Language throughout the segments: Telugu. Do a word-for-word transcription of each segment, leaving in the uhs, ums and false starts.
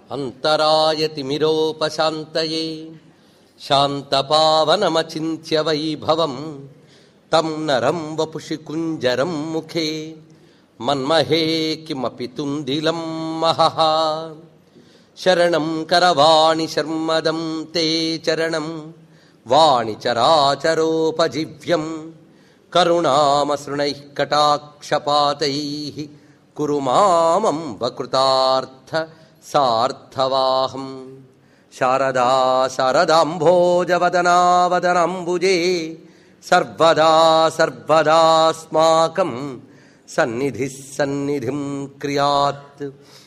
అంతరాయతిమిరోపశాంతయే శాంతపావనమచింత్య వైభవం తం నరం వపుషి కుంజరం ముఖే మన్మహే కిమపి తుందిలం మహః. శరణం కరవాణి శర్మదం తే చరణం వాణి చరాచరోపజీవ్యం కరుణామసృణైః కటాక్షపాతైః కురు మామంబ కృతార్థ సార్థవాహం. శారదా శారదాంభోజవదనా వదనాంబుజే సర్వదా సర్వదాస్మాకం సన్నిధిః సన్నిధిం క్రియాత్.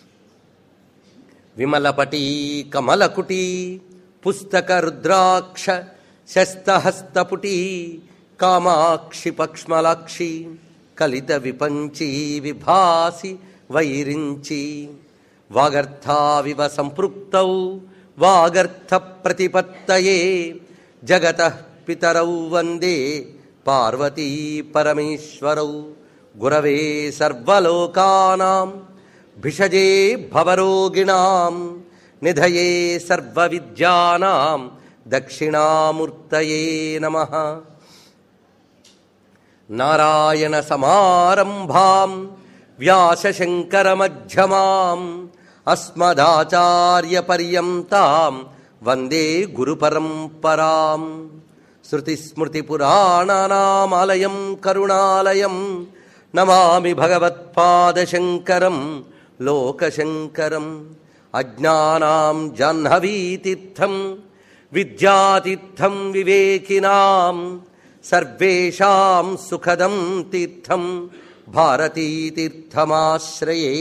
విమలపటీ కమలకుటీ పుస్తక రుద్రాక్ష శస్తహస్తపుటీ కామాక్షి పక్ష్మలాక్షి కలిత విపంచీ విభాసి వైరించి. వాగర్థావివ సంపృక్తౌ వాగర్థ ప్రతిపత్తయే జగతః పితరౌ వందే పార్వతీ పరమేశ్వరౌ. గురవే సర్వలోకానాం భిషజే భవరోగిణాం నిధయే సర్వవిద్యానాం దక్షిణామూర్తయే నమః. నారాయణ సమారంభాం వ్యాసశంకరమధ్యమాం అస్మదాచార్య పర్యంతాం వందే గురుపరంపరాం. శృతిస్మృతిపురాణానామాలయం కరుణాలయం నమామి భగవత్పాదశంకరం లోకశంకరం. అజ్ఞానాం జాహ్నవీతీర్థం విద్యాతీర్థం వివేకినాం సర్వేషాం సుఖదం తీర్థం భారతీతీర్థమాశ్రయే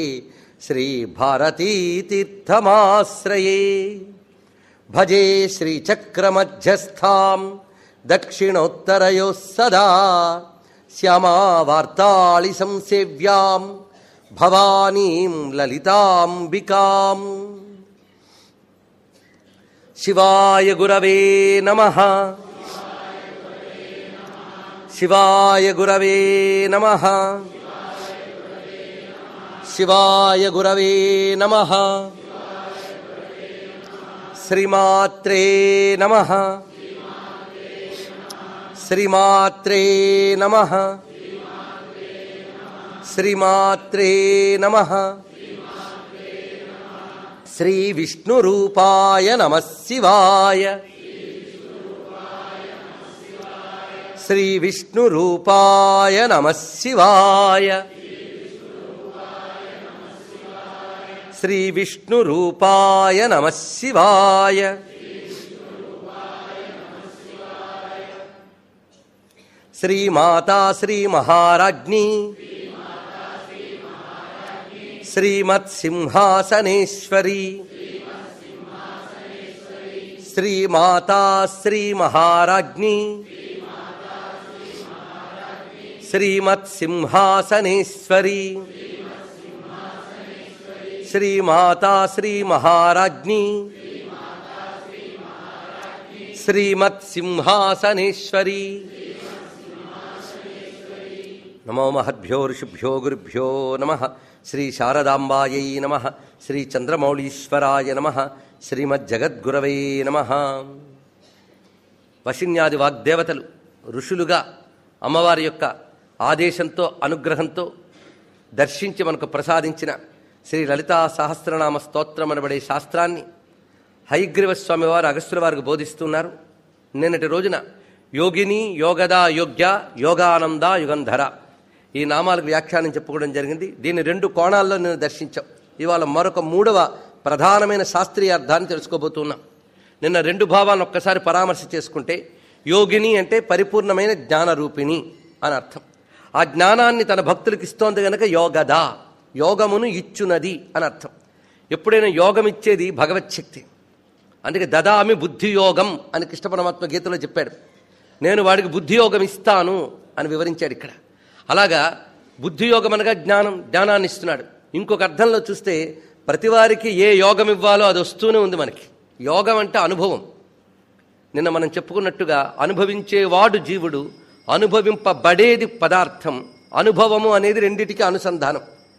శ్రీభారతీతీర్థమాశ్రయే. భజే శ్రీచక్రమధ్యస్థాం దక్షిణోత్తరయోః సదా శ్యామావార్తాళి సంసేవ్యాం భవానీం లలితాంబికాం. శివాయ గురవే నమః. శివాయ గురవే నమః. శివాయ గురవే నమః. శ్రీమాత్రే నమః. శ్రీమాత్రే నమః. శ్రీమాత్రే నమః. శ్రీ విష్ణురూపాయ నమః శివాయ. శ్రీ విష్ణురూపాయ నమః శివాయ. శ్రీ విష్ణురూపాయ నమః శివాయ. శ్రీమాతా శ్రీ మహారాజ్ఞి శ్రీమత్సింహాసనేశ్వరి. శ్రీమాతా శ్రీ మహారాజ్ఞి శ్రీమత్సింహాసనేశ్వరి. శ్రీమాతా శ్రీ మహారాజ్ఞి శ్రీమత్సింహాసనేశ్వరి. నమో మహద్భ్యో ఋషిభ్యో గురుభ్యో నమః. శ్రీ శారదాంబాయై నమః. శ్రీ చంద్రమౌళీశ్వరాయ నమః. శ్రీమజ్జగద్గురవే నమః. వశిన్యాది వాగ్దేవతలు ఋషులుగా అమ్మవారి యొక్క ఆదేశంతో అనుగ్రహంతో దర్శించి మనకు ప్రసాదించిన శ్రీ లలితా సహస్రనామ స్తోత్రం అనబడే శాస్త్రాన్ని హయగ్రీవ స్వామి వారు అగస్త్యుల వారికి బోధిస్తున్నారు. నిన్నటి రోజున యోగిని, యోగదా, యోగ్య, యోగానంద, యుగంధర ఈ నామాలకు వ్యాఖ్యానం చెప్పుకోవడం జరిగింది. దీన్ని రెండు కోణాల్లో నేను దర్శించాం. ఇవాళ మరొక మూడవ ప్రధానమైన శాస్త్రీయ అర్థాన్ని తెలుసుకోబోతున్నాం. నిన్న రెండు భావాలను ఒక్కసారి పరామర్శ చేసుకుంటే, యోగిని అంటే పరిపూర్ణమైన జ్ఞానరూపిణి అని అర్థం. ఆ జ్ఞానాన్ని తన భక్తులకు ఇస్తోంది కనుక యోగదా, యోగమును ఇచ్చునది అని అర్థం. ఎప్పుడైనా యోగం ఇచ్చేది భగవచ్ఛక్తి. అందుకే దదామి బుద్ధియోగం అని కృష్ణ పరమాత్మ గీతలో చెప్పాడు. నేను వాడికి బుద్ధియోగం ఇస్తాను అని వివరించాడు ఇక్కడ. అలాగా బుద్ధియోగం అనగా జ్ఞానం, జ్ఞానాన్ని ఇస్తున్నాడు. ఇంకొక అర్థంలో చూస్తే ప్రతివారికి ఏ యోగం ఇవ్వాలో అది వస్తూనే ఉంది మనకి. యోగం అంటే అనుభవం. నిన్న మనం చెప్పుకున్నట్టుగా అనుభవించేవాడు జీవుడు, అనుభవింపబడేది పదార్థం. అనుభవము అనేది రెండిటికి అనుసంధానం.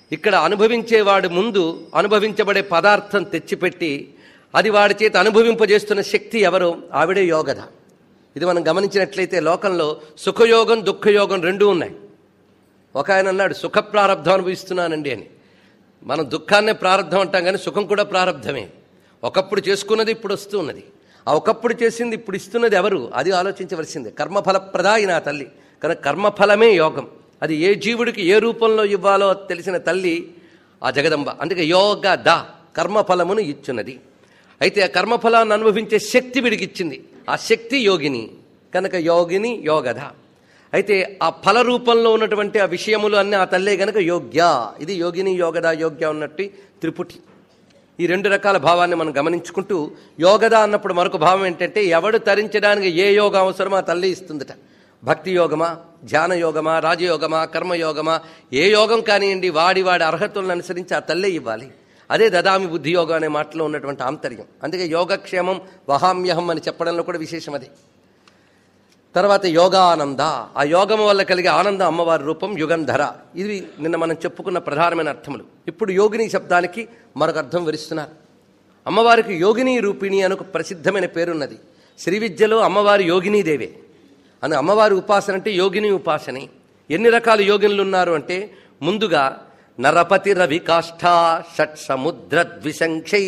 ఇక్కడ అనుభవించేవాడు ముందు అనుభవించబడే పదార్థం తెచ్చిపెట్టి అది వాడి చేత అనుభవింపజేస్తున్న శక్తి ఎవరో ఆవిడే యోగద. ఇది మనం గమనించినట్లయితే లోకంలో సుఖయోగం దుఃఖయోగం రెండూ ఉన్నాయి. ఒక ఆయన అన్నాడు, సుఖ ప్రారంధం అనుభవిస్తున్నానండి అని. మనం దుఃఖాన్నే ప్రారంధం అంటాం, కానీ సుఖం కూడా ప్రారంధమే. ఒకప్పుడు చేసుకున్నది ఇప్పుడు వస్తున్నది. ఆ ఒకప్పుడు చేసింది ఇప్పుడు ఇస్తున్నది ఎవరు, అది ఆలోచించవలసిందే. కర్మఫలప్రదాయి నా తల్లి. కనుక కర్మఫలమే యోగం. అది ఏ జీవుడికి ఏ రూపంలో ఇవ్వాలో తెలిసిన తల్లి ఆ జగదంబ. అందుకే యోగ ద కర్మఫలమును ఇచ్చున్నది. అయితే ఆ కర్మఫలాన్ని అనుభవించే శక్తి విడికిచ్చింది. ఆ శక్తి యోగిని, కనుక యోగిని యోగద. అయితే ఆ ఫల రూపంలో ఉన్నటువంటి ఆ విషయములు అన్నీ ఆ తల్లే గనక యోగ్య. ఇది యోగిని యోగద యోగ్య ఉన్నట్టు త్రిపుటి. ఈ రెండు రకాల భావాన్ని మనం గమనించుకుంటూ యోగద అన్నప్పుడు మరొక భావం ఏంటంటే ఎవడు తరించడానికి ఏ యోగం అవసరమో ఆ తల్లి ఇస్తుందట. భక్తి యోగమా, ధ్యాన యోగమా, రాజయోగమా, కర్మయోగమా, ఏ యోగం కానివ్వండి వాడి వాడి అర్హతలను అనుసరించి ఆ తల్లే ఇవ్వాలి. అదే దదామి బుద్ధి యోగం అనే మాటలో ఉన్నటువంటి ఆంతర్యం. అందుకే యోగక్షేమం వహామ్యహం అని చెప్పడంలో కూడా విశేషం అదే. తర్వాత యోగానంద, ఆ యోగం వల్ల కలిగే ఆనంద అమ్మవారి రూపం యుగంధర. ఇది నిన్న మనం చెప్పుకున్న ప్రధానమైన అర్థములు. ఇప్పుడు యోగిని శబ్దానికి మరొక అర్థం వివరిస్తున్నారు. అమ్మవారికి యోగిని రూపిణి అని ఒక ప్రసిద్ధమైన పేరున్నది. శ్రీ విద్యలో అమ్మవారి యోగినీదేవే అని. అమ్మవారి ఉపాసన అంటే యోగిని ఉపాసనే. ఎన్ని రకాల యోగినులు ఉన్నారు అంటే, ముందుగా నరపతి రవి కాష్ఠా షట్ సముద్ర ద్విశంఖై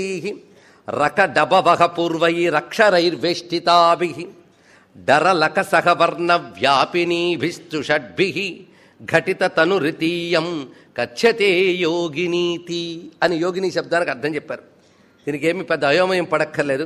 రక డబవహ పూర్వై రక్షరైర్వేష్టితాభి డరలక సహవర్ణ వ్యాపినీభిస్తు షడ్భి ఘటిత తనురితీయం కచ్యతే యోగినీతి అని యోగిని శబ్దానికి అర్థం చెప్పారు. దీనికి ఏమి పెద్ద అయోమయం పడక్కర్లేదు.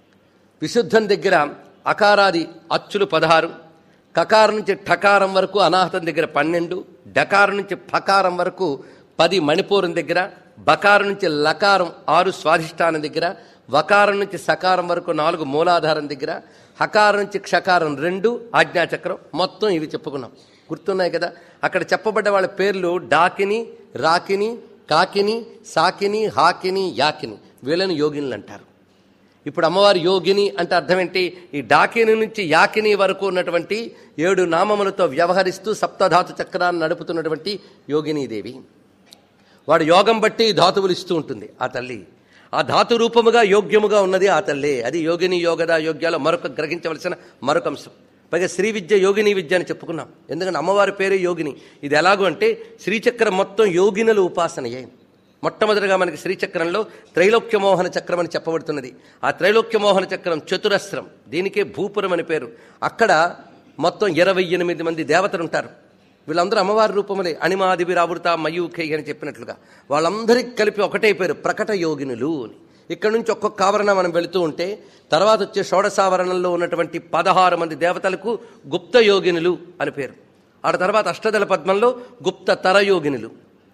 విశుద్ధం దగ్గర అకారాది అచ్చులు పదహారు, కకారం నుంచి ఠకారం వరకు అనాహతం దగ్గర పన్నెండు, డకారం నుంచి ఫకారం వరకు పది మణిపూరం దగ్గర, బకారం నుంచి లకారం ఆరు స్వాధిష్టానం దగ్గర, వకారం నుంచి సకారం వరకు నాలుగు మూలాధారం దగ్గర, హకారం నుంచి క్షకారం రెండు ఆజ్ఞాచక్రం. మొత్తం ఇవి చెప్పుకున్నాం, గుర్తున్నాయి కదా. అక్కడ చెప్పబడ్డ వాళ్ళ పేర్లు డాకిని, రాకిని, కాకిని, సాకిని, హాకిని, యాకిని. వీళ్ళని యోగినులు అంటారు. ఇప్పుడు అమ్మవారి యోగిని అంటే అర్థం ఏంటి? ఈ డాకిని నుంచి యాకిని వరకు ఉన్నటువంటి ఏడు నామములతో వ్యవహరిస్తూ సప్తధాతు చక్రాన్ని నడుపుతున్నటువంటి యోగినీదేవి. వాడు యోగం బట్టి ధాతువులు ఇస్తూ ఉంటుంది ఆ తల్లి. ఆ ధాతు రూపముగా యోగ్యముగా ఉన్నది ఆ తల్లే. అది యోగిని యోగద యోగ్యాలో మరొక గ్రహించవలసిన మరొక అంశం. పైగా శ్రీ విద్య యోగిని విద్య అని చెప్పుకున్నాం. ఎందుకంటే అమ్మవారి పేరే యోగిని. ఇది ఎలాగో అంటే శ్రీచక్రం మొత్తం యోగినుల ఉపాసనయే. మొట్టమొదటిగా మనకి శ్రీచక్రంలో త్రైలోక్యమోహన చక్రం అని చెప్పబడుతున్నది. ఆ త్రైలోక్యమోహన చక్రం చతురస్రం, దీనికే భూపురం అని పేరు. అక్కడ మొత్తం ఇరవై ఎనిమిది మంది దేవతలు ఉంటారు. వీళ్ళందరూ అమ్మవారి రూపములే. అణిమాదివి రావృత మయూఖై అని చెప్పినట్లుగా వాళ్ళందరికీ కలిపి ఒకటే పేరు ప్రకట యోగినులు అని. ఇక్కడ నుంచి ఒక్కొక్క ఆవరణ మనం వెళుతూ ఉంటే తర్వాత వచ్చే షోడశావరణంలో ఉన్నటువంటి పదహారు మంది దేవతలకు గుప్త యోగినులు అని పేరు. ఆ తర్వాత అష్టదళ పద్మంలో గుప్త తరయోగినులు.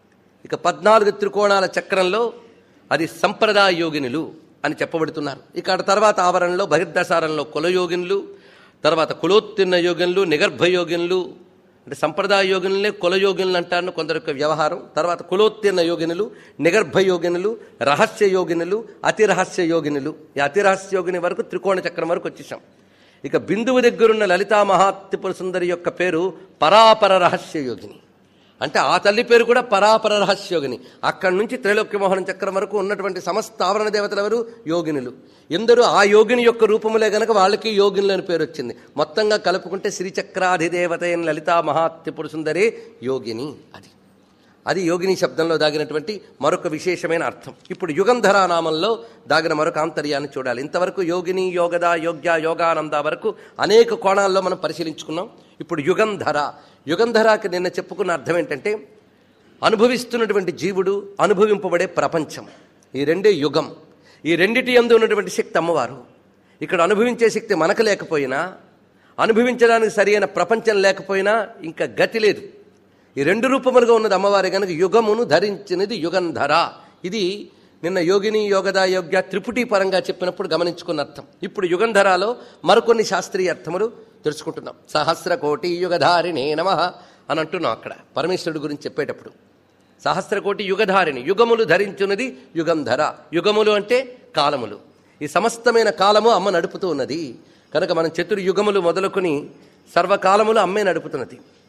ఇక పద్నాలుగు త్రికోణాల చక్రంలో అది సంప్రదాయ యోగినులు అని చెప్పబడుతున్నారు. ఇక ఆ తర్వాత ఆవరణలో బహిర్దశారంలో కులయోగినులు, తర్వాత కులోత్తీర్ణ యోగినులు, నిగర్భ యోగినులు. అంటే సంప్రదాయ యోగినులనే కులయోగినులు అంటారు కొందరికి వ్యవహారం. తర్వాత కులోత్తీర్ణ యోగినులు, నిగర్భ యోగినులు, రహస్య యోగినులు, అతి రహస్య యోగినులు. ఈ అతి రహస్య యోగిని వరకు త్రికోణ చక్రం వరకు వచ్చేసాం. ఇక బిందువు దగ్గరున్న లలితా మహాత్రిపుర సుందరి యొక్క పేరు పరాపర రహస్య యోగిని. అంటే ఆ తల్లి పేరు కూడా పరాపర రహస్యోగిని. అక్కడి నుంచి త్రైలోక్యమోహన చక్రం వరకు ఉన్నటువంటి సమస్త ఆవరణ దేవతలు ఎవరు? యోగినులు. ఎందరూ ఆ యోగిని యొక్క రూపములే గనక వాళ్ళకి యోగినులు అని పేరు వచ్చింది. మొత్తంగా కలుపుకుంటే శ్రీచక్రాధిదేవత అయిన లలితా మహాత్రిపుర సుందరే యోగిని. అది అది యోగిని శబ్దంలో దాగినటువంటి మరొక విశేషమైన అర్థం. ఇప్పుడు యుగంధర నామంలో దాగిన మరొక ఆంతర్యాన్ని చూడాలి. ఇంతవరకు యోగిని, యోగద, యోగ్య, యోగానంద వరకు అనేక కోణాల్లో మనం పరిశీలించుకున్నాం. ఇప్పుడు యుగంధర. యుగంధరాకి నిన్న చెప్పుకున్న అర్థం ఏంటంటే అనుభవిస్తున్నటువంటి జీవుడు, అనుభవింపబడే ప్రపంచం, ఈ రెండే యుగం. ఈ రెండిటి యందు ఉన్నటువంటి శక్తి అమ్మవారు. ఇక్కడ అనుభవించే శక్తి మనకు లేకపోయినా, అనుభవించడానికి సరి అయిన ప్రపంచం లేకపోయినా ఇంకా గతి లేదు. ఈ రెండు రూపములుగా ఉన్నది అమ్మవారి కనుక యుగమును ధరించినది యుగంధర. ఇది నిన్న యోగిని, యోగద, యోగ్య త్రిపుటి పరంగా చెప్పినప్పుడు గమనించుకున్న అర్థం. ఇప్పుడు యుగంధరాలో మరికొన్ని శాస్త్రీయ అర్థములు తెలుసుకుంటున్నాం. సహస్ర కోటి యుగధారిణే నమః అని అంటున్నాం అక్కడ పరమేశ్వరుడు గురించి చెప్పేటప్పుడు. సహస్ర కోటి యుగధారిణి, యుగములు ధరించున్నది యుగంధర. యుగములు అంటే కాలములు. ఈ సమస్తమైన కాలము అమ్మ నడుపుతూ ఉన్నది కనుక మనం చతుర్యుగములు మొదలుకొని సర్వకాలములు అమ్మే నడుపుతున్నది.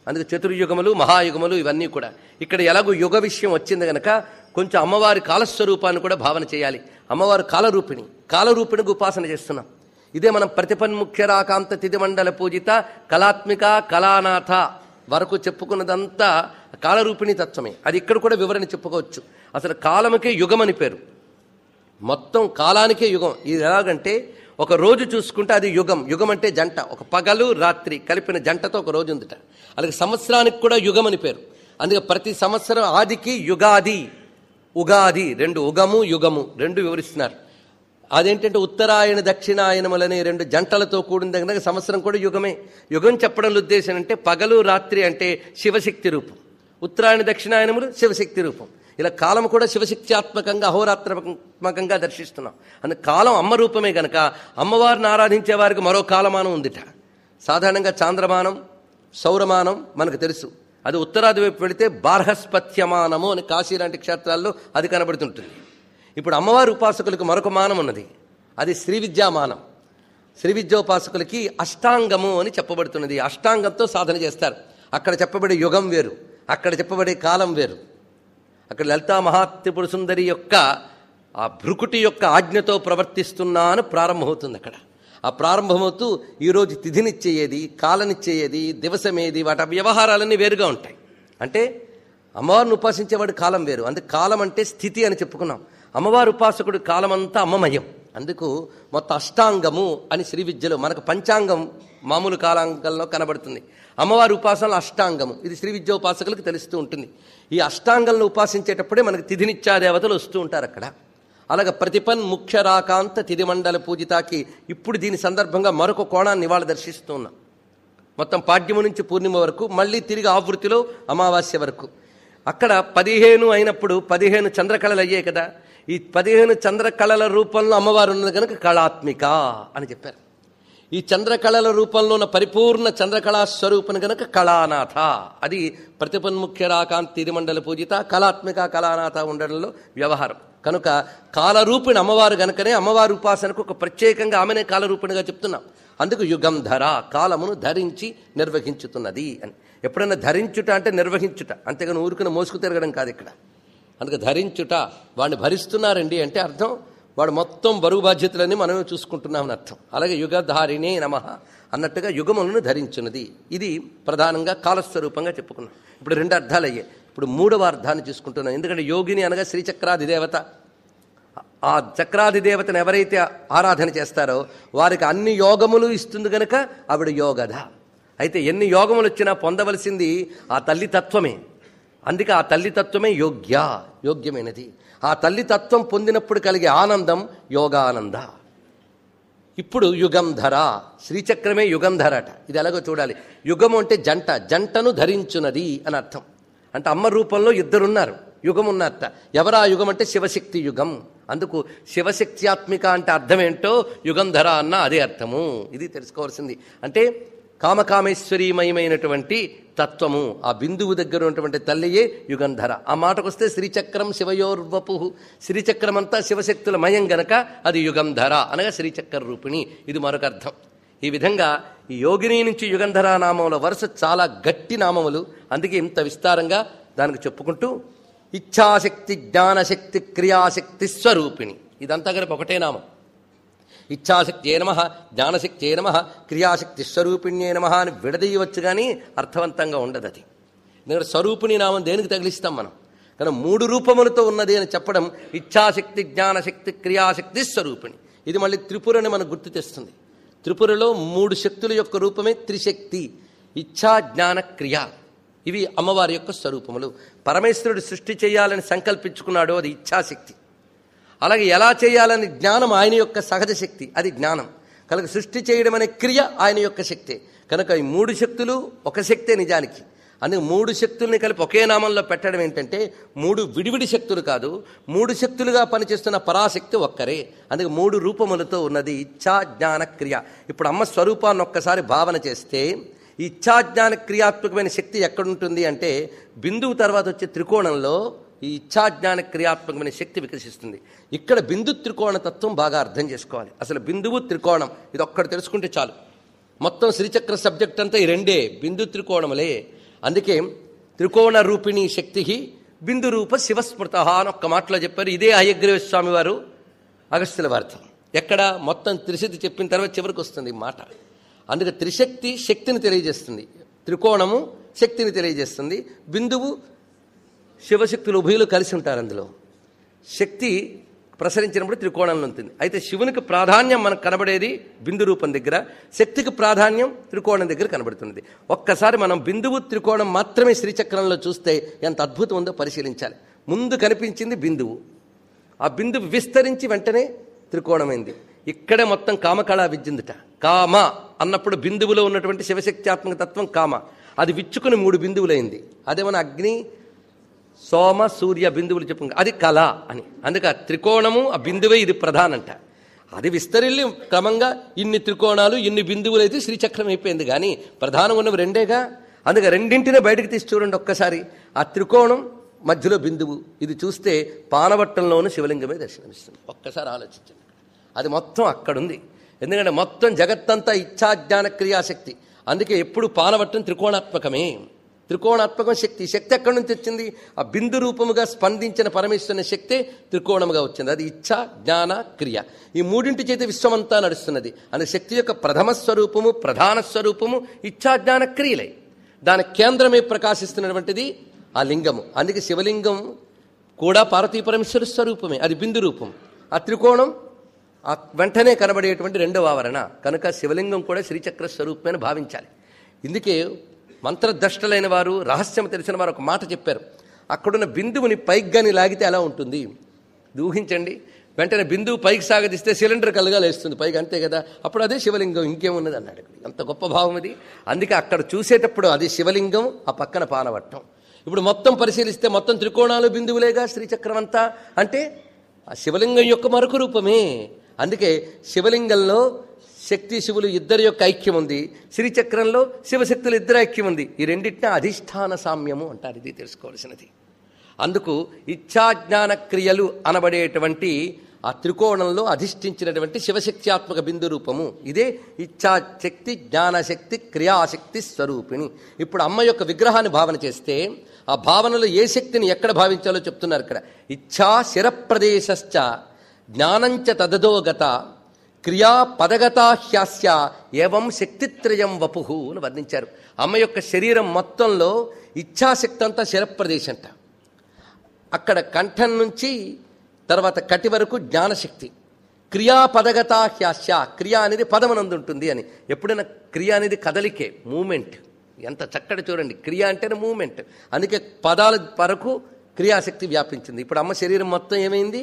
అందుకే చతుర్యుగములు మహాయుగములు ఇవన్నీ కూడా. ఇక్కడ ఎలాగో యుగ విషయం వచ్చింది గనక కొంచెం అమ్మవారి కాలస్వరూపాన్ని కూడా భావన చేయాలి. అమ్మవారు కాలరూపిణి, కాలరూపిణికి ఉపాసన చేస్తున్నాం. ఇదే మనం ప్రతిపన్ముఖ్యరాకాంత తిథిమండల పూజిత కళాత్మిక కళానాథ వరకు చెప్పుకున్నదంతా కాలరూపిణి తత్వమే. అది ఇక్కడ కూడా వివరణ చెప్పుకోవచ్చు. అసలు కాలముకే యుగం అని పేరు, మొత్తం కాలానికే యుగం. ఇది ఎలాగంటే ఒక రోజు చూసుకుంటే అది యుగం. యుగం అంటే జంట, ఒక పగలు రాత్రి కలిపిన జంటతో ఒక రోజు ఉందిట. అలాగే సంవత్సరానికి కూడా యుగం అని పేరు. అందుకే ప్రతి సంవత్సరం ఆదికి యుగాది, ఉగాది రెండు, ఉగము యుగము రెండు వివరిస్తున్నారు. అదేంటంటే ఉత్తరాయణ దక్షిణాయనములనే రెండు జంటలతో కూడింది కనుక సంవత్సరం కూడా యుగమే. యుగం చెప్పడంలో ఉద్దేశం అంటే పగలు రాత్రి అంటే శివశక్తి రూపం, ఉత్తరాయణ దక్షిణాయనములు శివశక్తి రూపం. ఇలా కాలం కూడా శివశక్త్యాత్మకంగా అహోరాత్రాత్మకంగా దర్శిస్తున్నాం. అందుకే కాలం అమ్మ రూపమే గనక అమ్మవారిని ఆరాధించే వారికి మరో కాలమానం ఉందిట. సాధారణంగా చాంద్రమానం, సౌరమానం మనకు తెలుసు. అది ఉత్తరాది వైపు వెళితే బార్హస్పత్యమానము అని కాశీ లాంటి క్షేత్రాల్లో అది కనబడుతుంటుంది. ఇప్పుడు అమ్మవారి ఉపాసకులకు మరొక మానం ఉన్నది, అది శ్రీ విద్యామానం. శ్రీ విద్యోపాసకులకి అష్టాంగము అని చెప్పబడుతున్నది. అష్టాంగంతో సాధన చేస్తారు. అక్కడ చెప్పబడే యుగం వేరు, అక్కడ చెప్పబడే కాలం వేరు. అక్కడ లలితా మహాత్రిపుర సుందరి యొక్క ఆ భృకుటి యొక్క ఆజ్ఞతో ప్రవర్తిస్తున్నాను ప్రారంభమవుతుంది. అక్కడ ఆ ప్రారంభమవుతూ ఈరోజు తిథినిచ్చేయేది, కాలనిచ్చేయేది, దివసమేది, వాటి వ్యవహారాలన్నీ వేరుగా ఉంటాయి. అంటే అమ్మవారిని ఉపాసించేవాడు కాలం వేరు. అందుకే కాలం అంటే స్థితి అని చెప్పుకున్నాం. అమ్మవారి ఉపాసకుడు కాలమంతా అమ్మమయం. అందుకు మొత్తం అష్టాంగము అని శ్రీ విద్యలో మనకు పంచాంగం మామూలు కాలాంగంలో కనబడుతుంది. అమ్మవారి ఉపాసనలో అష్టాంగము ఇది శ్రీ విద్య ఉపాసకులకు తెలుస్తూ ఉంటుంది. ఈ అష్టాంగంలో ఉపాసించేటప్పుడే మనకు తిథినిత్యా దేవతలు వస్తూ ఉంటారు అక్కడ. అలాగే ప్రతిపన్ ముఖ్య రాకాంత తిథిమండల పూజితాకి ఇప్పుడు దీని సందర్భంగా మరొక కోణాన్ని ఇవాళ దర్శిస్తూ ఉన్నాం. మొత్తం పాడ్యము నుంచి పూర్ణిమ వరకు, మళ్ళీ తిరిగి ఆవృత్తిలో అమావాస్య వరకు. అక్కడ పదిహేను అయినప్పుడు పదిహేను చంద్రకళలు అయ్యాయి కదా. ఈ పదిహేను చంద్రకళల రూపంలో అమ్మవారు ఉన్నది కనుక కళాత్మిక అని చెప్పారు. ఈ చంద్రకళల రూపంలో ఉన్న పరిపూర్ణ చంద్రకళా స్వరూపం కనుక కళానాథ. అది ప్రతిపన్ముఖ్య రాకాంత తిరుమండల పూజిత కళాత్మిక కళానాథ ఉండడంలో వ్యవహారం. కనుక కాలరూపిణి అమ్మవారు గనుకనే అమ్మవారి ఉపాసనకు ఒక ప్రత్యేకంగా ఆమెనే కాలరూపిణిగా చెప్తున్నాం. అందుకు యుగం ధర, కాలమును ధరించి నిర్వహించుతున్నది అని. ఎప్పుడైనా ధరించుట అంటే నిర్వహించుట, అంతేగాని ఊరుకుని మోసుకు తిరగడం కాదు ఇక్కడ. అందుకే ధరించుట, వాడిని భరిస్తున్నారండి అంటే అర్థం వాడు మొత్తం బరువు బాధ్యతలన్నీ మనమే చూసుకుంటున్నామని అర్థం. అలాగే యుగధారిణే నమః అన్నట్టుగా యుగములను ధరించున్నది. ఇది ప్రధానంగా కాలస్వరూపంగా చెప్పుకున్నాం. ఇప్పుడు రెండు అర్థాలు అయ్యాయి. ఇప్పుడు మూడవ అర్థాన్ని చూసుకుంటున్నాం. ఎందుకంటే యోగిని అనగా శ్రీచక్రాధిదేవత. ఆ చక్రాధిదేవతను ఎవరైతే ఆరాధన చేస్తారో వారికి అన్ని యోగములు ఇస్తుంది కనుక ఆవిడ యోగధ. అయితే ఎన్ని యోగములు వచ్చినా పొందవలసింది ఆ తల్లి తత్వమే. అందుకే ఆ తల్లితత్వమే యోగ్య, యోగ్యమైనది. ఆ తల్లితత్వం పొందినప్పుడు కలిగే ఆనందం యోగానంద. ఇప్పుడు యుగం ధర, శ్రీచక్రమే యుగం ధరట. ఇది ఎలాగో చూడాలి. యుగము అంటే జంట, జంటను ధరించున్నది అని అర్థం. అంటే అమ్మ రూపంలో ఇద్దరున్నారు, యుగం ఉన్నట్ట. ఎవరా యుగం అంటే శివశక్తి యుగం. అందుకు శివశక్త్యాత్మిక అంటే అర్థం ఏంటో యుగం ధర అన్న అదే అర్థము. ఇది తెలుసుకోవాల్సింది. అంటే కామకామేశ్వరీమయమైనటువంటి తత్వము, ఆ బిందువు దగ్గర ఉన్నటువంటి తల్లియే యుగంధర. ఆ మాటకు వస్తే శ్రీచక్రం శివయోర్వపు, శ్రీచక్రం అంతా శివశక్తుల మయం గనక అది యుగంధర అనగా శ్రీచక్ర రూపిణి. ఇది మరొక అర్థం. ఈ విధంగా ఈ యోగిని నుంచి యుగంధర నామముల వరుస చాలా గట్టి నామములు. అందుకే ఇంత విస్తారంగా దానికి చెప్పుకుంటూ ఇచ్ఛాశక్తి, జ్ఞానశక్తి, క్రియాశక్తి స్వరూపిణి, ఇదంతా కలిపి ఒకటే నామం. ఇచ్ఛాశక్తి ఏ నమః, జ్ఞానశక్తి ఏ నమః, క్రియాశక్తి స్వరూపిణ్యే నమః అని విడదీయవచ్చు, కానీ అర్థవంతంగా ఉండదు అది. ఎందుకంటే స్వరూపిణి నామం దేనికి తగిలిస్తాం మనం? కానీ మూడు రూపములతో ఉన్నది అని చెప్పడం ఇచ్ఛాశక్తి, జ్ఞానశక్తి, క్రియాశక్తి స్వరూపిణి. ఇది మళ్ళీ త్రిపురని మనకు గుర్తు తెస్తుంది. త్రిపురలో మూడు శక్తుల యొక్క రూపమే త్రిశక్తి. ఇచ్ఛా, జ్ఞాన, క్రియ ఇవి అమ్మవారి యొక్క స్వరూపములు. పరమేశ్వరుడు సృష్టి చేయాలని సంకల్పించుకున్నాడు, అది ఇచ్ఛాశక్తి. అలాగే ఎలా చేయాలని జ్ఞానం ఆయన యొక్క సహజ శక్తి, అది జ్ఞానం. కనుక సృష్టి చేయడం అనే క్రియ ఆయన యొక్క శక్తే. కనుక ఈ మూడు శక్తులు ఒక శక్తే నిజానికి. అందుకే మూడు శక్తుల్ని కలిపి ఒకే నామంలో పెట్టడం ఏంటంటే మూడు విడివిడి శక్తులు కాదు, మూడు శక్తులుగా పనిచేస్తున్న పరాశక్తి ఒక్కరే. అందుకే మూడు రూపములతో ఉన్నది ఇచ్ఛా, జ్ఞాన, క్రియ. ఇప్పుడు అమ్మ స్వరూపాన్ని ఒక్కసారి భావన చేస్తే ఇచ్ఛాజ్ఞాన క్రియాత్మకమైన శక్తి ఎక్కడుంటుంది అంటే బిందువు తర్వాత వచ్చే త్రికోణంలో ఈ ఇచ్ఛాజ్ఞాన క్రియాత్మకమైన శక్తి వికసిస్తుంది. ఇక్కడ బిందు త్రికోణ తత్వం బాగా అర్థం చేసుకోవాలి. అసలు బిందువు త్రికోణం ఇది ఒక్కటి తెలుసుకుంటే చాలు. మొత్తం శ్రీచక్ర సబ్జెక్ట్ అంతా ఈ రెండే, బిందు త్రికోణములే. అందుకే త్రికోణ రూపిణి శక్తి బిందు రూప శివస్మృత అని ఒక్క మాటలో చెప్పారు. ఇదే హయగ్రీవ స్వామి వారు అగస్త్యుల వార్త. ఎక్కడ మొత్తం త్రిశక్తి చెప్పిన తర్వాత చివరికి వస్తుంది ఈ మాట. అందుకే త్రిశక్తి శక్తిని తెలియజేస్తుంది, త్రికోణము శక్తిని తెలియజేస్తుంది, బిందువు శివశక్తులు ఉభయులు కలిసి ఉంటారు. అందులో శక్తి ప్రసరించినప్పుడు త్రికోణంలో ఉంటుంది. అయితే శివునికి ప్రాధాన్యం మనకు కనబడేది బిందు రూపం దగ్గర, శక్తికి ప్రాధాన్యం త్రికోణం దగ్గర కనబడుతున్నది. ఒక్కసారి మనం బిందువు త్రికోణం మాత్రమే శ్రీచక్రంలో చూస్తే ఎంత అద్భుతం ఉందో పరిశీలించాలి. ముందు కనిపించింది బిందువు, ఆ బిందువు విస్తరించి వెంటనే త్రికోణమైంది. ఇక్కడే మొత్తం కామకళా విద్యుందిట. కామ అన్నప్పుడు బిందువులో ఉన్నటువంటి శివశక్త్యాత్మక తత్వం కామ, అది విచ్చుకుని మూడు బిందువులైంది. అదేమన్నా అగ్ని సోమ సూర్య బిందువులు చెప్పు, అది కళ అని. అందుకే ఆ త్రికోణము ఆ బిందువే ఇది ప్రధానంట. అది విస్తరిల్లి క్రమంగా ఇన్ని త్రికోణాలు ఇన్ని బిందువులు అయితే శ్రీచక్రం అయిపోయింది. కానీ ప్రధానం ఉన్నవి రెండేగా. అందుకే రెండింటినే బయటకు తీసి చూడండి ఒక్కసారి. ఆ త్రికోణం మధ్యలో బిందువు, ఇది చూస్తే పానవట్టంలోని శివలింగమే దర్శనమిస్తుంది. ఒక్కసారి ఆలోచించండి, అది మొత్తం అక్కడుంది. ఎందుకంటే మొత్తం జగత్తంతా ఇచ్ఛాజ్ఞాన క్రియాశక్తి. అందుకే ఎప్పుడు పానవట్టం త్రికోణాత్మకమే. త్రికోణాత్మకం శక్తి. శక్తి ఎక్కడి నుంచి వచ్చింది? ఆ బిందు రూపముగా స్పందించిన పరమేశ్వరుని శక్తే త్రికోణముగా వచ్చింది. అది ఇచ్ఛ జ్ఞాన క్రియ, ఈ మూడింటి చేత విశ్వమంతా నడుస్తున్నది. అని శక్తి యొక్క ప్రథమ స్వరూపము ప్రధాన స్వరూపము ఇచ్ఛాజ్ఞాన క్రియలే. దాని కేంద్రమే ప్రకాశిస్తున్నటువంటిది ఆ లింగము. అందుకే శివలింగం కూడా పార్వతీ పరమేశ్వర స్వరూపమే, అది బిందు రూపం. ఆ త్రికోణం ఆ వెంటనే కనబడేటువంటి రెండవ ఆవరణ కనుక శివలింగం కూడా శ్రీచక్ర స్వరూపమని భావించాలి. ఇందుకే మంత్రద్రష్టలైన వారు, రహస్యం తెలిసిన వారు ఒక మాట చెప్పారు. అక్కడున్న బిందువుని పైకి కానీ లాగితే ఎలా ఉంటుంది ఊహించండి. వెంటనే బిందువు పైకి సాగదీస్తే సిలిండర్ కలుగా లేస్తుంది పైకి, అంతే కదా. అప్పుడు అదే శివలింగం, ఇంకేమున్నది అన్నాడు. అంత గొప్ప భావం ఇది. అందుకే అక్కడ చూసేటప్పుడు అది శివలింగం, ఆ పక్కన పానవట్టం. ఇప్పుడు మొత్తం పరిశీలిస్తే మొత్తం త్రికోణాలు బిందువులేగా శ్రీచక్రం అంతా. అంటే ఆ శివలింగం యొక్క మరొక రూపమే. అందుకే శివలింగంలో శక్తి శివులు ఇద్దరి యొక్క ఐక్యం ఉంది, శ్రీచక్రంలో శివశక్తులు ఇద్దరు ఐక్యం ఉంది. ఈ రెండింటిన అధిష్టాన సామ్యము అంటారు. ఇది తెలుసుకోవాల్సినది. అందుకు ఇచ్ఛాజ్ఞాన క్రియలు అనబడేటువంటి ఆ త్రికోణంలో అధిష్ఠించినటువంటి శివశక్త్యాత్మక బిందు రూపము ఇదే ఇచ్ఛాశక్తి జ్ఞానశక్తి క్రియాశక్తి స్వరూపిణి. ఇప్పుడు అమ్మ యొక్క విగ్రహాన్ని భావన చేస్తే ఆ భావనలో ఏ శక్తిని ఎక్కడ భావించాలో చెప్తున్నారు ఇక్కడ. ఇచ్ఛా శిరప్రదేశశ్చ జ్ఞానంచ తదదోగత క్రియా పదగతా హ్యాస్య ఏవం శక్తిత్రయం వపుహు అని వర్ణించారు. అమ్మ యొక్క శరీరం మొత్తంలో ఇచ్ఛాశక్తి అంతా శిరప్రదేశంట. అక్కడ కంఠం నుంచి తర్వాత కటి వరకు జ్ఞానశక్తి. క్రియా పదగతా హ్యాస్య, క్రియ అనేది పదమనందు ఉంటుంది అని. ఎప్పుడైనా క్రియ అనేది కదలికే, మూమెంట్. ఎంత చక్కటి చూడండి, క్రియ అంటేనే మూమెంట్. అందుకే పదాల వరకు క్రియాశక్తి వ్యాపించింది. ఇప్పుడు అమ్మ శరీరం మొత్తం ఏమైంది?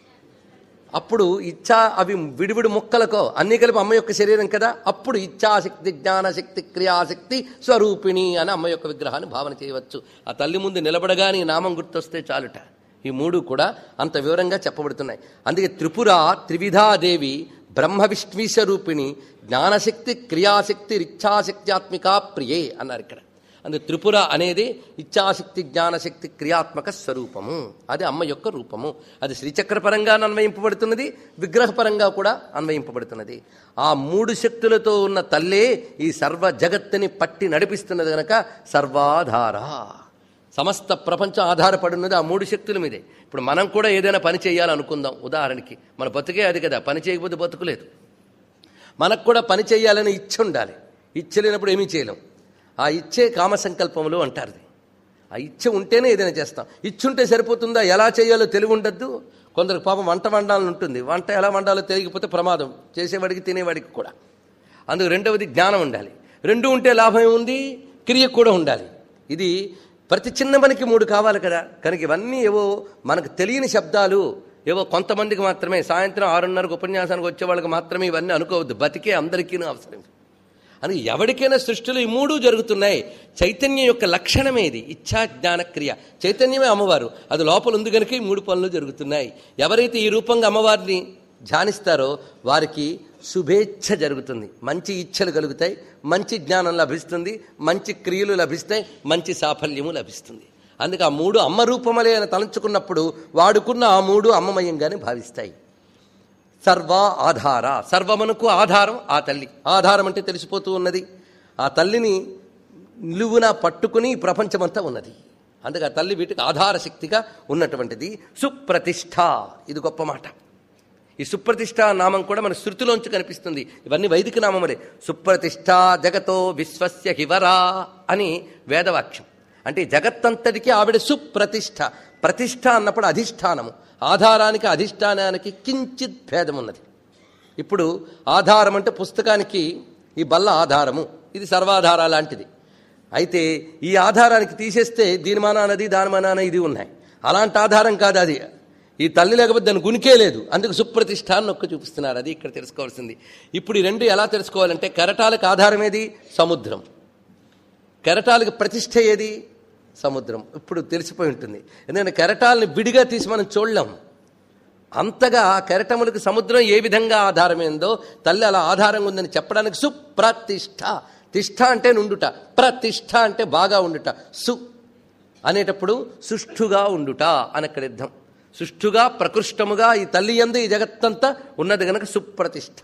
అప్పుడు ఇచ్ఛా అవి విడివిడి ముక్కలకో అన్నీ కలిపి అమ్మ యొక్క శరీరం కదా. అప్పుడు ఇచ్ఛాశక్తి జ్ఞానశక్తి క్రియాశక్తి స్వరూపిణి అని అమ్మ యొక్క విగ్రహాన్ని భావన చేయవచ్చు. ఆ తల్లి ముందు నిలబడగానే నామం గుర్తొస్తే చాలుట. ఈ మూడు కూడా అంత వివరంగా చెప్పబడుతున్నాయి. అందుకే త్రిపుర త్రివిధాదేవి బ్రహ్మ విష్ణువీశ రూపిణి జ్ఞానశక్తి క్రియాశక్తి ఇచ్ఛాశక్త్యాత్మికా ప్రియే అన్నారు ఇక్కడ. అందుకే త్రిపుర అనేది ఇచ్ఛాశక్తి జ్ఞానశక్తి క్రియాత్మక స్వరూపము, అది అమ్మ యొక్క రూపము. అది శ్రీచక్రపరంగా అన్వయింపబడుతున్నది, విగ్రహపరంగా కూడా అన్వయింపబడుతున్నది. ఆ మూడు శక్తులతో ఉన్న తల్లే ఈ సర్వ జగత్తుని పట్టి నడిపిస్తున్నది కనుక సర్వాధార. సమస్త ప్రపంచం ఆధారపడినది ఆ మూడు శక్తుల మీదే. ఇప్పుడు మనం కూడా ఏదైనా పని చేయాలనుకుందాం, ఉదాహరణకి మన బతుకే అది కదా, పని చేయకపోతే బతుకులేదు. మనకు కూడా పని చేయాలని ఇచ్చ ఉండాలి. ఇచ్చ లేనప్పుడు ఏమీ చేయలేం. ఆ ఇచ్చే కామ సంకల్పములు అంటారు. ఆ ఇచ్చ ఉంటేనే ఏదైనా చేస్తాం. ఇచ్చుంటే సరిపోతుందా? ఎలా చేయాలో తెలివి ఉండద్దు. కొందరికి పాపం వంట వండాలని ఉంటుంది, వంట ఎలా వండాలో తెలియకపోతే ప్రమాదం చేసేవాడికి తినేవాడికి కూడా. అందుకు రెండవది జ్ఞానం ఉండాలి. రెండు ఉంటే లాభం ఏముంది? క్రియ కూడా ఉండాలి. ఇది ప్రతి చిన్న పనికి మూడు కావాలి కదా. కనుక ఇవన్నీ ఏవో మనకు తెలియని శబ్దాలు, ఏవో కొంతమందికి మాత్రమే. సాయంత్రం ఆరున్నరకు ఉపన్యాసానికి వచ్చే వాళ్ళకి మాత్రమే ఇవన్నీ అనుకోవద్దు. బతికే అందరికీ అవసరం. అని ఎవరికైనా సృష్టిలో ఈ మూడు జరుగుతున్నాయి. చైతన్యం యొక్క లక్షణమేది ఇచ్ఛా జ్ఞాన క్రియ. చైతన్యమే అమ్మవారు, అది లోపల ఉంది కనుక ఈ మూడు పనులు జరుగుతున్నాయి. ఎవరైతే ఈ రూపంగా అమ్మవారిని ధ్యానిస్తారో వారికి శుభేచ్ఛ జరుగుతుంది, మంచి ఇచ్ఛలు కలుగుతాయి, మంచి జ్ఞానం లభిస్తుంది, మంచి క్రియలు లభిస్తాయి, మంచి సాఫల్యము లభిస్తుంది. అందుకే ఆ మూడు అమ్మ రూపమలే అని తలంచుకున్నప్పుడు వాడుకున్న ఆ మూడు అమ్మమయంగానే భావిస్తాయి. సర్వ ఆధార, సర్వమునకు ఆధారం ఆ తల్లి. ఆధారం అంటే తెలిసిపోతూ ఉన్నది. ఆ తల్లిని నిలువున పట్టుకుని ఈ ప్రపంచమంతా ఉన్నది. అందుకే ఆ తల్లి వీటికి ఆధారశక్తిగా ఉన్నటువంటిది. సుప్రతిష్ఠ, ఇది గొప్ప మాట. ఈ సుప్రతిష్ఠ నామం కూడా మన శృతిలోంచి కనిపిస్తుంది. ఇవన్నీ వైదిక నామములే. సుప్రతిష్ఠ జగతో విశ్వస్య హివరా అని వేదవాక్యం. అంటే జగత్తంతటికి ఆవిడ సుప్రతిష్ఠ. ప్రతిష్ఠ అన్నప్పుడు అధిష్టానము. ఆధారానికి అధిష్టానానికి కించిత్ భేదం ఉన్నది. ఇప్పుడు ఆధారం అంటే పుస్తకానికి ఈ బల్ల ఆధారము, ఇది సర్వాధార లాంటిది. అయితే ఈ ఆధారానికి తీసేస్తే దీని మానానది దాని మానాన ఇది ఉన్నాయి. అలాంటి ఆధారం కాదు అది. ఈ తల్లి లేకపోతే దాని గునికే లేదు. అందుకు సుప్రతిష్ఠ అని నొక్క చూపిస్తున్నారు. అది ఇక్కడ తెలుసుకోవాల్సింది. ఇప్పుడు ఈ రెండు ఎలా తెలుసుకోవాలంటే, కెరటాలకు ఆధారం ఏది? సముద్రం. కెరటాలకు ప్రతిష్ఠ ఏది? సముద్రం. ఇప్పుడు తెలిసిపోయి ఉంటుంది. ఎందుకంటే కెరటాలని విడిగా తీసి మనం చూడలేం. అంతగా కెరటములకు సముద్రం ఏ విధంగా ఆధారమైందో తల్లి అలా ఆధారంగా ఉందని చెప్పడానికి సుప్రతిష్ఠ. తిష్ఠ అంటే నుండుట, ప్రతిష్ఠ అంటే బాగా ఉండుట. సు అనేటప్పుడు సుష్ఠుగా ఉండుట అని అక్కడ అర్థం. సుష్ఠుగా ప్రకృష్టముగా ఈ తల్లి యందు ఈ జగత్తంతా ఉన్నది గనక సుప్రతిష్ఠ.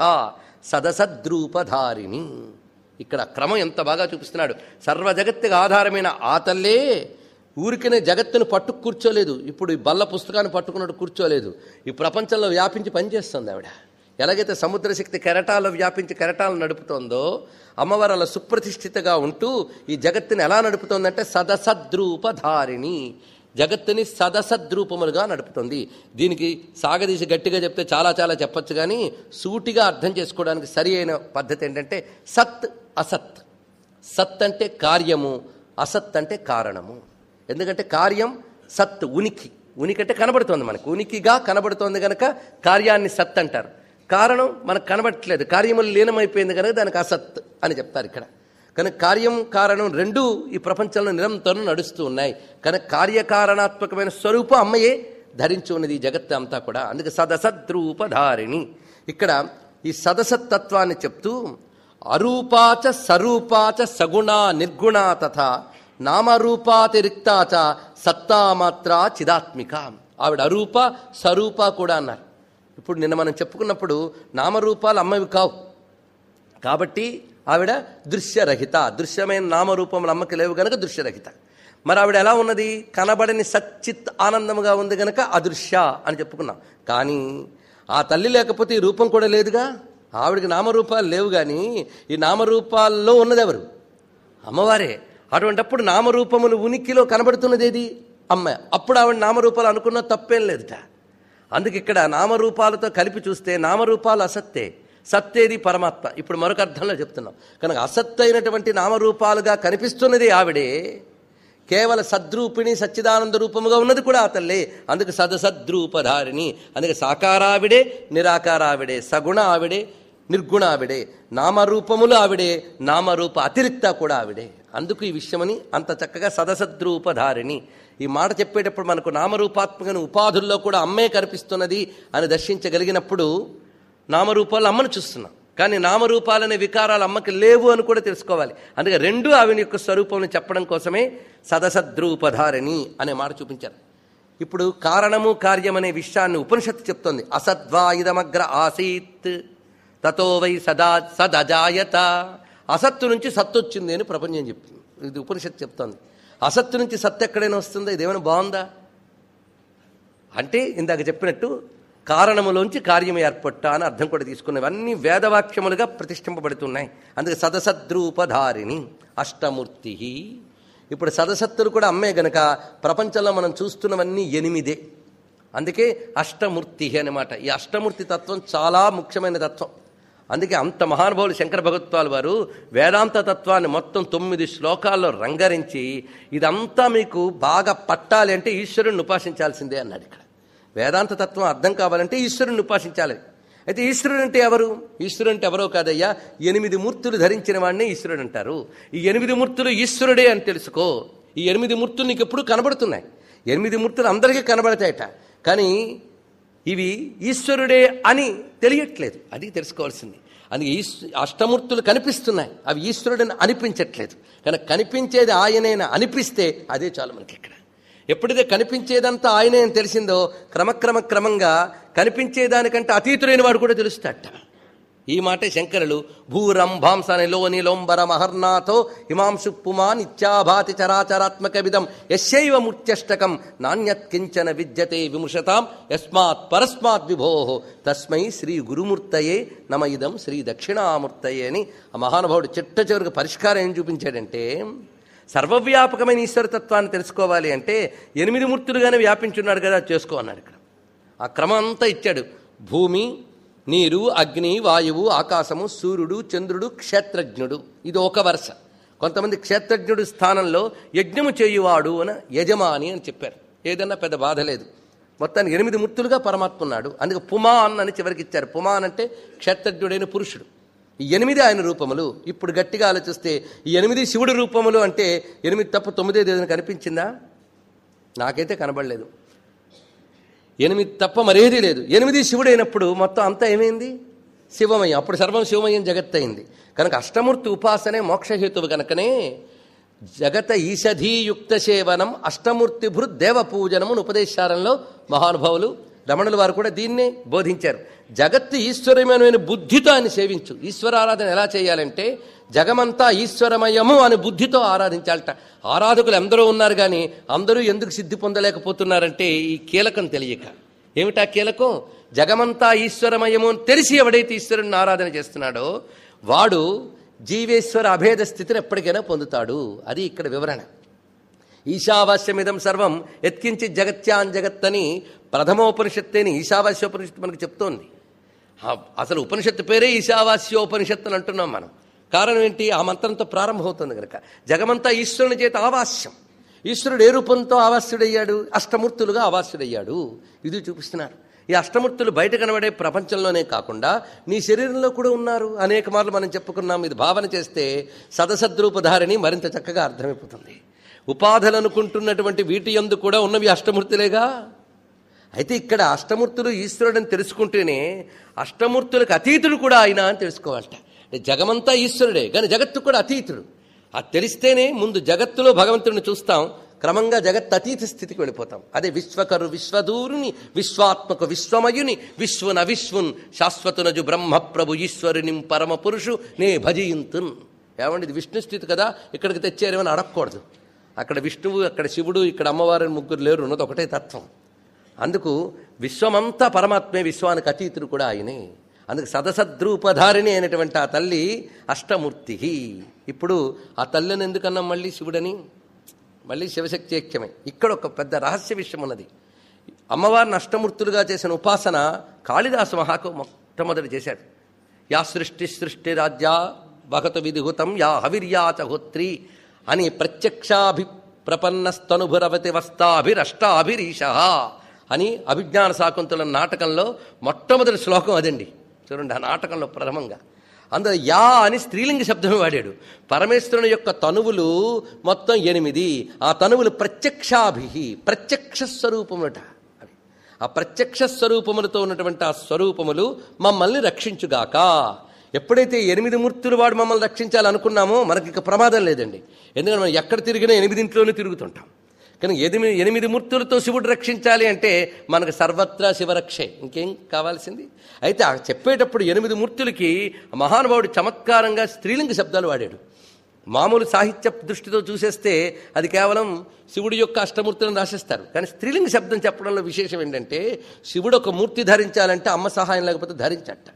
సదసద్రూపధారిణి. ఇక్కడ క్రమం ఎంత బాగా చూపిస్తున్నాడు. సర్వ జగత్తుకి ఆధారమైన ఆ తల్లే ఊరికనే జగత్తును పట్టు కూర్చోలేదు. ఇప్పుడు ఈ బల్ల పుస్తకాన్ని పట్టుకున్నట్టు కూర్చోలేదు. ఈ ప్రపంచంలో వ్యాపించి పనిచేస్తుంది ఆవిడ. ఎలాగైతే సముద్రశక్తి కెరటాల్లో వ్యాపించి కెరటాలను నడుపుతోందో, అమ్మవారు అలా సుప్రతిష్ఠితగా ఉంటూ ఈ జగత్తుని ఎలా నడుపుతోందంటే సదసద్రూపధారిణి. జగత్తుని సదసద్రూపములుగా నడుపుతుంది. దీనికి సాగదీసి గట్టిగా చెప్తే చాలా చాలా చెప్పచ్చు, కానీ సూటిగా అర్థం చేసుకోవడానికి సరి అయిన పద్ధతి ఏంటంటే సత్ అసత్. సత్ అంటే కార్యము, అసత్ అంటే కారణము. ఎందుకంటే కార్యం సత్, ఉనికి. ఉనికి అంటే కనబడుతోంది మనకు, ఉనికిగా కనబడుతోంది కనుక కార్యాన్ని సత్ అంటారు. కారణం మనకు కనబడట్లేదు, కార్యములు లీనమైపోయింది కనుక దానికి అసత్ అని చెప్తారు ఇక్కడ. కనుక కార్యం కారణం రెండూ ఈ ప్రపంచంలో నిరంతరం నడుస్తూ ఉన్నాయి. కనుక కార్యకారణాత్మకమైన స్వరూపం అమ్మయే ధరించి ఉన్నది ఈ జగత్తు అంతా కూడా. అందుకే సదసద్రూపధారిణి. ఇక్కడ ఈ సదసత్తత్వాన్ని చెప్తూ అరూపాచ సరూపాచ సగుణ నిర్గుణ తథా నామరూపాతిరిక్తాచ సత్తామాత్ర చిదాత్మిక. ఆవిడ అరూప స్వరూప కూడా అన్నారు. ఇప్పుడు నిన్న మనం చెప్పుకున్నప్పుడు నామరూపాలు అమ్మవి కావు కాబట్టి ఆవిడ దృశ్యరహిత. దృశ్యమైన నామరూపములు అమ్మకి లేవు గనక దృశ్యరహిత. మరి ఆవిడ ఎలా ఉన్నది? కనబడని సచ్చిత్ ఆనందముగా ఉంది గనక అదృశ్య అని చెప్పుకున్నాం. కానీ ఆ తల్లి లేకపోతే ఈ రూపం కూడా లేదుగా. ఆవిడకి నామరూపాలు లేవు, కానీ ఈ నామరూపాల్లో ఉన్నది ఎవరు? అమ్మవారే. అటువంటిప్పుడు నామరూపములు ఉనికిలో కనబడుతున్నది ఏది? అమ్మ. అప్పుడు ఆవిడ నామరూపాలు అనుకున్న తప్పేం లేదుట. అందుకు ఇక్కడ నామరూపాలతో కలిపి చూస్తే నామరూపాలు అసత్తే, సత్తేది పరమాత్మ. ఇప్పుడు మరొక అర్థంలో చెప్తున్నాం. కనుక అసత్తైనటువంటి నామరూపాలుగా కనిపిస్తున్నది ఆవిడే. కేవల సద్రూపిణి సచ్చిదానంద రూపముగా ఉన్నది కూడా ఆ తల్లే. అందుకు సదసద్రూపధారిణి. అందుకే సాకారావిడే, నిరాకారావిడే, సగుణ ఆవిడే, నిర్గుణ ఆవిడే, నామరూపములు ఆవిడే, నామరూప అతిరిక్త కూడా ఆవిడే. అందుకు ఈ విషయమని అంత చక్కగా సదసద్రూపధారిణి. ఈ మాట చెప్పేటప్పుడు మనకు నామరూపాత్మకమైన ఉపాధుల్లో కూడా అమ్మే కనిపిస్తున్నది అని దర్శించగలిగినప్పుడు నామరూపాలు అమ్మను చూస్తున్నాం. కానీ నామరూపాలనే వికారాలు అమ్మకి లేవు అని కూడా తెలుసుకోవాలి. అందుకే రెండు ఆవిని యొక్క స్వరూపంని చెప్పడం కోసమే సదసద్రూపధారిణి అనే మాట చూపించారు. ఇప్పుడు కారణము కార్యం అనే విషయాన్ని ఉపనిషత్తు చెప్తోంది. అసద్వా ఇదమగ్ర ఆసీత్ తతో వై సదా సదజాయత. అసత్తు నుంచి సత్తు వచ్చింది అని ప్రపంచం చెప్తుంది. ఇది ఉపనిషత్తు చెప్తోంది. అసత్తు నుంచి సత్తు ఎక్కడైనా వస్తుందా? ఇదేమైనా బాగుందా అంటే ఇందాక చెప్పినట్టు కారణములోంచి కార్యం ఏర్పట్ట అని అర్థం కూడా తీసుకున్నవన్నీ వేదవాక్యములుగా ప్రతిష్ఠింపబడుతున్నాయి. అందుకే సదసద్రూపధారిణి అష్టమూర్తి. ఇప్పుడు సదసత్తులు కూడా అమ్మే గనక ప్రపంచంలో మనం చూస్తున్నవన్నీ ఎనిమిదే. అందుకే అష్టమూర్తి అన్నమాట. ఈ అష్టమూర్తి తత్వం చాలా ముఖ్యమైన తత్వం. అందుకే అంత మహానుభావులు శంకర భగవత్పాల్ వారు వేదాంత తత్వాన్ని మొత్తం తొమ్మిది శ్లోకాల్లో రంగరించి ఇదంతా మీకు బాగా పట్టాలి అంటే ఈశ్వరుణ్ణి ఉపాసించాల్సిందే అన్నాడు. ఇక్కడ వేదాంత తత్వం అర్థం కావాలంటే ఈశ్వరుణ్ణి ఉపాసించాలి. అయితే ఈశ్వరుడు అంటే ఎవరు? ఈశ్వరుడు అంటే ఎవరో కాదయ్యా, ఎనిమిది మూర్తులు ధరించిన వాడిని ఈశ్వరుడు అంటారు. ఈ ఎనిమిది మూర్తులు ఈశ్వరుడే అని తెలుసుకో. ఈ ఎనిమిది మూర్తులు నీకు ఎప్పుడు కనబడుతున్నాయి. ఎనిమిది మూర్తులు అందరికీ కనబడతాయట, కానీ ఇవి ఈశ్వరుడే అని తెలియట్లేదు. అది తెలుసుకోవాల్సింది. అందుకే ఈశ్ అష్టమూర్తులు కనిపిస్తున్నాయి, అవి ఈశ్వరుడని అనిపించట్లేదు. కనుక కనిపించేది ఆయనైనా అనిపిస్తే అదే చాలు మనకి. ఇక్కడ ఎప్పుడైతే కనిపించేదంతా ఆయనే అని తెలిసిందో క్రమక్రమ క్రమంగా కనిపించేదానికంటే అతీతులైన వాడు కూడా తెలుస్తాడట. ఈ మాటే శంకరులు భూరంభాంసనిలోని లోంబర మహర్నాథో హిమాంశు పుమాన్ ఇత్యాభాతి చరాచరాత్మక విధం యస్యైవ మూర్త్యష్టకం నాణ్యత్ కించన విద్యతే విముషతాం యస్మాత్ పరస్మాత్ విభో తస్మై శ్రీ గురుమూర్తయే నమ ఇదం శ్రీ దక్షిణామూర్తయే అని ఆ మహానుభావుడు చిట్ట చివరికి పరిష్కారం ఏం చూపించాడంటే, సర్వవ్యాపకమైన ఈశ్వరతత్వాన్ని తెలుసుకోవాలి అంటే ఎనిమిది మూర్తులుగానే వ్యాపించున్నాడు కదా, చేసుకో అన్నాడు. ఇక్కడ ఆ క్రమం అంతా ఇచ్చాడు. భూమి, నీరు, అగ్ని, వాయువు, ఆకాశము, సూర్యుడు, చంద్రుడు, క్షేత్రజ్ఞుడు. ఇది ఒక వరుస. కొంతమంది క్షేత్రజ్ఞుడు స్థానంలో యజ్ఞము చేయువాడు అని యజమాని అని చెప్పారు. ఏదన్నా పెద్ద బాధ లేదు. మొత్తానికి ఎనిమిది మూర్తులుగా పరమాత్మ ఉన్నాడు. అందుకే పుమాన్ అని చివరికి ఇచ్చారు. పుమాన్ అంటే క్షేత్రజ్ఞుడైన పురుషుడు. ఈ ఎనిమిది ఆయన రూపములు. ఇప్పుడు గట్టిగా ఆలోచిస్తే ఈ ఎనిమిది శివుడు రూపములు అంటే ఎనిమిది తప్ప తొమ్మిది ఏదైనా కనిపించిందా? నాకైతే కనబడలేదు. ఎనిమిది తప్ప మరేదీ లేదు. ఎనిమిది శివుడు అయినప్పుడు మొత్తం అంతా ఏమైంది? శివమయం. అప్పుడు సర్వం శివమయం జగత్ అయింది. కనుక అష్టమూర్తి ఉపాసనే మోక్షహేతువు కనుకనే జగత ఈషధీయుక్త సేవనం అష్టమూర్తి భృత్ దేవ పూజనమును ఉపదేశారంలో మహానుభావులు రమణుల వారు కూడా దీన్నే బోధించారు. జగత్తు ఈశ్వరమయమైన బుద్ధితో ఆయన సేవించు. ఈశ్వరారాధన ఎలా చేయాలంటే జగమంతా ఈశ్వరమయము అని బుద్ధితో ఆరాధించాలట. ఆరాధకులు ఎందరో ఉన్నారు కానీ అందరూ ఎందుకు సిద్ధి పొందలేకపోతున్నారంటే ఈ కీలకం తెలియక. ఏమిటా కీలకం? జగమంతా ఈశ్వరమయము అని తెలిసి ఎవడైతే ఈశ్వరుని ఆరాధన చేస్తున్నాడో వాడు జీవేశ్వర అభేద స్థితిని ఎప్పటికైనా పొందుతాడు. అది ఇక్కడ వివరణ. ఈశావాస్యమిదం సర్వం ఎత్కించి జగత్యాన్ జగత్ అని ప్రథమోపనిషత్తు అని ఈశావాస్యోపనిషత్తు మనకు చెప్తోంది. అసలు ఉపనిషత్తు పేరే ఈశావాస్యోపనిషత్తు అని అంటున్నాం మనం. కారణం ఏంటి? ఆ మంత్రంతో ప్రారంభమవుతుంది కనుక. జగమంతా ఈశ్వరుని చేత ఆవాస్యం. ఈశ్వరుడు ఏ రూపంతో ఆవాస్యుడయ్యాడు? అష్టమూర్తులుగా ఆవాస్యుడయ్యాడు. ఇది చూపిస్తున్నారు. ఈ అష్టమూర్తులు బయట కనబడే ప్రపంచంలోనే కాకుండా నీ శరీరంలో కూడా ఉన్నారు. అనేక మార్లు మనం చెప్పుకున్నాం. ఇది భావన చేస్తే సదసద్రూపధారిణి మరింత చక్కగా అర్థమైపోతుంది. ఉపాధులు అనుకుంటున్నటువంటి వీటి యందు కూడా ఉన్నవి అష్టమూర్తులేగా. అయితే ఇక్కడ అష్టమూర్తులు ఈశ్వరుడని తెలుసుకుంటేనే అష్టమూర్తులకు అతీతుడు కూడా ఆయన అని తెలుసుకోవాలట. జగమంతా ఈశ్వరుడే కానీ జగత్తు కూడా అతీతుడు. అది తెలిస్తేనే ముందు జగత్తులో భగవంతుడిని చూస్తాం, క్రమంగా జగత్ అతీత స్థితికి వెళ్ళిపోతాం. అదే విశ్వకరు విశ్వదూరుని విశ్వాత్మక విశ్వమయుని విశ్వన విశ్వున్ శాశ్వతునజు బ్రహ్మ ప్రభు ఈశ్వరుని పరమ పురుషు నే భజయింతున్. ఏమండి ఇది విష్ణు స్థితి కదా, ఇక్కడికి తెచ్చారేమని అడగకూడదు. అక్కడ విష్ణువు, అక్కడ శివుడు, ఇక్కడ అమ్మవారిని ముగ్గురు లేరు, ఉన్నది ఒకటే తత్వం. అందుకు విశ్వమంతా పరమాత్మే, విశ్వానికి అతీతుడు కూడా ఆయనే. అందుకు సదసద్రూపధారిణి అయినటువంటి ఆ తల్లి అష్టమూర్తి. ఇప్పుడు ఆ తల్లిని ఎందుకన్నాం మళ్ళీ శివుడని? మళ్ళీ శివశక్తి ఐక్యమే. ఇక్కడ ఒక పెద్ద రహస్య విషయం ఉన్నది. అమ్మవారిని అష్టమూర్తులుగా చేసిన ఉపాసన కాళిదాసు మహాకవి మొట్టమొదటి చేశాడు. యా సృష్టి సృష్టి రాజ్యా భగత విధిహుతం యా హవిర్యాచహోత్రి అని ప్రత్యక్షాభి ప్రపన్నస్తనుభురవతి వస్తాభిరష్టాభిరీష అని అభిజ్ఞాన శాకుంతల నాటకంలో మొట్టమొదటి శ్లోకం అదండి. చూడండి, ఆ నాటకంలో ప్రథమంగా అందులో యా అని స్త్రీలింగ శబ్దమే వాడాడు. పరమేశ్వరుని యొక్క తనువులు మొత్తం ఎనిమిది. ఆ తనువులు ప్రత్యక్షాభి, ప్రత్యక్ష స్వరూపములట. అవి ఆ ప్రత్యక్ష స్వరూపములతో ఉన్నటువంటి ఆ స్వరూపములు మమ్మల్ని రక్షించుగాక. ఎప్పుడైతే ఎనిమిది మూర్తులు వాడు మమ్మల్ని రక్షించాలనుకున్నామో మనకి ఇక ప్రమాదం లేదండి. ఎందుకంటే మనం ఎక్కడ తిరిగినా ఎనిమిదింట్లోనే తిరుగుతుంటాం. కానీ ఎనిమిది ఎనిమిది మూర్తులతో శివుడు రక్షించాలి అంటే మనకు సర్వత్రా శివరక్షే, ఇంకేం కావాల్సింది. అయితే ఆ చెప్పేటప్పుడు ఎనిమిది మూర్తులకి మహానుభావుడు చమత్కారంగా స్త్రీలింగ శబ్దాలు వాడాడు. మామూలు సాహిత్య దృష్టితో చూసేస్తే అది కేవలం శివుడి యొక్క అష్టమూర్తులను రాసేస్తారు. కానీ స్త్రీలింగ శబ్దం చెప్పడంలో విశేషం ఏంటంటే శివుడు ఒక మూర్తి ధరించాలంటే అమ్మ సహాయం లేకపోతే ధరించట.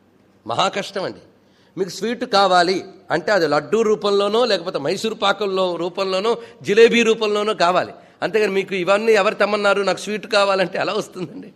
మహా కష్టం అండి. మీకు స్వీట్ కావాలి అంటే అది లడ్డూ రూపంలోనో లేకపోతే మైసూరు పాకంలో రూపంలోనో జిలేబీ రూపంలోనో కావాలి. అంతేగాని మీకు ఇవన్నీ ఎవరు తెమ్మన్నారు నాకు స్వీట్ కావాలంటే ఎలా వస్తుందండి?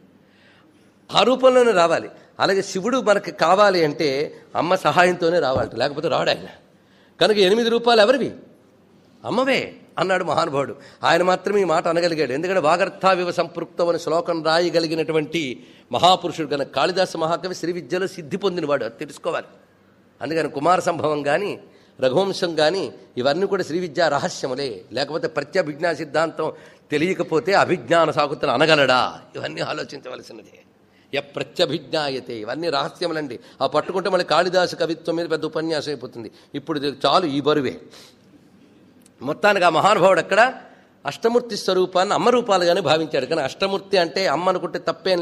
ఆ రూపంలోనే రావాలి. అలాగే శివుడు మనకి కావాలి అంటే అమ్మ సహాయంతోనే రావాలట, లేకపోతే రాడు ఆయన. కనుక ఎనిమిది రూపాయలు ఎవరివి? అమ్మవే అన్నాడు మహానుభావుడు. ఆయన మాత్రమే ఈ మాట అనగలిగాడు. ఎందుకంటే వాగర్థావివ సంపృక్తం అని శ్లోకం రాయగలిగినటువంటి మహాపురుషుడు కనుక కాళిదాస మహాకవి శ్రీ విద్యలో సిద్ధి పొందినవాడు. అది తెలుసుకోవాలి. అందుకని కుమార సంభవం కానీ రఘువంశం కానీ ఇవన్నీ కూడా శ్రీ విద్యా రహస్యములే. లేకపోతే ప్రత్యభిజ్ఞా సిద్ధాంతం తెలియకపోతే అభిజ్ఞాన సాకుతలు అనగలడా? ఇవన్నీ ఆలోచించవలసినదే. య ప్రత్యభిజ్ఞాయతే, ఇవన్నీ రహస్యములండి. ఆ పట్టుకుంటే మళ్ళీ కాళిదాసు కవిత్వం మీద పెద్ద ఉపన్యాసం అయిపోతుంది. ఇప్పుడు చాలు ఈ బరువే. మొత్తానికి ఆ మహానుభావుడు అక్కడ అష్టమూర్తి స్వరూపాన్ని అమ్మ రూపాలుగానే భావించాడు. కానీ అష్టమూర్తి అంటే అమ్మ అనుకుంటే తప్పేం లేదు.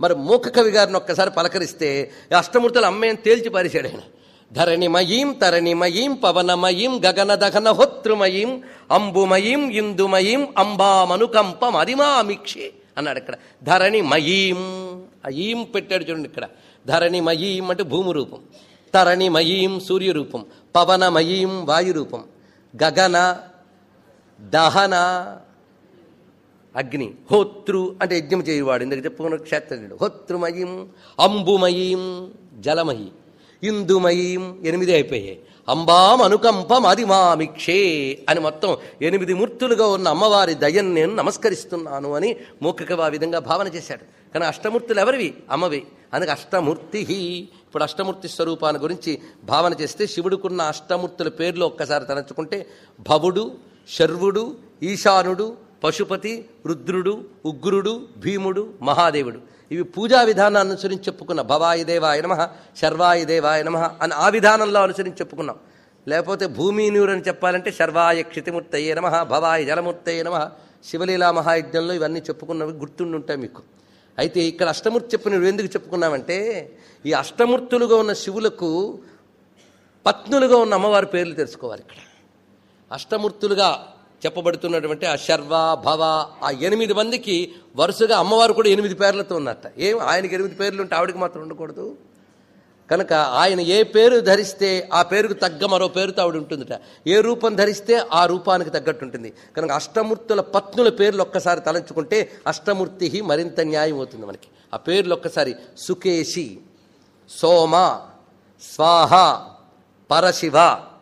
మరి మూక కవి గారిని ఒక్కసారి పలకరిస్తే అష్టమూర్తులు అమ్మేం తేల్చి పారేశాడు ఆయన. ధరణిమయీం తరణిమయీం పవనమయీం గగన దహన హోతృమయీం అంబుమయీం ఇందుమయీం అంబామనుకంపం అరిమామిక్షే అన్నాడు. ఇక్కడ ధరణిమయీం, అయీం పెట్టాడు చూడండి. ఇక్కడ ధరణిమయీం అంటే భూమి రూపం, తరణిమయీం సూర్యరూపం, పవనమయీం వాయురూపం, గగన దహన అగ్ని, హోతృ అంటే యజ్ఞం చేయవాడు, ఇందుకు చెప్పుకున్న క్షేత్రుడు, హోతృమయీం, అంబుమయీం జలమయీ, ఇందుమయీం ఎనిమిది అయిపోయాయి, అంబాం అనుకంపం అది మామిక్షే అని మొత్తం ఎనిమిది మూర్తులుగా ఉన్న అమ్మవారి దయను నేను నమస్కరిస్తున్నాను అని మూకకవి ఆ విధంగా భావన చేశాడు. కానీ అష్టమూర్తులు ఎవరివి? అమ్మవి. అందుకే అష్టమూర్తి. ఇప్పుడు అష్టమూర్తి స్వరూపాన్ని గురించి భావన చేస్తే శివుడుకున్న అష్టమూర్తుల పేర్లు ఒక్కసారి తలంచుకుంటే భవుడు, శర్వుడు, ఈశానుడు, పశుపతి, రుద్రుడు, ఉగ్రుడు, భీముడు, మహాదేవుడు. ఇవి పూజా విధానాన్ని అనుసరించి చెప్పుకున్నాం. భవాయ దేవాయ నమః, శర్వాయ దేవాయ నమః అని ఆ విధానంలో అనుసరించి చెప్పుకున్నాం. లేకపోతే భూమి నీరు అని చెప్పాలంటే శర్వాయ క్షితిమూర్తయే నమః, భవాయ జలమూర్తయే నమః. శివలీలా మహాయజ్ఞంలో ఇవన్నీ చెప్పుకున్నవి గుర్తుండుంటాయి మీకు. అయితే ఇక్కడ అష్టమూర్తి చెప్పిన ఎందుకు చెప్పుకున్నామంటే ఈ అష్టమూర్తులుగా ఉన్న శివులకు పత్నులుగా ఉన్న అమ్మవారి పేర్లు తెలుసుకోవాలి. ఇక్కడ అష్టమూర్తులుగా చెప్పబడుతున్నటువంటి ఆ శర్వ భవ ఆ ఎనిమిది మందికి వరుసగా అమ్మవారు కూడా ఎనిమిది పేర్లతో ఉన్నట్ట. ఏం ఆయనకి ఎనిమిది పేర్లు ఉంటే ఆవిడికి మాత్రం ఉండకూడదు. కనుక ఆయన ఏ పేరు ధరిస్తే ఆ పేరుకు తగ్గ మరో పేరుతో ఆవిడ ఉంటుందిట. ఏ రూపం ధరిస్తే ఆ రూపానికి తగ్గట్టు ఉంటుంది. కనుక అష్టమూర్తుల పత్నుల పేర్లు ఒక్కసారి తలంచుకుంటే అష్టమూర్తి మరింత న్యాయం అవుతుంది మనకి. ఆ పేర్లు ఒక్కసారి సుకేశి, సోమ, స్వాహ, పరశివ,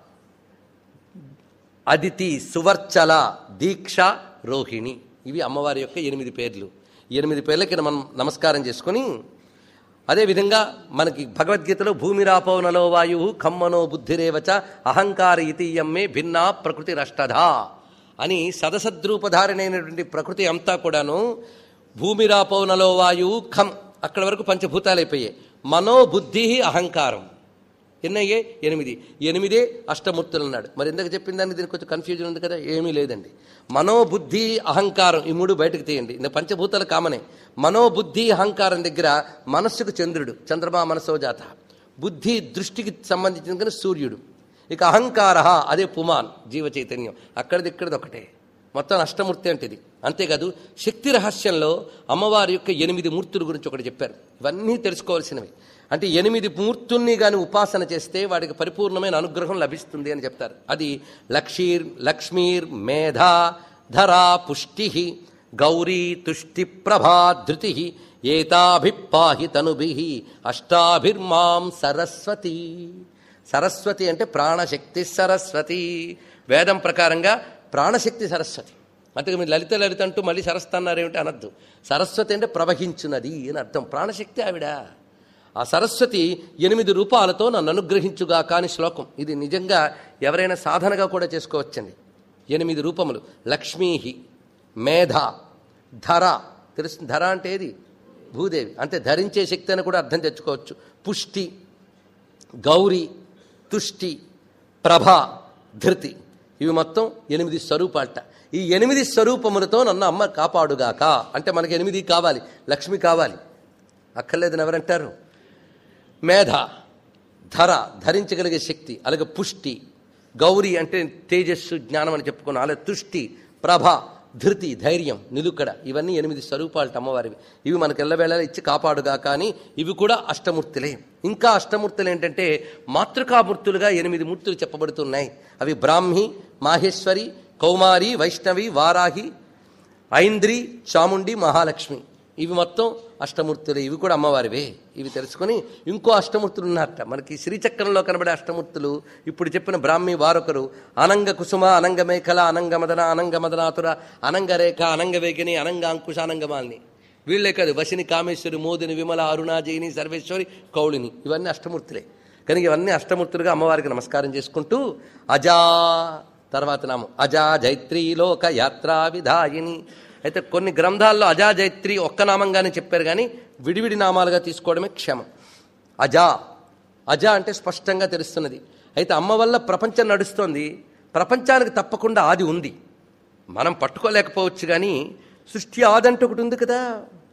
అదితి, సువర్చల, దీక్ష, రోహిణి. ఇవి అమ్మవారి యొక్క ఎనిమిది పేర్లు. ఎనిమిది పేర్లకి మనం నమస్కారం చేసుకొని అదేవిధంగా మనకి భగవద్గీతలో భూమిరాపౌనలో వాయు ఖమ్మనో బుద్ధిరేవచ అహంకార ఇతీయమ్మే భిన్నా ప్రకృతి రష్టధా అని సదసద్రూపధారణైనటువంటి ప్రకృతి అంతా కూడాను భూమిరాపౌనలో వాయువు ఖం అక్కడ వరకు పంచభూతాలు అయిపోయాయి. మనో బుద్ధి అహంకారం ఎన్నయ్యే? ఎనిమిది. ఎనిమిదే అష్టమూర్తులు అన్నాడు. మరి ఎందుకు చెప్పిందని దీనికి కొంచెం కన్ఫ్యూజన్ ఉంది కదా. ఏమీ లేదండి. మనోబుద్ధి అహంకారం ఈ మూడు బయటకు తీయండి. ఇంత పంచభూతాలు కామనే. మనోబుద్ధి అహంకారం దగ్గర మనస్సుకు చంద్రుడు, చంద్రమా మనసో జాత. బుద్ధి దృష్టికి సంబంధించిన కానీ సూర్యుడు. ఇక అహంకార అదే పుమాన్ జీవ చైతన్యం. అక్కడిది ఇక్కడిది ఒకటే. మొత్తం అష్టమూర్తి అంటే ఇది. అంతేకాదు శక్తి రహస్యంలో అమ్మవారి యొక్క ఎనిమిది మూర్తుల గురించి ఒకటి చెప్పారు. ఇవన్నీ తెలుసుకోవాల్సినవి. అంటే ఎనిమిది మూర్తుల్ని కానీ ఉపాసన చేస్తే వాడికి పరిపూర్ణమైన అనుగ్రహం లభిస్తుంది అని చెప్తారు. అది లక్షీర్ లక్ష్మీర్ మేధా ధరా పుష్టి గౌరీ తుష్టి ప్రభా ధృతి ఏతాభిపాహి తనుభి అష్టాభిర్మాం సరస్వతి. సరస్వతి అంటే ప్రాణశక్తి సరస్వతి. వేదం ప్రకారంగా ప్రాణశక్తి సరస్వతి. అంటే మీరు లలిత లలిత అంటూ మళ్ళీ సరస్వతి అన్నారేమిటి అనద్దు. సరస్వతి అంటే ప్రవహించున్నది అని అర్థం. ప్రాణశక్తి ఆవిడ. ఆ సరస్వతి ఎనిమిది రూపాలతో నన్ను అనుగ్రహించుగా కాని శ్లోకం ఇది. నిజంగా ఎవరైనా సాధనగా కూడా చేసుకోవచ్చండి. ఎనిమిది రూపములు. లక్ష్మీ, మేధ, ధర. తెలుసు ధర అంటే ఏది? భూదేవి. అంటే ధరించే శక్తి అని కూడా అర్థం తెచ్చుకోవచ్చు. పుష్టి, గౌరీ, తుష్టి, ప్రభ, ధృతి. ఇవి మొత్తం ఎనిమిది స్వరూపాలట. ఈ ఎనిమిది స్వరూపములతో నన్ను అమ్మ కాపాడుగాక అంటే మనకి ఎనిమిది కావాలి. లక్ష్మి కావాలి, అక్కర్లేదని ఎవరంటారు? మేధ, ధర ధరించగలిగే శక్తి, అలాగే పుష్టి, గౌరీ అంటే తేజస్సు జ్ఞానం అని చెప్పుకున్నాం, అలాగే తుష్టి, ప్రభ, ధృతి ధైర్యం, నిలుకడ. ఇవన్నీ ఎనిమిది స్వరూపాలు అమ్మవారివి. ఇవి మనకు ఎల్లవేళలా ఇచ్చి కాపాడుగా. కానీ ఇవి కూడా అష్టమూర్తులే. ఇంకా అష్టమూర్తులు ఏంటంటే మాతృకామూర్తులుగా ఎనిమిది మూర్తులు చెప్పబడుతున్నాయి. అవి బ్రాహ్మి, మాహేశ్వరి, కౌమారి, వైష్ణవి, వారాహి, ఐంద్రి, చాముండి, మహాలక్ష్మి. ఇవి మొత్తం అష్టమూర్తులే. ఇవి కూడా అమ్మవారివే. ఇవి తెలుసుకొని ఇంకో అష్టమూర్తులు ఉన్నారట. మనకి శ్రీచక్రంలో కనబడే అష్టమూర్తులు ఇప్పుడు చెప్పిన బ్రాహ్మి వారొకరు. అనంగ కుసుమ, అనంగ మేఖల, అనంగ మదన, అనంగ మదనాతుర, అనంగరేఖ, అనంగ వేగిని, అనంగ అంకుశ, అనంగమాలిని. వీళ్లే కాదు, వశిని, కామేశ్వరి, మోదిని, విమల, అరుణ, జయిని, సర్వేశ్వరి, కౌళిని. ఇవన్నీ అష్టమూర్తులే. కనుక ఇవన్నీ అష్టమూర్తులుగా అమ్మవారికి నమస్కారం చేసుకుంటూ అజా తర్వాత నామం అజా జైత్రీ లోక యాత్రా విధాయిని. అయితే కొన్ని గ్రంథాల్లో అజా జైత్రి ఒక్క నామంగానే చెప్పారు, కానీ విడివిడి నామాలుగా తీసుకోవడమే క్షేమం. అజా అజా అంటే స్పష్టంగా తెలుస్తున్నది. అయితే అమ్మ వల్ల ప్రపంచం నడుస్తోంది. ప్రపంచానికి తప్పకుండా ఆది ఉంది, మనం పట్టుకోలేకపోవచ్చు. కానీ సృష్టి ఆది అంటే ఒకటి ఉంది కదా.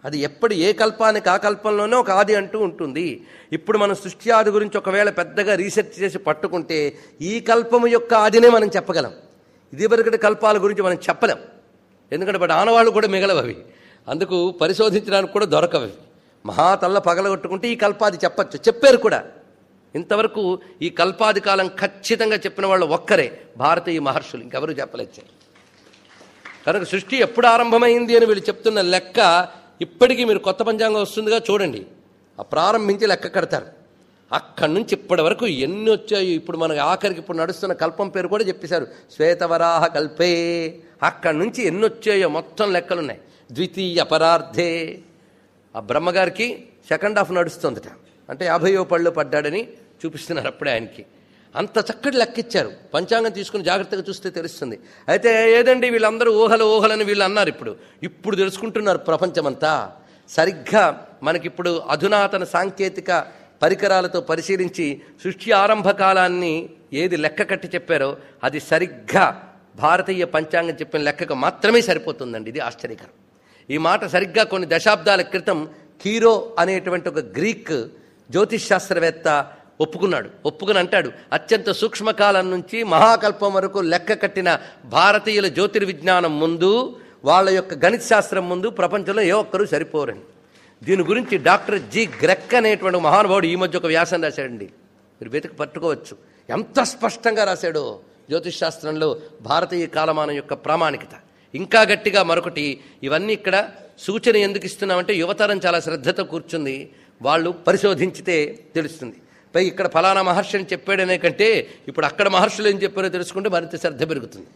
అది ఎప్పుడు ఏ కల్పానికి ఆ కల్పంలోనే ఒక ఆది అంటూ ఉంటుంది. ఇప్పుడు మనం సృష్టి ఆది గురించి ఒకవేళ పెద్దగా రీసెర్చ్ చేసి పట్టుకుంటే ఈ కల్పము యొక్క ఆదినే మనం చెప్పగలం. ఇదివరకటి కల్పాల గురించి మనం చెప్పలేం, ఎందుకంటే బట్ ఆనవాళ్ళు కూడా మిగలవు అవి, అందుకు పరిశోధించడానికి కూడా దొరకవి. మహాతల్ల పగలగొట్టుకుంటే ఈ కల్పాది చెప్పచ్చు, చెప్పారు కూడా. ఇంతవరకు ఈ కల్పాది కాలం ఖచ్చితంగా చెప్పిన వాళ్ళు ఒక్కరే, భారతీయ మహర్షులు, ఇంకెవరూ చెప్పలేదు. కనుక సృష్టి ఎప్పుడు ఆరంభమైంది అని వీళ్ళు చెప్తున్న లెక్క ఇప్పటికీ మీరు కొత్త పంచాంగం వస్తుందిగా చూడండి, ఆ ప్రారంభించి లెక్క కడతారు. అక్కడి నుంచి ఇప్పటి వరకు ఎన్ని వచ్చాయి. ఇప్పుడు మనకి ఆఖరికి ఇప్పుడు నడుస్తున్న కల్పం పేరు కూడా చెప్పేశారు, శ్వేతవరాహ కల్పే. అక్కడి నుంచి ఎన్ని వచ్చాయో మొత్తం లెక్కలున్నాయి. ద్వితీయ పరార్థే, ఆ బ్రహ్మగారికి సెకండ్ హాఫ్ నడుస్తుందట, అంటే యాభైయో పళ్ళు పడ్డాడని చూపిస్తున్నారు అప్పుడే ఆయనకి. అంత చక్కటి లెక్కిచ్చారు. పంచాంగం తీసుకుని జాగ్రత్తగా చూస్తే తెలుస్తుంది. అయితే ఏదండి వీళ్ళందరూ ఊహలు ఊహలని వీళ్ళు అన్నారు. ఇప్పుడు ఇప్పుడు తెలుసుకుంటున్నారు ప్రపంచమంతా. సరిగ్గా మనకిప్పుడు అధునాతన సాంకేతిక పరికరాలతో పరిశీలించి సృష్టి ఆరంభ కాలాన్ని ఏది లెక్క కట్టి చెప్పారో అది సరిగ్గా భారతీయ పంచాంగం చెప్పిన లెక్కకు మాత్రమే సరిపోతుందండి. ఇది ఆశ్చర్యకరం. ఈ మాట సరిగ్గా కొన్ని దశాబ్దాల క్రితం కీరో అనేటువంటి ఒక గ్రీక్ జ్యోతిష్ శాస్త్రవేత్త ఒప్పుకున్నాడు. ఒప్పుకుని అంటాడు, అత్యంత సూక్ష్మకాలం నుంచి మహాకల్పం వరకు లెక్క కట్టిన భారతీయుల జ్యోతిర్విజ్ఞానం ముందు, వాళ్ళ యొక్క గణిత శాస్త్రం ముందు ప్రపంచంలో ఏ ఒక్కరూ సరిపోరని. దీని గురించి డాక్టర్ జి గ్రెక్ అనేటువంటి మహానుభావుడు ఈ మధ్య ఒక వ్యాసం రాశాడండి, మీరు వెతికి పట్టుకోవచ్చు. ఎంత స్పష్టంగా రాశాడో జ్యోతిష్ శాస్త్రంలో భారతీయ కాలమానం యొక్క ప్రామాణికత. ఇంకా గట్టిగా మరొకటి, ఇవన్నీ ఇక్కడ సూచన ఎందుకు ఇస్తున్నామంటే యువతరం చాలా శ్రద్ధతో కూర్చుంది, వాళ్ళు పరిశోధించితే తెలుస్తుంది. పై ఇక్కడ ఫలానా మహర్షి అని చెప్పాడనే కంటే ఇప్పుడు అక్కడ మహర్షులు ఏం చెప్పారో తెలుసుకుంటే మరింత శ్రద్ధ పెరుగుతుంది.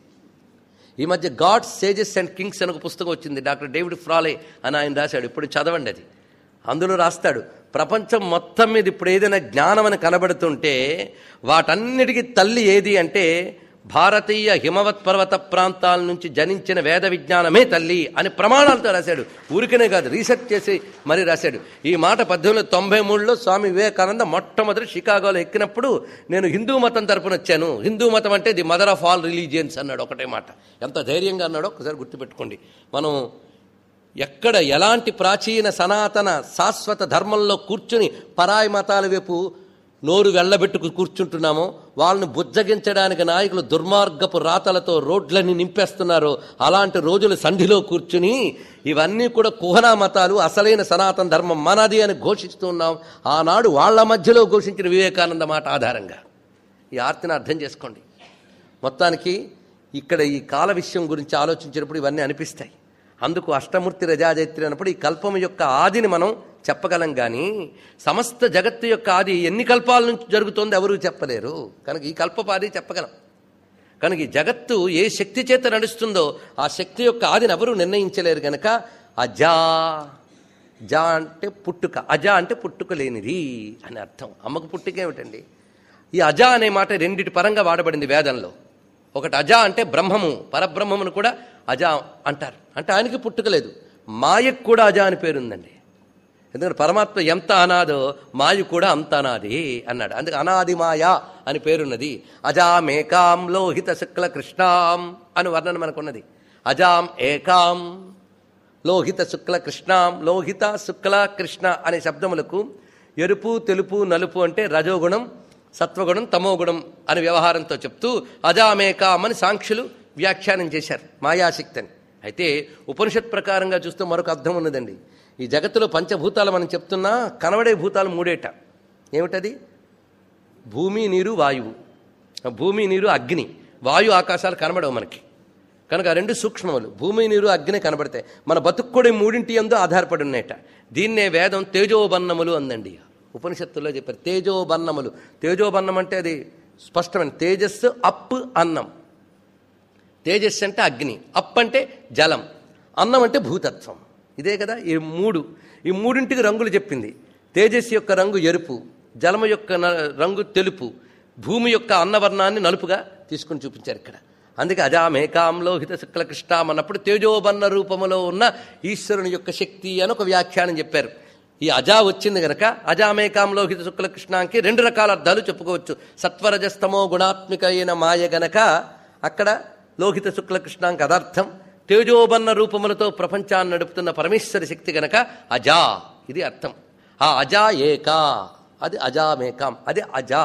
ఈ మధ్య గాడ్స్ సేజెస్ అండ్ కింగ్స్ అని ఒక పుస్తకం వచ్చింది, డాక్టర్ డేవిడ్ ఫ్రాలే అని ఆయన రాశాడు. ఇప్పుడు చదవండి అది. అందులో రాస్తాడు, ప్రపంచం మొత్తం మీద ఇప్పుడు ఏదైనా జ్ఞానం అని కనబడుతుంటే వాటన్నిటికీ తల్లి ఏది అంటే భారతీయ హిమవత్ పర్వత ప్రాంతాల నుంచి జనించిన వేద విజ్ఞానమే తల్లి అని ప్రమాణాలతో రాశాడు. ఊరికనే కాదు, రీసెర్చ్ చేసి మరీ రాశాడు. ఈ మాట పద్దెనిమిది వందల తొంభై మూడులో స్వామి వివేకానంద మొట్టమొదటి షికాగోలో ఎక్కినప్పుడు నేను హిందూ మతం తరపున వచ్చాను, హిందూ మతం అంటే the mother of all religions అన్నాడు. ఒకటే మాట, ఎంత ధైర్యంగా అన్నాడో ఒకసారి గుర్తుపెట్టుకోండి. మనం ఎక్కడ ఎలాంటి ప్రాచీన సనాతన శాశ్వత ధర్మంలో కూర్చుని పరాయి మతాల వైపు నోరు వెళ్ళబెట్టుకు కూర్చుంటున్నామో, వాళ్ళని బుజ్జగించడానికి నాయకులు దుర్మార్గపు రాతలతో రోడ్లని నింపేస్తున్నారో అలాంటి రోజుల సంధిలో కూర్చుని ఇవన్నీ కూడా కుహనా మతాలు, అసలైన సనాతన ధర్మం మనది అని ఘోషిస్తూ ఉన్నాం. ఆనాడు వాళ్ల మధ్యలో ఘోషించిన వివేకానంద మాట ఆధారంగా ఈ ఆర్తిని అర్థం చేసుకోండి. మొత్తానికి ఇక్కడ ఈ కాల విషయం గురించి ఆలోచించినప్పుడు ఇవన్నీ అనిపిస్తాయి. అందుకు అష్టమూర్తి రజాజైత్రి అన్నప్పుడు ఈ కల్పం యొక్క ఆదిని మనం చెప్పగలం, కానీ సమస్త జగత్తు యొక్క ఆది ఎన్ని కల్పాల నుంచి జరుగుతుందో ఎవరూ చెప్పలేరు. కనుక ఈ కల్పపాది చెప్పగలం. కనుక ఈ జగత్తు ఏ శక్తి చేత నడుస్తుందో ఆ శక్తి యొక్క ఆదిని ఎవరూ నిర్ణయించలేరు. కనుక అజా, జా అంటే పుట్టుక, అజా అంటే పుట్టుక లేనిది అని అర్థం. అమ్మకు పుట్టుక ఏమిటండి? ఈ అజా అనే మాట రెండిటి పరంగా వాడబడింది వేదంలో. ఒకటి అజా అంటే బ్రహ్మము, పరబ్రహ్మమును కూడా అజా అంటారు. అంటే ఆయనకి పుట్టుక లేదు. మాయకు కూడా అజా అని పేరుందండి. ఎందుకంటే పరమాత్మ ఎంత అనాదో మాయ కూడా అంత అనాది అన్నాడు. అందుకే అనాది మాయా అని పేరున్నది. అజాం ఏకాం లోహిత శుక్ల కృష్ణాం అని వర్ణన మనకున్నది. అజాం ఏకాం లోహిత శుక్ల కృష్ణాం. లోహిత శుక్ల కృష్ణ అనే శబ్దములకు ఎరుపు తెలుపు నలుపు అంటే రజోగుణం, సత్వగుణం, తమోగుణం అని వ్యవహారంతో చెప్తూ అజామేకాం అని సాంఖ్యులు వ్యాఖ్యానం చేశారు మాయాశక్తి అని. అయితే ఉపనిషత్ ప్రకారంగా చూస్తే మరొక అర్థం ఉన్నదండి. ఈ జగత్తులో పంచభూతాలు మనం చెప్తున్నా కనబడే భూతాలు మూడేట. ఏమిటది? భూమి, నీరు, వాయువు. భూమి, నీరు, అగ్ని. వాయు ఆకాశాలు కనబడవు మనకి. కనుక రెండు సూక్ష్మములు భూమి, నీరు, అగ్ని కనబడతాయి. మన బతుక్కుడే మూడింటి యందు ఆధారపడి ఉన్నాయట. దీన్నే వేదం తేజోబన్నములు అందండి. ఉపనిషత్తుల్లో చెప్పారు తేజోబన్నములు. తేజోబన్నం అంటే అది స్పష్టమైన తేజస్సు, అప్ అన్నం. తేజస్సు అంటే అగ్ని, అప్ అంటే జలం, అన్నం అంటే భూతత్వం. ఇదే కదా ఈ మూడు. ఈ మూడింటికి రంగులు చెప్పింది. తేజస్సు యొక్క రంగు ఎరుపు, జలము యొక్క రంగు తెలుపు, భూమి యొక్క అన్నవర్ణాన్ని నలుపుగా తీసుకుని చూపించారు ఇక్కడ. అందుకే అజామేకాం లోహిత శుక్ల కృష్ణాం అన్నప్పుడు తేజోబన్న రూపములో ఉన్న ఈశ్వరుని యొక్క శక్తి అని ఒక వ్యాఖ్యానం చెప్పారు. ఈ అజా వచ్చింది గనక అజామేకాం లోహిత శుక్ల కృష్ణాంకి రెండు రకాల అర్థాలు చెప్పుకోవచ్చు. సత్వరజస్తమో గుణాత్మిక అయిన మాయ గనక అక్కడ లోహిత శుక్ల కృష్ణాంకి అదర్థం, తేజోబన్న రూపములతో ప్రపంచాన్ని నడుపుతున్న పరమేశ్వర శక్తి గనక అజా, ఇది అర్థం. ఆ అజా ఏకా, అది అజామేకాం, అది అజా.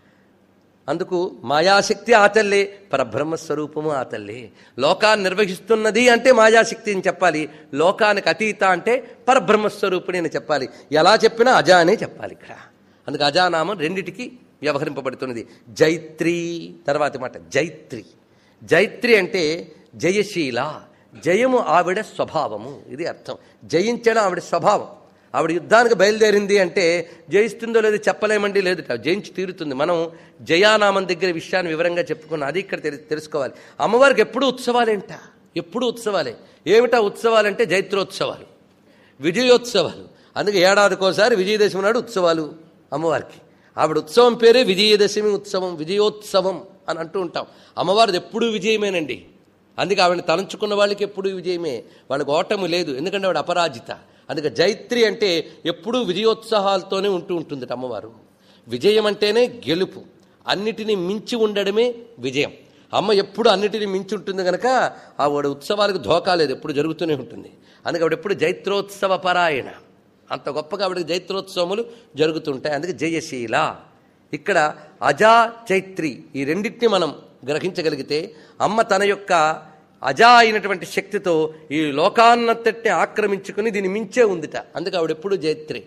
అందుకు మాయాశక్తి ఆతల్లే, పరబ్రహ్మస్వరూపము ఆతల్లే. లోకాన్ని నిర్వహిస్తున్నది అంటే మాయాశక్తి అని చెప్పాలి, లోకానికి అతీత అంటే పరబ్రహ్మస్వరూపిణి అని చెప్పాలి. ఎలా చెప్పినా అజా అనే చెప్పాలి ఇక్కడ. అందుకు అజానామం రెండిటికి వ్యవహరింపబడుతున్నది. జైత్రి తర్వాతి మాట జైత్రి. జైత్రి అంటే జయశీల, జయము ఆవిడ స్వభావము, ఇది అర్థం. జయించడం ఆవిడ స్వభావం. ఆవిడ యుద్ధానికి బయలుదేరింది అంటే జయిస్తుందో లేదో చెప్పలేమండి, లేదు జయించి తీరుతుంది. మనం జయానామం దగ్గర విషయాన్ని వివరంగా చెప్పుకున్నాం, అది ఇక్కడ తెలుసుకోవాలి. అమ్మవారికి ఎప్పుడూ ఉత్సవాలేంట, ఎప్పుడూ ఉత్సవాలే. ఏమిటా ఉత్సవాలంటే జైత్రోత్సవాలు, విజయోత్సవాలు. అందుకే ఏడాదికోసారి విజయదశమి నాడు ఉత్సవాలు అమ్మవారికి. ఆవిడ ఉత్సవం పేరే విజయదశమి ఉత్సవం, విజయోత్సవం అని అంటూ ఉంటాం. అమ్మవారిది ఎప్పుడూ విజయమేనండి. అందుకే ఆవిడని తలంచుకున్న వాళ్ళకి ఎప్పుడూ విజయమే, వాళ్ళకి ఓటమి లేదు, ఎందుకంటే ఆవిడ అపరాజిత. అందుకే జైత్రి అంటే ఎప్పుడూ విజయోత్సాహాలతోనే ఉంటూ ఉంటుంది అమ్మవారు. విజయం అంటేనే గెలుపు, అన్నిటినీ మించి ఉండడమే విజయం. అమ్మ ఎప్పుడు అన్నిటినీ మించి ఉంటుంది కనుక ఆవిడ ఉత్సవాలకు ధోకా లేదు, ఎప్పుడు జరుగుతూనే ఉంటుంది. అందుకే ఆవిడ ఎప్పుడు జైత్రోత్సవ పరాయణ, అంత గొప్పగా ఆవిడకి జైత్రోత్సవములు జరుగుతుంటాయి. అందుకే జయశీల. ఇక్కడ అజా చైత్రి ఈ రెండింటినీ మనం గ్రహించగలిగితే అమ్మ తన యొక్క అజా అయినటువంటి శక్తితో ఈ లోకాన్నంతటిని ఆక్రమించుకుని దీన్ని మించే ఉందిట. అందుకే ఆవిడెప్పుడు జైత్రి.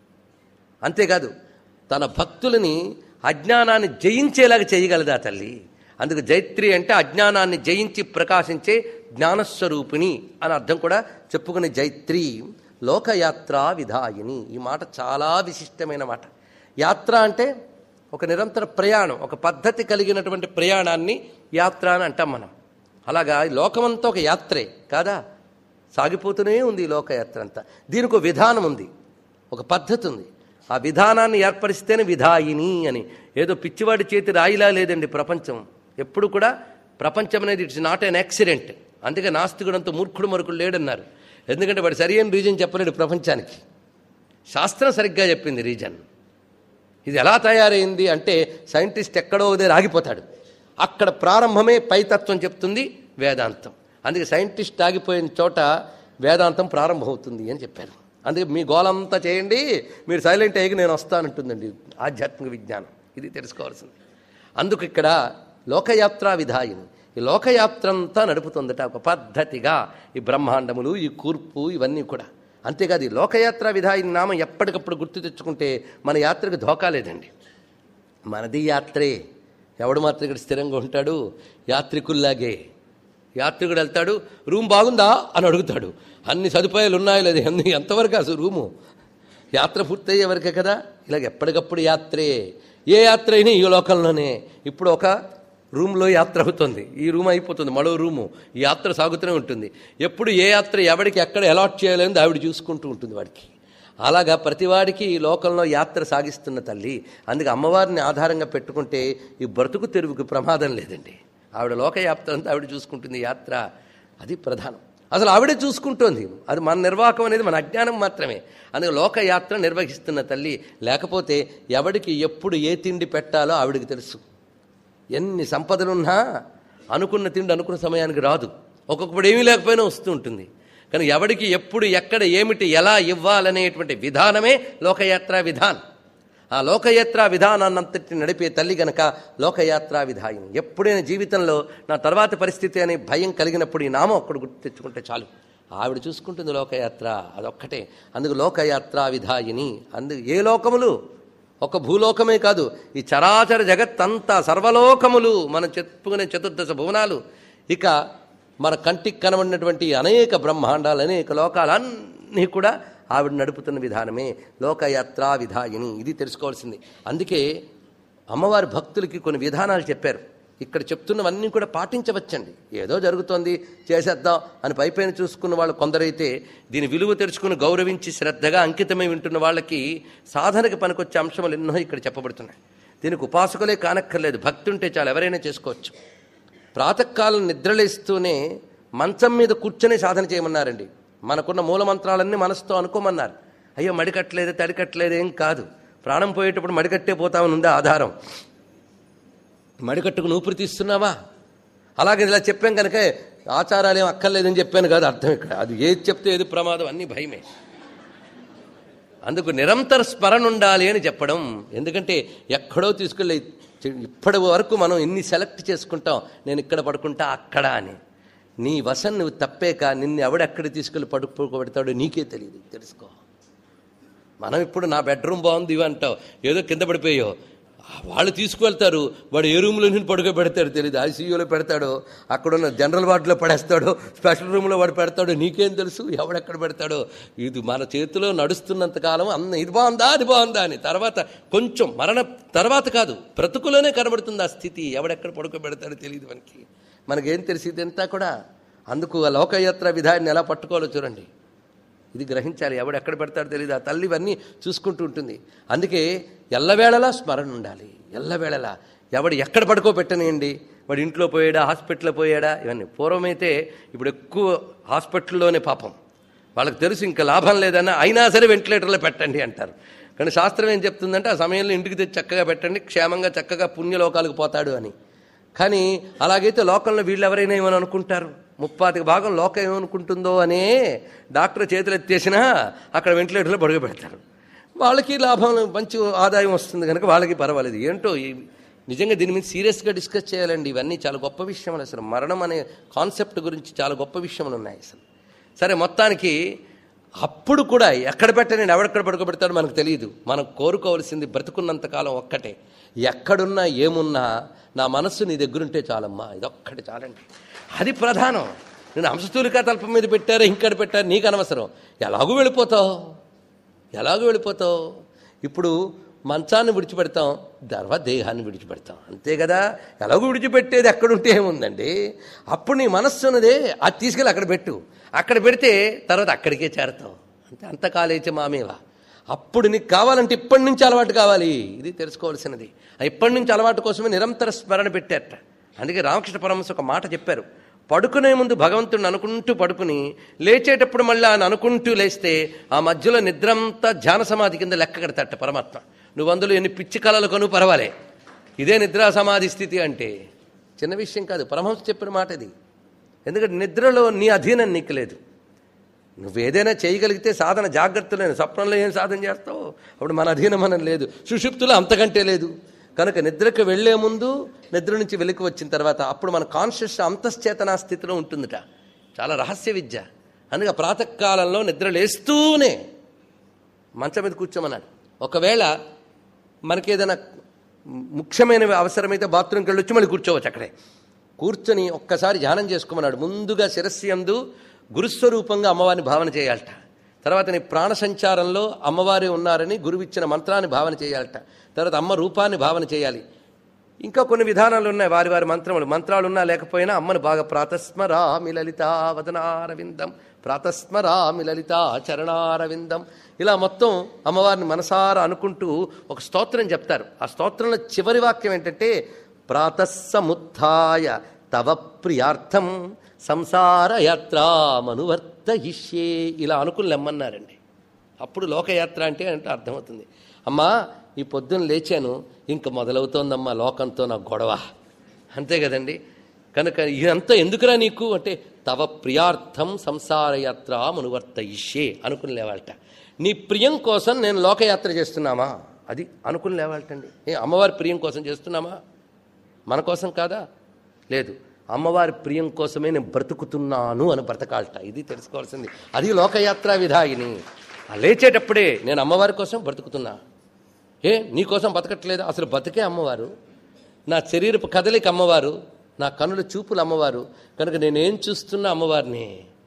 అంతేకాదు తన భక్తులని అజ్ఞానాన్ని జయించేలాగా చేయగలదా తల్లి. అందుకు జైత్రి అంటే అజ్ఞానాన్ని జయించి ప్రకాశించే జ్ఞానస్వరూపిణి అని అర్థం కూడా చెప్పుకునే జైత్రి. లోకయాత్రా విధాయిని, ఈ మాట చాలా విశిష్టమైన మాట. యాత్ర అంటే ఒక నిరంతర ప్రయాణం, ఒక పద్ధతి కలిగినటువంటి ప్రయాణాన్ని యాత్ర అని అంటాం మనం. అలాగా లోకమంతా ఒక యాత్రే కాదా, సాగిపోతూనే ఉంది ఈ లోకయాత్ర అంతా. దీనికి ఒక విధానం ఉంది, ఒక పద్ధతి ఉంది. ఆ విధానాన్ని ఏర్పరిస్తేనే విధాయిని అని. ఏదో పిచ్చివాడి చేతి రాయిలా లేదండి ప్రపంచం. ఎప్పుడు కూడా ప్రపంచం అనేది ఇట్స్ నాట్ ఎన్ యాక్సిడెంట్. అందుకే నాస్తికుడంతో మూర్ఖుడు మరొకడు లేడన్నారు. ఎందుకంటే వాడు సరి అయిన రీజన్ చెప్పలేడు ప్రపంచానికి. శాస్త్రం సరిగ్గా చెప్పింది రీజన్. ఇది ఎలా తయారైంది అంటే సైంటిస్ట్ ఎక్కడో దగ్గర ఆగిపోతాడు, అక్కడ ప్రారంభమే పైతత్వం చెప్తుంది వేదాంతం. అందుకే సైంటిస్ట్ ఆగిపోయిన చోట వేదాంతం ప్రారంభమవుతుంది అని చెప్పారు. అందుకే మీ గోలంతా చేయండి, మీరు సైలెంట్ అయ్యి నేను వస్తానంటుందండి ఆధ్యాత్మిక విజ్ఞానం. ఇది తెలుసుకోవాల్సింది. అందుకు ఇక్కడ లోకయాత్రా విధాయిని, ఈ లోకయాత్ర అంతా నడుపుతుందట ఒక పద్ధతిగా. ఈ బ్రహ్మాండములు, ఈ కూర్పు, ఇవన్నీ కూడా. అంతేకాదు ఈ లోకయాత్ర విధాయిని నామం ఎప్పటికప్పుడు గుర్తు తెచ్చుకుంటే మన యాత్రకు ధోకా లేదండి. మనది యాత్రే. ఎవడు మాత్రం ఇక్కడ స్థిరంగా ఉంటాడు, యాత్రికుల్లాగే. యాత్రికుడు వెళ్తాడు, రూమ్ బాగుందా అని అడుగుతాడు, అన్ని సదుపాయాలు ఉన్నాయో లేదు, అన్ని ఎంతవరకు అసలు రూము, యాత్ర పూర్తయ్యే వరకే కదా. ఇలాగ ఎప్పటికప్పుడు యాత్రే. ఏ యాత్ర అయినా ఈ లోకంలోనే. ఇప్పుడు ఒక రూమ్లో యాత్ర అవుతుంది, ఈ రూమ్ అయిపోతుంది, మరో రూము, ఈ యాత్ర సాగుతూనే ఉంటుంది. ఎప్పుడు ఏ యాత్ర ఎవడికి ఎక్కడ అలాట్ చేయాలని ఆవిడ చూసుకుంటూ ఉంటుంది వాడికి. అలాగా ప్రతివాడికి ఈ లోకంలో యాత్ర సాగిస్తున్న తల్లి. అందుకే అమ్మవారిని ఆధారంగా పెట్టుకుంటే ఈ బ్రతుకు తెరువుకి ప్రమాదం లేదండి. ఆవిడ లోకయాత్ర అంతా ఆవిడ చూసుకుంటుంది, యాత్ర అది ప్రధానం. అసలు ఆవిడే చూసుకుంటోంది, అది మన నిర్వాహకం అనేది మన అజ్ఞానం మాత్రమే. అందుకే లోకయాత్ర నిర్వహిస్తున్న తల్లి. లేకపోతే ఎవడికి ఎప్పుడు ఏ తిండి పెట్టాలో ఆవిడికి తెలుసు. ఎన్ని సంపదలున్నా అనుకున్న తిండి అనుకున్న సమయానికి రాదు, ఒక్కొక్కప్పుడు ఏమీ లేకపోయినా వస్తూ ఉంటుంది. కానీ ఎవడికి ఎప్పుడు ఎక్కడ ఏమిటి ఎలా ఇవ్వాలనేటువంటి విధానమే లోకయాత్రా విధానం. ఆ లోకయాత్రా విధానాన్నంతటి నడిపే తల్లి గనక లోకయాత్రా విధాయిని. ఎప్పుడైనా జీవితంలో నా తర్వాత పరిస్థితి అనే భయం కలిగినప్పుడు ఈ నామం ఒక్కడు గుర్తు తెచ్చుకుంటే చాలు, ఆవిడ చూసుకుంటుంది లోకయాత్ర, అదొక్కటే. అందుకు లోకయాత్రా విధాయిని. అందుకు ఏ లోకములు, ఒక భూలోకమే కాదు, ఈ చరాచర జగత్తంతా సర్వలోకములు, మనం చెప్పుకునే చతుర్దశ భువనాలు, ఇక మన కంటికి కనబడినటువంటి అనేక బ్రహ్మాండాలు, అనేక లోకాలన్నీ కూడా ఆవిడ నడుపుతున్న విధానమే లోకయాత్రా విధాయిని. ఇది తెలుసుకోవాల్సింది. అందుకే అమ్మవారి భక్తులకి కొన్ని విధానాలు చెప్పారు. ఇక్కడ చెప్తున్నవన్నీ కూడా పాటించవచ్చండి. ఏదో జరుగుతోంది చేసేద్దాం అని పైపైన చూసుకున్న వాళ్ళు కొందరైతే దీని విలువ తెలుసుకుని గౌరవించి శ్రద్ధగా అంకితమై వింటున్న వాళ్ళకి సాధనకి పనికొచ్చే అంశములు ఎన్నో ఇక్కడ చెప్పబడుతున్నాయి. దీనికి ఉపాసకులే కానక్కర్లేదు, భక్తి ఉంటే చాలు, ఎవరైనా చేసుకోవచ్చు. ప్రాతకాలం నిద్రలేస్తూనే మంచం మీద కూర్చొని సాధన చేయమన్నారండి. మనకున్న మూలమంత్రాలన్నీ మనసుతో అనుకోమన్నారు. అయ్యో మడికట్టలేదు తడికట్టలేదు ఏం కాదు, ప్రాణం పోయేటప్పుడు మడికట్టే పోతామని ఉందా ఆధారం. మడికట్టుకు ఊపిరి తీస్తున్నావా, అలాగే ఇలా చెప్పాం కనుక ఆచారాలు ఏం అక్కర్లేదని చెప్పాను కాదు అర్థం ఇక్కడ. అది ఏది చెప్తే ఏది ప్రమాదం అన్నీ భయమే. అందుకు నిరంతర స్మరణ ఉండాలి అని చెప్పడం. ఎందుకంటే ఎక్కడో తీసుకెళ్ళి ఇప్పటి వరకు మనం ఎన్ని సెలెక్ట్ చేసుకుంటాం, నేను ఇక్కడ పడుకుంటా అక్కడ అని. నీ వశం నువ్వు తప్పేక నిన్ను ఎవడెక్కడ తీసుకెళ్ళి పడుకోబెడతాడో నీకే తెలియదు, తెలుసుకో. మనం ఇప్పుడు నా బెడ్రూమ్ బాగుంది ఇవి అంటావు, ఏదో కింద పడిపోయావు, వాళ్ళు తీసుకువెళ్తారు, వాడు ఏ రూమ్లో నేను పడుకోబెడతాడు తెలియదు. ఐసీయూలో పెడతాడో, అక్కడున్న జనరల్ వార్డులో పడేస్తాడో, స్పెషల్ రూమ్లో వాడు పెడతాడో నీకేం తెలుసు ఎవడెక్కడ పెడతాడో. ఇది మన చేతిలో నడుస్తున్నంతకాలం అన్న ఇది బాగుందా అది బాగుందా అని. తర్వాత కొంచెం మరణ తర్వాత కాదు, బ్రతుకులోనే కనబడుతుంది ఆ స్థితి. ఎవడెక్కడ పడుకోబెడతాడో తెలియదు మనకి. మనకేం తెలిసింది అంతా కూడా. అందుకు ఆ లోకయాత్ర విధాన్ని ఎలా పట్టుకోవాలో చూడండి. ఇది గ్రహించాలి. ఎవడెక్కడ పెడతాడో తెలియదు. ఆ తల్లి ఇవన్నీ చూసుకుంటూ ఉంటుంది. అందుకే ఎల్లవేళలా స్మరణ ఉండాలి. ఎల్లవేళలా ఎవడు ఎక్కడ పడుకోబెట్టనియండి, వాడు ఇంట్లో పోయాడా హాస్పిటల్లో పోయాడా ఇవన్నీ. పూర్వమైతే ఇప్పుడు ఎక్కువ హాస్పిటల్లోనే పాపం వాళ్ళకి తెలుసు ఇంకా లాభం లేదన్నా, అయినా సరే వెంటిలేటర్లో పెట్టండి అంటారు. కానీ శాస్త్రం ఏం చెప్తుందంటే ఆ సమయంలో ఇంటికి తెచ్చి చక్కగా పెట్టండి, క్షేమంగా చక్కగా పుణ్యలోకాలకు పోతాడు అని. కానీ అలాగైతే లోకంలో వీళ్ళు ఎవరైనా ఏమని అనుకుంటారు, ముప్పాతికి భాగం లోకం ఏమనుకుంటుందో అనే డాక్టర్ చేతులు ఎత్తేసినా అక్కడ వెంటిలేటర్లో పడుకోబెడతారు. వాళ్ళకి లాభం మంచి ఆదాయం వస్తుంది కనుక వాళ్ళకి పర్వాలేదు. ఏంటో నిజంగా దీని మీద సీరియస్గా డిస్కస్ చేయాలండి. ఇవన్నీ చాలా గొప్ప విషయములు. అసలు మరణం అనే కాన్సెప్ట్ గురించి చాలా గొప్ప విషయములు ఉన్నాయి అసలు. సరే, మొత్తానికి అప్పుడు కూడా ఎక్కడ పెట్టని ఎవడెక్కడ పడుకోబెడతాడో మనకు తెలియదు. మనం కోరుకోవాల్సింది బ్రతుకున్నంతకాలం ఒక్కటే, ఎక్కడున్నా ఏమున్నా నా మనస్సు నీ దగ్గరుంటే చాలమ్మా, ఇదొక్కటి చాలండి. అది ప్రధానం. నేను హంసతూలికా తల్పం మీద పెట్టారా ఇంకడ పెట్టారు నీకు అనవసరం. ఎలాగూ వెళ్ళిపోతావు ఎలాగూ వెళ్ళిపోతావు ఇప్పుడు మంచాన్ని విడిచిపెడతాం, తర్వాత దేహాన్ని విడిచిపెడతాం, అంతే కదా. ఎలాగూ విడిచిపెట్టేది ఎక్కడుంటే ఏముందండి. అప్పుడు నీ మనస్సు ఉన్నదే అది తీసుకెళ్ళి అక్కడ పెట్టు, అక్కడ పెడితే తర్వాత అక్కడికే చేరతావు. అంతే. అంతకాలేచి మామేవా. అప్పుడు నీకు కావాలంటే ఇప్పటి నుంచి అలవాటు కావాలి. ఇది తెలుసుకోవాల్సినది. ఇప్పటి నుంచి అలవాటు కోసమే నిరంతర స్మరణ పెట్టారట. అందుకే రామకృష్ణ పరమహంస ఒక మాట చెప్పారు, పడుకునే ముందు భగవంతుడిని అనుకుంటూ పడుకుని లేచేటప్పుడు మళ్ళీ ఆయన అనుకుంటూ లేస్తే ఆ మధ్యలో నిద్రంతా ధ్యాన సమాధి కింద లెక్క కడతాట పరమాత్మ. నువ్వు అందులో ఎన్ని పిచ్చి కళలు కొను పర్వాలే, ఇదే నిద్రా సమాధి స్థితి అంటే చిన్న విషయం కాదు. పరమహంస చెప్పిన మాట ఇది. ఎందుకంటే నిద్రలో నీ అధీనం నీకు లేదు. నువ్వేదైనా చేయగలిగితే సాధన జాగ్రత్తలేను. స్వప్నంలో ఏం సాధన చేస్తావు, అప్పుడు మన అధీనం మనం లేదు. సుషుప్తులో అంతకంటే లేదు. కనుక నిద్రకు వెళ్లే ముందు, నిద్ర నుంచి వెలికి వచ్చిన తర్వాత అప్పుడు మన కాన్షియస్ అంతశ్చేతనా స్థితిలో ఉంటుందిట. చాలా రహస్య విద్య. అందుకే ప్రాతకాలంలో నిద్ర లేస్తూనే మంచం మీద కూర్చోమన్నాడు. ఒకవేళ మనకేదైనా ముఖ్యమైన అవసరమైతే బాత్రూమ్కి వెళ్ళొచ్చి మళ్ళీ కూర్చోవచ్చు. అక్కడే కూర్చొని ఒక్కసారి ధ్యానం చేసుకోమన్నాడు. ముందుగా శిరస్సు యందు గురుస్వరూపంగా అమ్మవారిని భావన చేయాలట. తర్వాత నీ ప్రాణ సంచారంలో అమ్మవారే ఉన్నారని గురువిచ్చిన మంత్రాన్ని భావన చేయాలట. తర్వాత అమ్మ రూపాన్ని భావన చేయాలి. ఇంకా కొన్ని విధానాలు ఉన్నాయి, వారి వారి మంత్రములు. మంత్రాలు ఉన్నా లేకపోయినా అమ్మను బాగా ప్రాతస్మరామి లలితా వదనారవిందం, ప్రాతస్మరామి లలితా చరణారవిందం, ఇలా మొత్తం అమ్మవారిని మనసారా అనుకుంటూ ఒక స్తోత్రం చెప్తారు. ఆ స్తోత్రంలో చివరి వాక్యం ఏంటంటే ప్రాతస్సముత్థాయ తవ ప్రియార్థం సంసార యాత్రామనువర్తయిష్యే, ఇలా అనుకుని లెమ్మన్నారండి. అప్పుడు లోకయాత్ర అంటే అంటే అర్థమవుతుంది. అమ్మా ఈ పొద్దున్న లేచాను, ఇంక మొదలవుతోందమ్మా లోకంతో నాకు గొడవ, అంతే కదండి. కనుక ఇదంతా ఎందుకురా నీకు అంటే తవ ప్రియార్థం సంసారయాత్రామనువర్తయిష్యే అనుకుని లేవాలట. నీ ప్రియం కోసం నేను లోకయాత్ర చేస్తున్నామా, అది అనుకుని లేవాలటండి. ఏ అమ్మవారి ప్రియం కోసం చేస్తున్నామా, మన కోసం కాదా? లేదు, అమ్మవారి ప్రియం కోసమే నేను బ్రతుకుతున్నాను అని బ్రతకాలట. ఇది తెలుసుకోవాల్సింది. అది లోకయాత్రా విధాయిని. లేచేటప్పుడే నేను అమ్మవారి కోసం బ్రతుకుతున్నా. ఏ నీకోసం బతకట్లేదు, అసలు బతికే అమ్మవారు, నా శరీరపు కదలిక అమ్మవారు, నా కనుల చూపులు అమ్మవారు. కనుక నేనేం చూస్తున్నా అమ్మవారిని,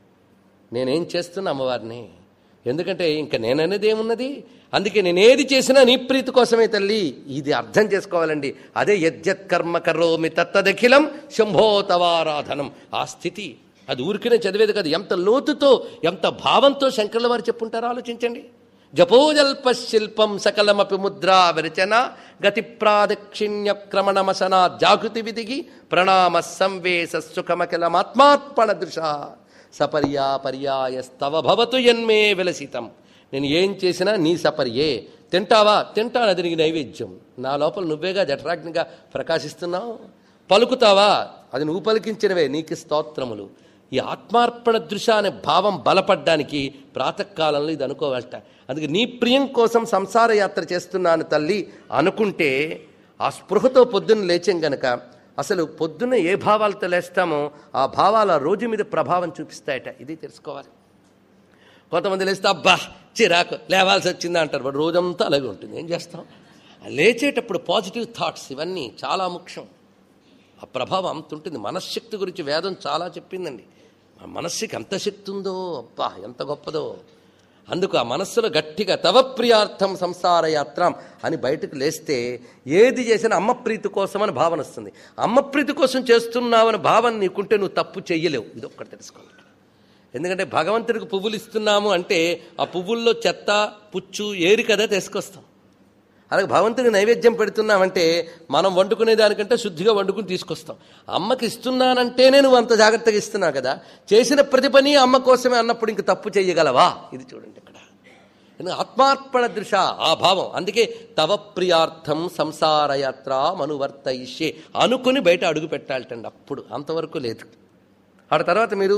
నేనేం చేస్తున్నా అమ్మవారిని. ఎందుకంటే ఇంకా నేననేది ఏమున్నది. అందుకే నేనేది చేసినా నీ ప్రీతి కోసమే తల్లి. ఇది అర్థం చేసుకోవాలండి. అదే యద్యత్ కర్మ కరోమి తత్తదఖిలం శంభో తవారాధనం. ఆ స్థితి అది ఊరికినే చదివేది కాదు. ఎంత లోతుతో ఎంత భావంతో శంకరుల వారు చెప్పుంటారో ఆలోచించండి. జపోజల్ప శిల్పం సకలమపి ముద్రా విరచన గతి ప్రాదక్షిణ్య క్రమణమసనా జాగృతి విధిగి ప్రణామ సంవేశ సుఖమఖిలమాత్మార్పణ దృశ సపర్యా పర్యాయస్తవ భవతు యన్మే విలసితం. నేను ఏం చేసినా నీ సపర్యే. తింటావా, తింటాను, అది నీకు నైవేద్యం. నా లోపల నువ్వేగా జఠరాగ్నిగా ప్రకాశిస్తున్నావు. పలుకుతావా, అది నువ్వు పలికించినవే, నీకు స్తోత్రములు. ఈ ఆత్మార్పణ దృశ అనే భావం బలపడ్డానికి ప్రాతకాలంలో ఇది అనుకోవాలట. అందుకే నీ ప్రియం కోసం సంసార యాత్ర చేస్తున్నాను తల్లి అనుకుంటే ఆ స్పృహతో పొద్దున్న లేచాం గనక అసలు పొద్దున్న ఏ భావాలతో లేస్తామో ఆ భావాల రోజు మీద ప్రభావం చూపిస్తాయట. ఇది తెలుసుకోవాలి. కొంతమంది లేస్తే అబ్బా చిరాకు లేవాల్సి వచ్చిందా అంటారు. వాడు రోజంతా అలాగే ఉంటుంది. ఏం చేస్తాం? లేచేటప్పుడు పాజిటివ్ థాట్స్ ఇవన్నీ చాలా ముఖ్యం. ఆ ప్రభావం అంత ఉంటుంది. మనశ్శక్తి గురించి వేదం చాలా చెప్పిందండి. ఆ మనస్సుకి ఎంత శక్తి ఉందో, అబ్బా ఎంత గొప్పదో. అందుకు ఆ మనస్సులో గట్టిగా తవ ప్రియార్థం సంసార యాత్రం అని బయటకు లేస్తే ఏది చేసినా అమ్మ ప్రీతి కోసం అని భావన వస్తుంది. అమ్మ ప్రీతి కోసం చేస్తున్నావని భావన నీకుంటే నువ్వు తప్పు చెయ్యలేవు. ఇది ఒక్కటి తెలుసుకోవాలి. ఎందుకంటే భగవంతుడికి పువ్వులు ఇస్తున్నాము అంటే ఆ పువ్వుల్లో చెత్త పుచ్చు ఏరి కదా తీసుకొస్తాం. అలాగే భగవంతుడికి నైవేద్యం పెడుతున్నామంటే మనం వండుకునే దానికంటే శుద్ధిగా వండుకుని తీసుకొస్తాం. అమ్మకి ఇస్తున్నానంటేనే నువ్వు అంత జాగ్రత్తగా ఇస్తున్నావు కదా. చేసిన ప్రతి పని అమ్మ కోసమే అన్నప్పుడు ఇంక తప్పు చెయ్యగలవా? ఇది చూడండి ఇక్కడ. ఎందుకంటే ఆత్మార్పణ దృశ ఆ భావం. అందుకే తవ ప్రియార్థం సంసారయాత్ర మనువర్తయిష్యే అనుకుని బయట అడుగు పెట్టాలటండి. అప్పుడు అంతవరకు లేదు. ఆ తర్వాత మీరు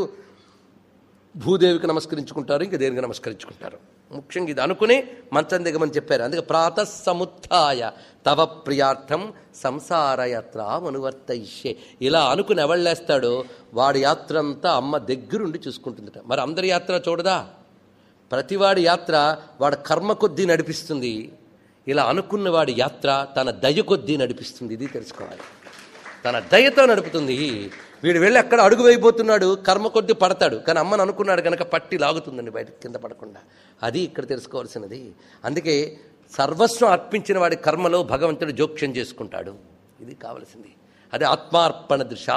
భూదేవికి నమస్కరించుకుంటారు, ఇంక దేనికి నమస్కరించుకుంటారు. ముఖ్యంగా ఇది అనుకుని మంచం దిగమని చెప్పారు. అందుకే ప్రాతః సముత్థాయ తవ ప్రియార్థం సంసారయాత్ర మనువర్తయిష్యే ఇలా అనుకుని ఎవళ్ళేస్తాడో వాడి యాత్ర అంతా అమ్మ దగ్గరుండి చూసుకుంటుందట. మరి అందరి యాత్ర చూడదా? ప్రతివాడి యాత్ర వాడి కర్మ కొద్దీ నడిపిస్తుంది. ఇలా అనుకున్న వాడి యాత్ర తన దయ కొద్దీ నడిపిస్తుంది. ఇది తెలుసుకోవాలి. తన దయతో నడుపుతుంది. వీడు వెళ్ళి అక్కడ అడుగు వేయబోతున్నాడు, కర్మ కొద్ది పడతాడు. కానీ అమ్మను అనుకున్నాడు కనుక పట్టి లాగుతుందండి బయటకు కింద పడకుండా. అది ఇక్కడ తెలుసుకోవాల్సినది. అందుకే సర్వస్వం అర్పించిన వాడి కర్మలో భగవంతుడు జోక్యం చేసుకుంటాడు. ఇది కావలసింది. అదే ఆత్మార్పణ దృశ.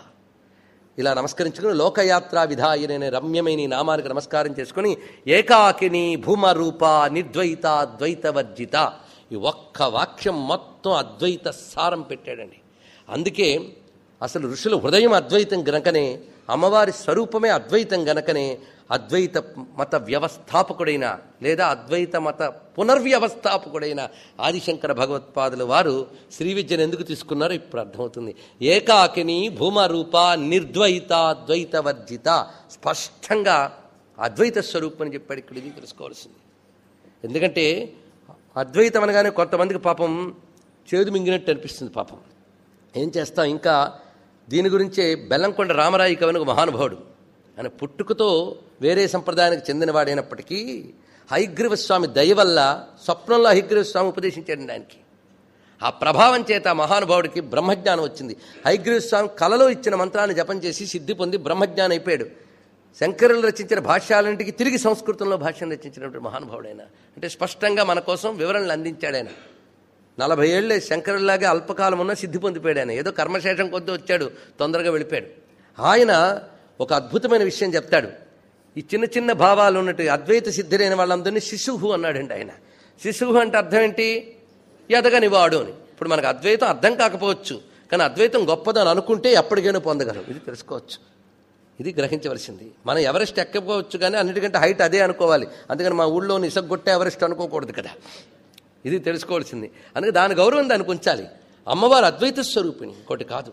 ఇలా నమస్కరించుకుని లోకయాత్రా విధాయనే రమ్యమైన ఈ నామానికి నమస్కారం చేసుకుని ఏకాకిని భూమరూప నిర్ద్వైత ద్వైతవర్జిత ఈ ఒక్క వాక్యం మొత్తం అద్వైత సారం పెట్టాడండి. అందుకే అసలు ఋషుల హృదయం అద్వైతం గనకనే, అమ్మవారి స్వరూపమే అద్వైతం గనకనే అద్వైత మత వ్యవస్థాపకుడైన లేదా అద్వైత మత పునర్వ్యవస్థాపకుడైన ఆదిశంకర భగవత్పాదుల వారు శ్రీ విద్యను ఎందుకు తీసుకున్నారో ఇప్పుడు అర్థమవుతుంది. ఏకాకిని భూమరూప నిర్ద్వైత ద్వైతవర్జిత స్పష్టంగా అద్వైత స్వరూపం అని చెప్పాడు. ఇక్కడ ఇది తెలుసుకోవాల్సింది. ఎందుకంటే అద్వైతం అనగానే కొంతమందికి పాపం చేదు మింగినట్టు అనిపిస్తుంది. పాపం ఏం చేస్తాం. ఇంకా దీని గురించే బెల్లంకొండ రామరాయి కవి ఒక మహానుభావుడు. ఆయన పుట్టుకతో వేరే సంప్రదాయానికి చెందినవాడైనప్పటికీ హయగ్రీవ స్వామి దయ వల్ల స్వప్నంలో హయగ్రీవ స్వామి ఉపదేశించాడండి ఆయనకి. ఆ ప్రభావం చేత మహానుభావుడికి బ్రహ్మజ్ఞానం వచ్చింది. హయగ్రీవ స్వామి కలలో ఇచ్చిన మంత్రాన్ని జపం చేసి సిద్ధి పొంది బ్రహ్మజ్ఞానం అయిపోయాడు. శంకరులు రచించిన భాష్యాలంటికి తిరిగి సంస్కృతంలో భాష్యం రచించినటువంటి మహానుభావుడైన. అంటే స్పష్టంగా మన కోసం వివరణలు అందించాడు ఆయన. నలభై ఏళ్ళే శంకరుల్లాగా అల్పకాలం ఉన్న సిద్ధి పొందిపోయాడు ఆయన. ఏదో కర్మశేషం కొద్దీ వచ్చాడు, తొందరగా వెళ్ళిపోయాడు. ఆయన ఒక అద్భుతమైన విషయం చెప్తాడు. ఈ చిన్న చిన్న భావాలు ఉన్నట్టు అద్వైత సిద్ధులైన వాళ్ళందరినీ శిశువు అన్నాడండి ఆయన. శిశువు అంటే అర్థం ఏంటి? ఎదగని వాడు అని. ఇప్పుడు మనకు అద్వైతం అర్థం కాకపోవచ్చు, కానీ అద్వైతం గొప్పదని అనుకుంటే ఎప్పటికైనా పొందగలం. ఇది తెలుసుకోవచ్చు. ఇది గ్రహించవలసింది. మనం ఎవరెస్ట్ ఎక్కకపోవచ్చు, కానీ అన్నిటికంటే హైట్ అదే అనుకోవాలి. అందుకని మా ఊళ్ళో ఇసగొట్టే ఎవరెస్ట్ అనుకోకూడదు కదా. ఇది తెలుసుకోవాల్సింది. అందుకే దాని గౌరవం దానికి ఉంచాలి. అమ్మవారు అద్వైత స్వరూపిణి, ఇంకోటి కాదు.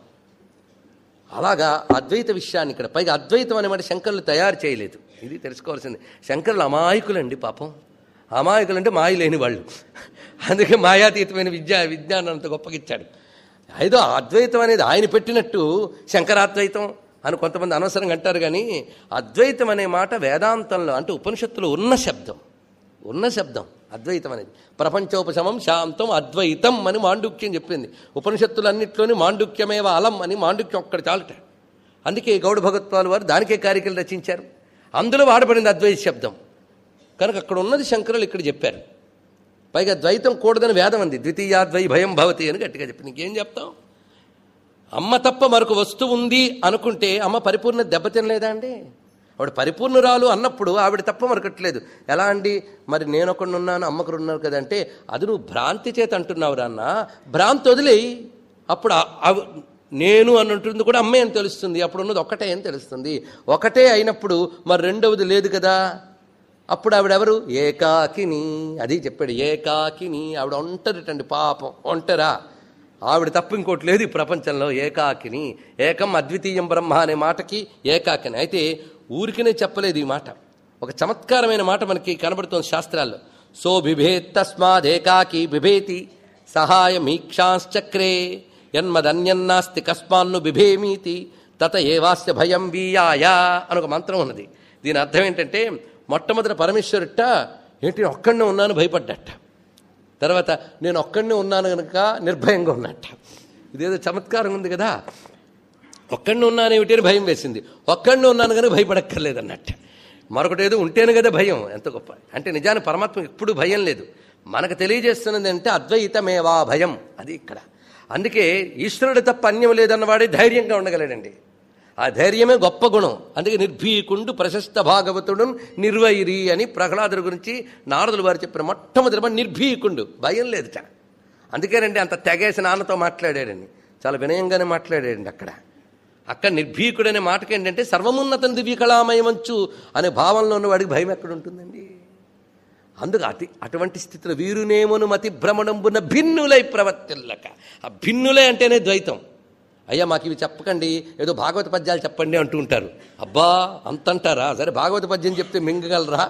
అలాగా అద్వైత విషయాన్ని ఇక్కడ పైగా అద్వైతం అనేమాట శంకరులు తయారు చేయలేదు. ఇది తెలుసుకోవాల్సింది. శంకరులు అమాయకులండి పాపం. అమాయకులు అంటే మాయ లేని వాళ్ళు. అందుకే మాయాతీతమైన విద్యా విజ్ఞానం అంత గొప్పగిచ్చాడు. ఏదో అద్వైతం అనేది ఆయన పెట్టినట్టు శంకరాద్వైతం అని కొంతమంది అనవసరంగా అంటారు. కానీ అద్వైతం అనే మాట వేదాంతంలో అంటే ఉపనిషత్తులో ఉన్న శబ్దం ఉన్న శబ్దం అద్వైతం అనేది. ప్రపంచోపశమం శాంతం అద్వైతం అని మాండుక్యం చెప్పింది. ఉపనిషత్తులన్నింటిలోని మాండుక్యమేవ అలం అని మాండుక్యం ఒక్కటి చాలట. అందుకే గౌడ భగవత్పాలు వారు దానికే కారికలు రచించారు. అందులో వాడబడింది అద్వైత శబ్దం కనుక అక్కడ ఉన్నది శంకరులు ఇక్కడ చెప్పారు. పైగా ద్వైతం కూడదని వేదం అంది. ద్వితీయాద్వై భయం భవతి అని గట్టిగా చెప్పింది. ఇంకేం చెప్తాం? అమ్మ తప్ప మరొక వస్తువు ఉంది అనుకుంటే అమ్మ పరిపూర్ణ దెబ్బతినలేదా అండి? ఆవిడ పరిపూర్ణురాలు అన్నప్పుడు ఆవిడ తప్ప మరొకట్లేదు. ఎలా అండి? మరి నేను ఒకడున్నాను అమ్మకు ఉన్నారు కదంటే అది నువ్వు భ్రాంతి చేత అంటున్నావు రాన్న. భ్రాంతి వదిలేయి. అప్పుడు నేను అని ఉంటుంది కూడా అమ్మే అని తెలుస్తుంది. అప్పుడు ఉన్నది ఒకటే అని తెలుస్తుంది. ఒకటే అయినప్పుడు మరి రెండవది లేదు కదా. అప్పుడు ఆవిడెవరు? ఏకాకిని. అది చెప్పాడు, ఏకాకిని. ఆవిడ ఒంటరిటండి పాపం. ఒంటరా ఆవిడ తప్ప ఇంకోటి లేదు ఈ ప్రపంచంలో, ఏకాకిని. ఏకం అద్వితీయం బ్రహ్మ అనే మాటకి ఏకాకిని. అయితే ఊరికనే చెప్పలేదు ఈ మాట, ఒక చమత్కారమైన మాట మనకి కనబడుతోంది శాస్త్రాల్లో. సో బిభేత్ తస్మాదేకాకి బిభేతి సహాయమీక్షాశ్చక్రే యన్మదన్యన్నాస్తి కస్మాన్ను బిభేమీతి తత ఏవాస్య భయం వీయాయ అని ఒక మంత్రం ఉన్నది. దీని అర్థం ఏంటంటే, మొట్టమొదటి పరమేశ్వరుట ఏంటి ఒక్కడనే ఉన్నాను భయపడ్డట, తర్వాత నేను ఒక్కడనే ఉన్నాను కనుక నిర్భయంగా ఉన్నట్ట. ఇదేదో చమత్కారం ఉంది కదా, ఒక్కడనే ఉన్నాను ఏమిటి అని భయం వేసింది, ఒక్కడనే ఉన్నాను కనుక భయపడక్కర్లేదన్నట్ట. మరొకటి ఏదో ఉంటేనే కదా భయం. ఎంత గొప్ప అంటే, నిజానికి పరమాత్మ ఎప్పుడు భయం లేదు. మనకు తెలియజేస్తున్నది అంటే అద్వైతమేవా భయం, అది ఇక్కడ. అందుకే ఈశ్వరుడు తప్ప అన్యం లేదన్నవాడే ధైర్యంగా ఉండగలడండి. ఆ ధైర్యమే గొప్ప గుణం. అందుకే నిర్భీకుండు ప్రశస్త భాగవతుడు నిర్వైరి అని ప్రహ్లాదుడి గురించి నారదులు వారు చెప్పిన మొట్టమొదటి నిర్భీకుండు, భయం లేదుట. అందుకేనండి అంత తెగేసి నాన్నతో మాట్లాడాడండి, చాలా వినయంగానే మాట్లాడాడండి అక్కడ. అక్కడ నిర్భీకుడు అనే మాటకి ఏంటంటే సర్వమున్నతం దివ్యకళామయమంచు అనే భావంలో ఉన్న వాడికి భయం ఎక్కడ ఉంటుందండి. అందుకు అతి అటువంటి స్థితిలో వీరునేమోను మతి భ్రమణంబున భిన్నులై ప్రవర్తిల్లక. ఆ భిన్నులే అంటేనే ద్వైతం. అయ్యా మాకు ఇవి చెప్పకండి, ఏదో భాగవత పద్యాలు చెప్పండి అంటూ ఉంటారు. అబ్బా అంతంటారా, సరే భాగవత పద్యం చెప్తే మింగగలరా?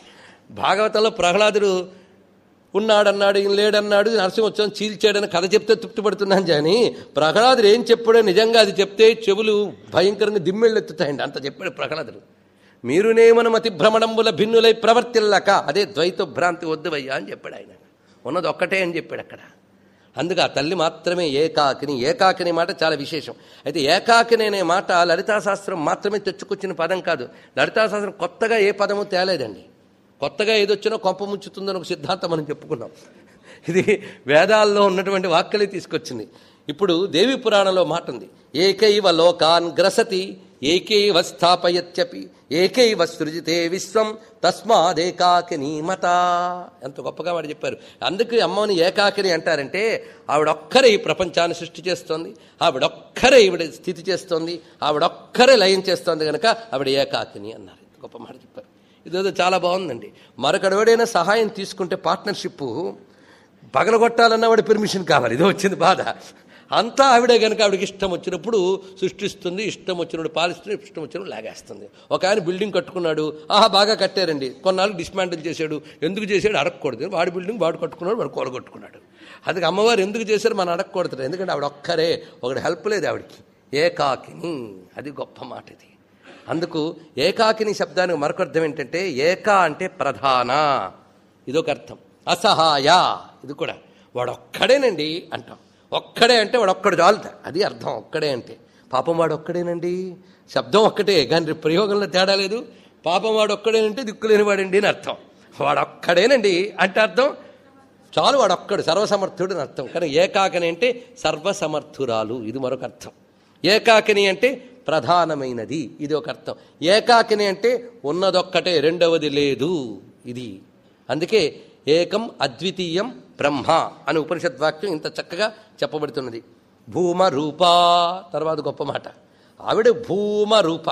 భాగవతంలో ప్రహ్లాదుడు ఉన్నాడన్నాడు, ఈయన లేడన్నాడు, నరసింహోత్సవం చీల్చాడని కథ చెప్తే తృప్తిపడుతున్నాను కానీ, ప్రహ్లాదుడు ఏం చెప్పాడో నిజంగా అది చెప్తే చెవులు భయంకరంగా దిమ్మెళ్ళెత్తుతాయండి. అంత చెప్పాడు ప్రహ్లాదుడు. మీరునేమన మతి భ్రమణంబుల భిన్నులై ప్రవర్తిల్లక, అదే ద్వైత భ్రాంతి వద్దువయ్యా అని చెప్పాడు ఆయన. ఉన్నది ఒక్కటే అని చెప్పాడు అక్కడ. అందుకు ఆ తల్లి మాత్రమే ఏకాకిని. ఏకాకిని మాట చాలా విశేషం. అయితే ఏకాకిని అనే మాట లలితాశాస్త్రం మాత్రమే తెచ్చుకొచ్చిన పదం కాదు. లలితాశాస్త్రం కొత్తగా ఏ పదము తేలేదండి. కొత్తగా ఏదొచ్చినా కొంప ముంచుతుందని ఒక సిద్ధాంతం మనం చెప్పుకున్నాం. ఇది వేదాల్లో ఉన్నటువంటి వాక్యలే తీసుకొచ్చింది. ఇప్పుడు దేవి పురాణంలో మాట ఉంది, ఏకైవ లోకాన్ గ్రసతి ఏకైవ స్థాపయత్యపి ఏకైవ సృజితే విశ్వం తస్మాదేకాకిని మత. ఎంత గొప్పగా వాడు చెప్పారు. అందుకే అమ్మని ఏకాకిని అంటారంటే ఆవిడొక్కరే ఈ ప్రపంచాన్ని సృష్టి చేస్తోంది, ఆవిడొక్కరే ఈవిడ స్థితి చేస్తోంది, ఆవిడొక్కరే లయం చేస్తోంది కనుక ఆవిడ ఏకాకిని అన్నారు. గొప్ప మాట చెప్పారు. ఇదేదో చాలా బాగుందండి. మరొకడెవడైనా సహాయం తీసుకుంటే పార్ట్నర్షిప్ పగలగొట్టాలన్న వాడి పెర్మిషన్ కావాలి. ఇదో వచ్చింది బాధ. అంతా ఆవిడే కనుక ఆవిడకి ఇష్టం వచ్చినప్పుడు సృష్టిస్తుంది, ఇష్టం వచ్చినప్పుడు పాలిస్తుంది, ఇష్టం వచ్చినప్పుడు లాగేస్తుంది. ఒక ఆయన బిల్డింగ్ కట్టుకున్నాడు, ఆహా బాగా కట్టారండి, కొన్నాళ్ళు డిస్మాంటిల్ చేశాడు. ఎందుకు చేశాడు? అడగకూడదు. వాడి బిల్డింగ్ వాడు కట్టుకున్నాడు, వాడు కూలగొట్టుకున్నాడు. అందుకే అమ్మవారు ఎందుకు చేశారు మనం అడగకూడదు. ఎందుకంటే ఆవిడ ఒక్కరే, ఒకటి హెల్ప్ లేదు ఆవిడకి. ఏకాకిని, అది గొప్ప మాట ఇది. అందుకు ఏకాకిని శబ్దానికి మరొక అర్థం ఏంటంటే, ఏకా అంటే ప్రధాన, ఇదొక అర్థం. అసహాయ, ఇది కూడా వాడొక్కడేనండి అంటాం. ఒక్కడే అంటే వాడు ఒక్కడు చాలుతా, అది అర్థం. ఒక్కడే అంటే పాపం వాడు ఒక్కడేనండి, శబ్దం ఒక్కటే కానీ ప్రయోగంలో తేడా లేదు. పాపం వాడు ఒక్కడేనంటే దిక్కులేని వాడండి అని అర్థం. వాడొక్కడేనండి అంటే అర్థం చాలు, వాడొక్కడు సర్వసమర్థుడు అని అర్థం. కానీ ఏకాకిని అంటే సర్వసమర్థురాలు, ఇది మరొక అర్థం. ఏకాకిని అంటే ప్రధానమైనది, ఇది ఒక అర్థం. ఏకాకిని అంటే ఉన్నదొక్కటే, రెండవది లేదు, ఇది. అందుకే ఏకం అద్వితీయం బ్రహ్మ అని ఉపనిషద్వాక్యం ఇంత చక్కగా చెప్పబడుతున్నది. భూమ రూప, తర్వాత గొప్ప మాట, ఆవిడ భూమ రూప.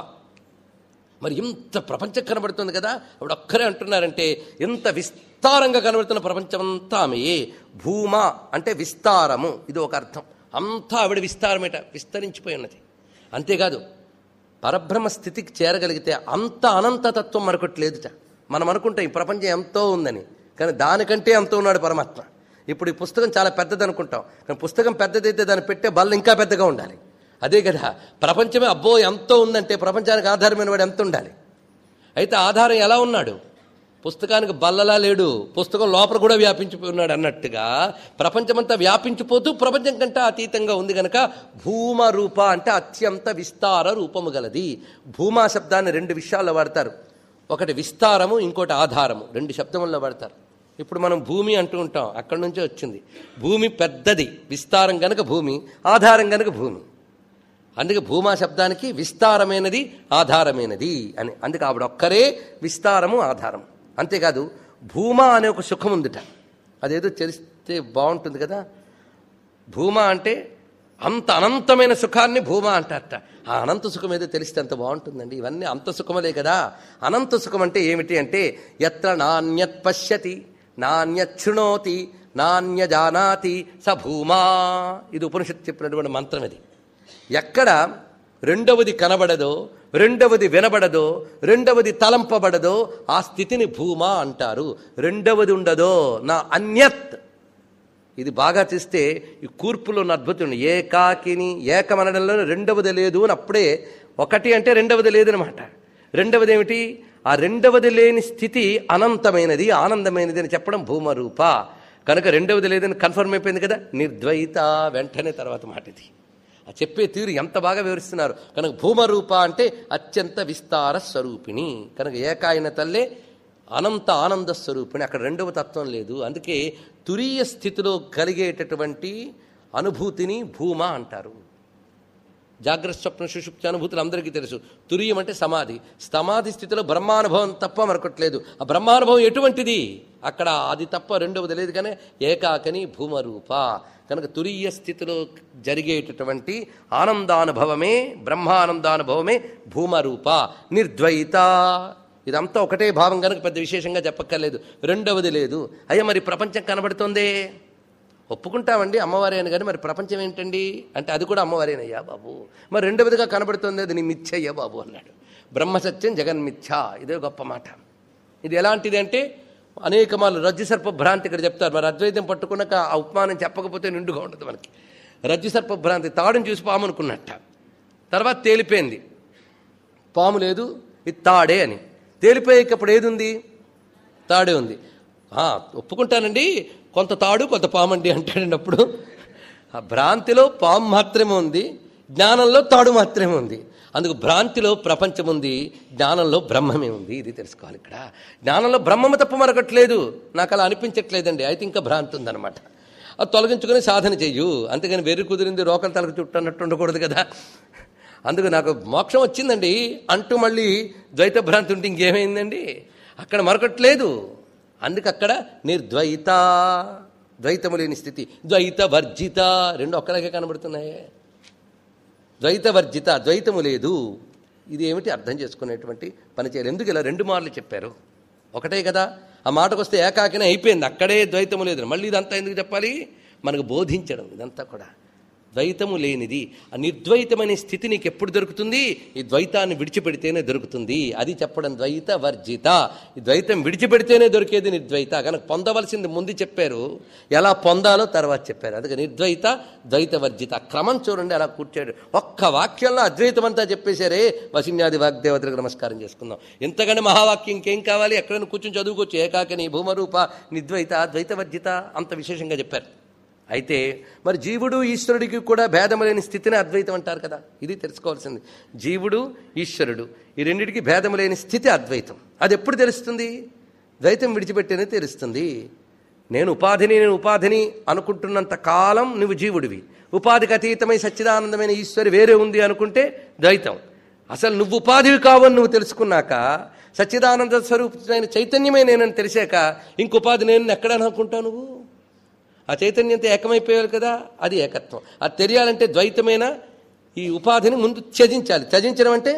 మరి ఇంత ప్రపంచం కనబడుతుంది కదా, ఆవిడ ఒక్కరే అంటున్నారంటే ఎంత విస్తారంగా కనబడుతున్న ప్రపంచమంతా ఆమె. భూమ అంటే విస్తారము, ఇది ఒక అర్థం. అంతా ఆవిడ విస్తారమేట, విస్తరించిపోయి ఉన్నది. అంతేకాదు పరబ్రహ్మ స్థితికి చేరగలిగితే అంత అనంతతత్వం మరొకటి లేదుట. మనం అనుకుంటాం ఈ ప్రపంచం ఎంతో ఉందని, కానీ దానికంటే ఎంతో ఉన్నాడు పరమాత్మ. ఇప్పుడు ఈ పుస్తకం చాలా పెద్దది అనుకుంటాం, కానీ పుస్తకం పెద్దదైతే దాన్ని పెట్టే బల్ల ఇంకా పెద్దగా ఉండాలి. అదే కదా ప్రపంచమే, అబ్బో ఎంతో ఉందంటే ప్రపంచానికి ఆధారమైన వాడు ఎంత ఉండాలి. అయితే ఆధారం ఎలా ఉన్నాడు? పుస్తకానికి బల్లలా లేడు, పుస్తకం లోపల కూడా వ్యాపించిపోయి ఉన్నాడు అన్నట్టుగా ప్రపంచమంతా వ్యాపించిపోతూ ప్రపంచం కంటే అతీతంగా ఉంది కనుక భూమ రూప అంటే అత్యంత విస్తార రూపము గలది. భూమా శబ్దాన్ని రెండు విషయాల్లో వాడతారు, ఒకటి విస్తారము, ఇంకోటి ఆధారము, రెండు శబ్దముల్లో వాడతారు. ఇప్పుడు మనం భూమి అంటూ ఉంటాం, అక్కడి నుంచే వచ్చింది. భూమి పెద్దది, విస్తారం గనక భూమి, ఆధారం గనక భూమి. అందుకే భూమా శబ్దానికి విస్తారమైనది, ఆధారమైనది అని. అందుకే ఆవిడ ఒక్కరే విస్తారము, ఆధారము. అంతేకాదు భూమా అనే ఒక సుఖం ఉందిట, అదేదో తెలిస్తే బాగుంటుంది కదా. భూమా అంటే అంత అనంతమైన సుఖాన్ని భూమా అంటారట. ఆ అనంత సుఖం ఏదో తెలిస్తే అంత బాగుంటుందండి. ఇవన్నీ అంత సుఖమలే కదా. అనంత సుఖం అంటే ఏమిటి అంటే, ఎత్ర నాణ్యత్ పశ్యతి నాణ్యత్ శృణోతి నాణ్య జానాతి స భూమా. ఇది ఉపనిషత్తు చెప్పినటువంటి మంత్రం. ఇది ఎక్కడ రెండవది కనబడదో, రెండవది వినబడదో, రెండవది తలంపబడదో ఆ స్థితిని భూమా అంటారు. రెండవది ఉండదో నా అన్యత్. ఇది బాగా చూస్తే ఈ కూర్పులో ఉన్న అద్భుతం. ఏకాకిని ఏకమనడంలో రెండవది లేదు అని అప్పుడే ఒకటి అంటే రెండవది లేదనమాట. రెండవది ఏమిటి? ఆ రెండవది లేని స్థితి అనంతమైనది, ఆనందమైనది అని చెప్పడం భూమరూప. కనుక రెండవది లేదని కన్ఫర్మ్ అయిపోయింది కదా. నిర్ద్వైత వెంటనే తర్వాత మాట ఇది. ఆ చెప్పే తీరు ఎంత బాగా వివరిస్తున్నారు. కనుక భూమరూప అంటే అత్యంత విస్తార స్వరూపిణి. కనుక ఏకాయన తల్లే అనంత ఆనంద స్వరూపిణి. అక్కడ రెండవ తత్వం లేదు. అందుకే తురీయ స్థితిలో కలిగేటటువంటి అనుభూతిని భూమ అంటారు. జాగ్రత్త స్వప్న సుషుప్తి అనుభూతులు అందరికీ తెలుసు. తురీయం అంటే సమాధి. సమాధి స్థితిలో బ్రహ్మానుభవం తప్ప మరొకట్లేదు. ఆ బ్రహ్మానుభవం ఎటువంటిది? అక్కడ అది తప్ప రెండవది లేదు. కానీ ఏకాకని భూమరూప. కనుక తురీయ స్థితిలో జరిగేటటువంటి ఆనందానుభవమే, బ్రహ్మానందానుభవమే భూమరూప. నిర్ద్వైత. ఇదంతా ఒకటే భావం కనుక పెద్ద విశేషంగా చెప్పక్కర్లేదు. రెండవది లేదు. అయ్యా మరి ప్రపంచం కనబడుతోందే, ఒప్పుకుంటామండి అమ్మవారే అని. కానీ మరి ప్రపంచం ఏంటండి అంటే అది కూడా అమ్మవారేనయ్యా బాబు. మరి రెండవదిగా కనబడుతుంది, అది నీ మిథ్యయ్యా బాబు అన్నాడు. బ్రహ్మసత్యం జగన్మిథ్య. ఇదే గొప్ప మాట. ఇది ఎలాంటిది అంటే అనేక మార్లు రజ్జు సర్ప భ్రాంతి ఇక్కడ చెప్తారు. మరి అద్వైతం పట్టుకున్నాక ఆ ఉపమానం చెప్పకపోతే నిండుగా ఉండదు మనకి. రజ్జు సర్ప భ్రాంతి, తాడుని చూసి పాము అనుకున్నట్ట. తర్వాత తేలిపోయింది పాము లేదు, ఇది తాడే అని. తేలిపోయేటప్పుడు ఏది ఉంది? తాడే ఉంది. ఒప్పుకుంటానండి, కొంత తాడు కొంత పాము అండి అంటాడన్నప్పుడు ఆ భ్రాంతిలో పాము మాత్రమే ఉంది, జ్ఞానంలో తాడు మాత్రమే ఉంది. అందుకు భ్రాంతిలో ప్రపంచం ఉంది, జ్ఞానంలో బ్రహ్మమే ఉంది. ఇది తెలుసుకోవాలి. ఇక్కడ జ్ఞానంలో బ్రహ్మము తప్ప మరొకట్లేదు. నాకు అలా అనిపించట్లేదండి, అయితే ఇంకా భ్రాంతి ఉందన్నమాట. అది తొలగించుకొని సాధన చెయ్యు. అంతేగాని వెర్రి కుదిరింది రోకలు తలకు చుట్టూ అన్నట్టు ఉండకూడదు కదా. అందుకు నాకు మోక్షం వచ్చిందండి అంటూ మళ్ళీ ద్వైత భ్రాంతి ఉంటే ఇంకేమైందండి? అక్కడ మరొకట్లేదు. అందుకు అక్కడ నిర్ద్వైత, ద్వైతము లేని స్థితి. ద్వైత వర్జిత, రెండు ఒక్కలాగే కనబడుతున్నాయే. ద్వైత వర్జిత, ద్వైతము లేదు. ఇది ఏమిటి అర్థం చేసుకునేటువంటి పని చేయాలి. ఎందుకు ఇలా రెండు మార్లు చెప్పారు? ఒకటే కదా. ఆ మాటకు వస్తే ఏకాకినే అయిపోయింది, అక్కడే ద్వైతము లేదు. మళ్ళీ ఇదంతా ఎందుకు చెప్పాలి? మనకు బోధించడం. ఇదంతా కూడా ద్వైతము లేనిది. ఆ నిర్ద్వైతమనే స్థితి నీకు ఎప్పుడు దొరుకుతుంది? ఈ ద్వైతాన్ని విడిచిపెడితేనే దొరుకుతుంది. అది చెప్పడం ద్వైత వర్జిత. ఈ ద్వైతం విడిచిపెడితేనే దొరికేది నిర్ద్వైత. కనుక పొందవలసింది ముందు చెప్పారు, ఎలా పొందాలో తర్వాత చెప్పారు. అందుకే నిర్ద్వైత ద్వైత వర్జిత. క్రమం చూడండి అలా కూర్చాడు. ఒక్క వాక్యంలో అద్వైతం అంతా చెప్పేశారే. వసిన్యాది వాగ్దేవతలకు నమస్కారం చేసుకుందాం. ఎంతగానే మహావాక్యం ఇంకేం కావాలి? ఎక్కడైనా కూర్చొని చదువుకోవచ్చు. ఏకాకిని భూమరూప నిర్ద్వైత ద్వైత వర్జిత అంత విశేషంగా చెప్పారు. అయితే మరి జీవుడు ఈశ్వరుడికి కూడా భేదం లేని స్థితిని అద్వైతం అంటారు కదా. ఇది తెలుసుకోవాల్సింది. జీవుడు ఈశ్వరుడు ఈ రెండింటికి భేదం లేని స్థితి అద్వైతం. అది ఎప్పుడు తెలుస్తుంది? ద్వైతం విడిచిపెట్టేనే తెలుస్తుంది. నేను ఉపాధిని నేను ఉపాధిని అనుకుంటున్నంత కాలం నువ్వు జీవుడివి. ఉపాధికి అతీతమై సచ్చిదానందమైన ఈశ్వరి వేరే ఉంది అనుకుంటే ద్వైతం. అసలు నువ్వు ఉపాధివి కావని నువ్వు తెలుసుకున్నాక, సచ్చిదానంద స్వరూపమైన చైతన్యమే నేనని తెలిసాక ఇంక ఉపాధి నేను ఎక్కడ అనుకుంటావు? నువ్వు ఆ చైతన్యంతో ఏకమైపోయారు కదా. అది ఏకత్వం. అది తెలియాలంటే ద్వైతమైన ఈ ఉపాధిని ముందు త్యజించాలి. త్యజించడం అంటే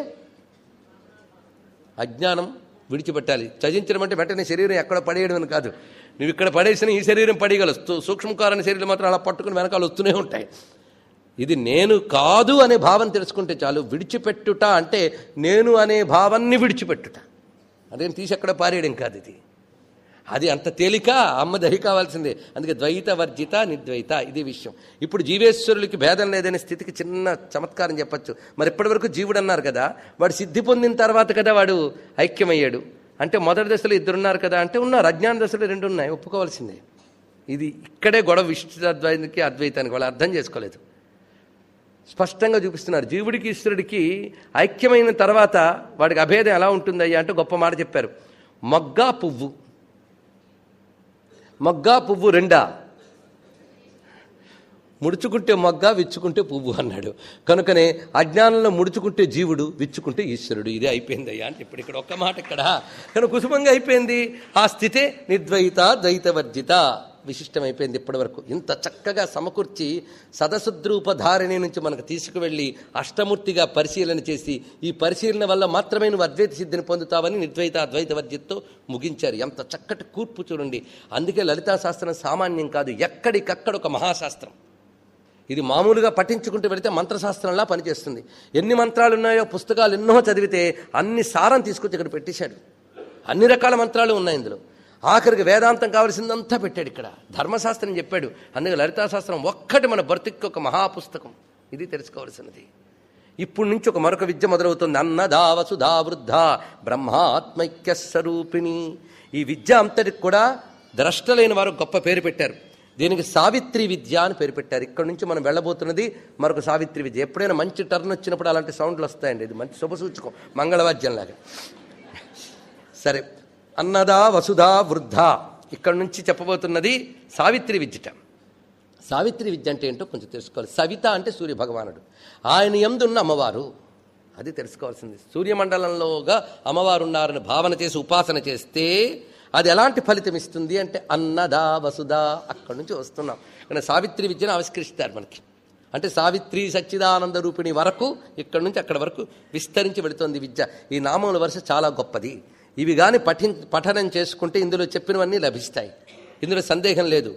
అజ్ఞానం విడిచిపెట్టాలి. త్యజించడం అంటే వెంటనే శరీరం ఎక్కడ పడేయడం అని కాదు. నువ్వు ఇక్కడ పడేసిన ఈ శరీరం పడేయగలవు. సూక్ష్మకారణ శరీరం మాత్రం అలా పట్టుకుని వెనకాల వస్తూనే ఉంటాయి. ఇది నేను కాదు అనే భావం తెలుసుకుంటే చాలు. విడిచిపెట్టుట అంటే నేను అనే భావాన్ని విడిచిపెట్టుట. అదేం తీసి ఎక్కడ పారేయడం కాదు. ఇది అది అంత తేలిక, అమ్మ దహి కావాల్సిందే. అందుకే ద్వైత వర్జిత నిర్ద్వైత ఇది విషయం. ఇప్పుడు జీవేశ్వరులకి భేదం లేదనే స్థితికి చిన్న చమత్కారం చెప్పచ్చు. మరి ఇప్పటి వరకు జీవుడు అన్నారు కదా, వాడు సిద్ధి పొందిన తర్వాత కదా వాడు ఐక్యమయ్యాడు. అంటే మొదటి దశలో ఇద్దరున్నారు కదా అంటే ఉన్నారు. అజ్ఞాన దశలో రెండు ఉన్నాయి, ఒప్పుకోవాల్సిందే. ఇది ఇక్కడే గొడవ విశిష్టాద్వైతానికి అద్వైతానికి. వాళ్ళు అర్థం చేసుకోలేదు. స్పష్టంగా చూపిస్తున్నారు. జీవుడికి ఈశ్వరుడికి ఐక్యమైన తర్వాత వాడికి అభేదం ఎలా ఉంటుందయ్యా అంటే గొప్ప మాట చెప్పారు. మొగ్గ పువ్వు, మొగ్గ పువ్వు రెండా? ముడుచుకుంటే మొగ్గ, విచ్చుకుంటే పువ్వు అన్నాడు. కనుకనే అజ్ఞానంలో ముడుచుకుంటే జీవుడు, విచ్చుకుంటే ఈశ్వరుడు. ఇదే అయిపోయిందయ్యా అంటే ఇప్పుడు ఇక్కడ ఒక్క మాట ఇక్కడ కనుక కుసుమంగా అయిపోయింది. ఆ స్థితే నిర్ద్వైత ద్వైతవర్జిత. విశిష్టమైపోయింది ఇప్పటి వరకు. ఇంత చక్కగా సమకూర్చి సదసద్రూపధారిణి నుంచి మనకు తీసుకువెళ్ళి అష్టమూర్తిగా పరిశీలన చేసి ఈ పరిశీలన వల్ల మాత్రమే నువ్వు అద్వైత సిద్ధిని పొందుతావని నిర్ద్వైత అద్వైత వర్జిత్తో ముగించారు. ఎంత చక్కటి కూర్పు చూడండి. అందుకే లలితా శాస్త్రం సామాన్యం కాదు, ఎక్కడికక్కడ ఒక మహాశాస్త్రం. ఇది మామూలుగా పఠించుకుంటూ వెళితే మంత్రశాస్త్రంలా పనిచేస్తుంది. ఎన్ని మంత్రాలు ఉన్నాయో పుస్తకాలు ఎన్నో చదివితే అన్ని సారం తీసుకొచ్చి ఇక్కడ పెట్టేశాడు. అన్ని రకాల మంత్రాలు ఉన్నాయి ఇందులో. ఆఖరికి వేదాంతం కావలసిందంతా పెట్టాడు ఇక్కడ. ధర్మశాస్త్రం చెప్పాడు. అందుకే లలితాశాస్త్రం ఒక్కటి మన బ్రతుక్కి ఒక మహాపుస్తకం. ఇది తెలుసుకోవాల్సినది. ఇప్పుడు నుంచి ఒక మరొక విద్య మొదలవుతుంది. అన్నదా వసుధా వృద్ధ బ్రహ్మాత్మైక్య స్వరూపిణి. ఈ విద్య అంతటికి కూడా ద్రష్టలైన వారు గొప్ప పేరు పెట్టారు. దీనికి సావిత్రి విద్య అని పేరు పెట్టారు. ఇక్కడ నుంచి మనం వెళ్ళబోతున్నది మరొక సావిత్రి విద్య. ఎప్పుడైనా మంచి టర్న్ వచ్చినప్పుడు అలాంటి సౌండ్లు వస్తాయండి. ఇది మంచి శుభసూచకం, మంగళవాద్యంలాగా. సరే, అన్నదా వసుధా వృద్ధ. ఇక్కడ నుంచి చెప్పబోతున్నది సావిత్రి విద్యట. సావిత్రి విద్య అంటే ఏంటో కొంచెం తెలుసుకోవాలి. సవిత అంటే సూర్య భగవానుడు, ఆయన యందున్న అమ్మవారు. అది తెలుసుకోవాల్సింది. సూర్యమండలంలోగా అమ్మవారు ఉన్నారని భావన చేసి ఉపాసన చేస్తే అది ఎలాంటి ఫలితం ఇస్తుంది అంటే అన్నదా వసుధా. అక్కడి నుంచి వస్తున్నాం. కానీ సావిత్రి విద్యను ఆవిష్కరిస్తారు మనకి. అంటే సావిత్రి సచ్చిదానంద రూపిణి వరకు ఇక్కడి నుంచి అక్కడ వరకు విస్తరించి వెళుతోంది విద్య. ఈ నామముల వరుస చాలా గొప్పది. ఇవి కానీ పఠి పఠనం చేసుకుంటే ఇందులో చెప్పినవన్నీ లభిస్తాయి. ఇందులో సందేహం లేదు.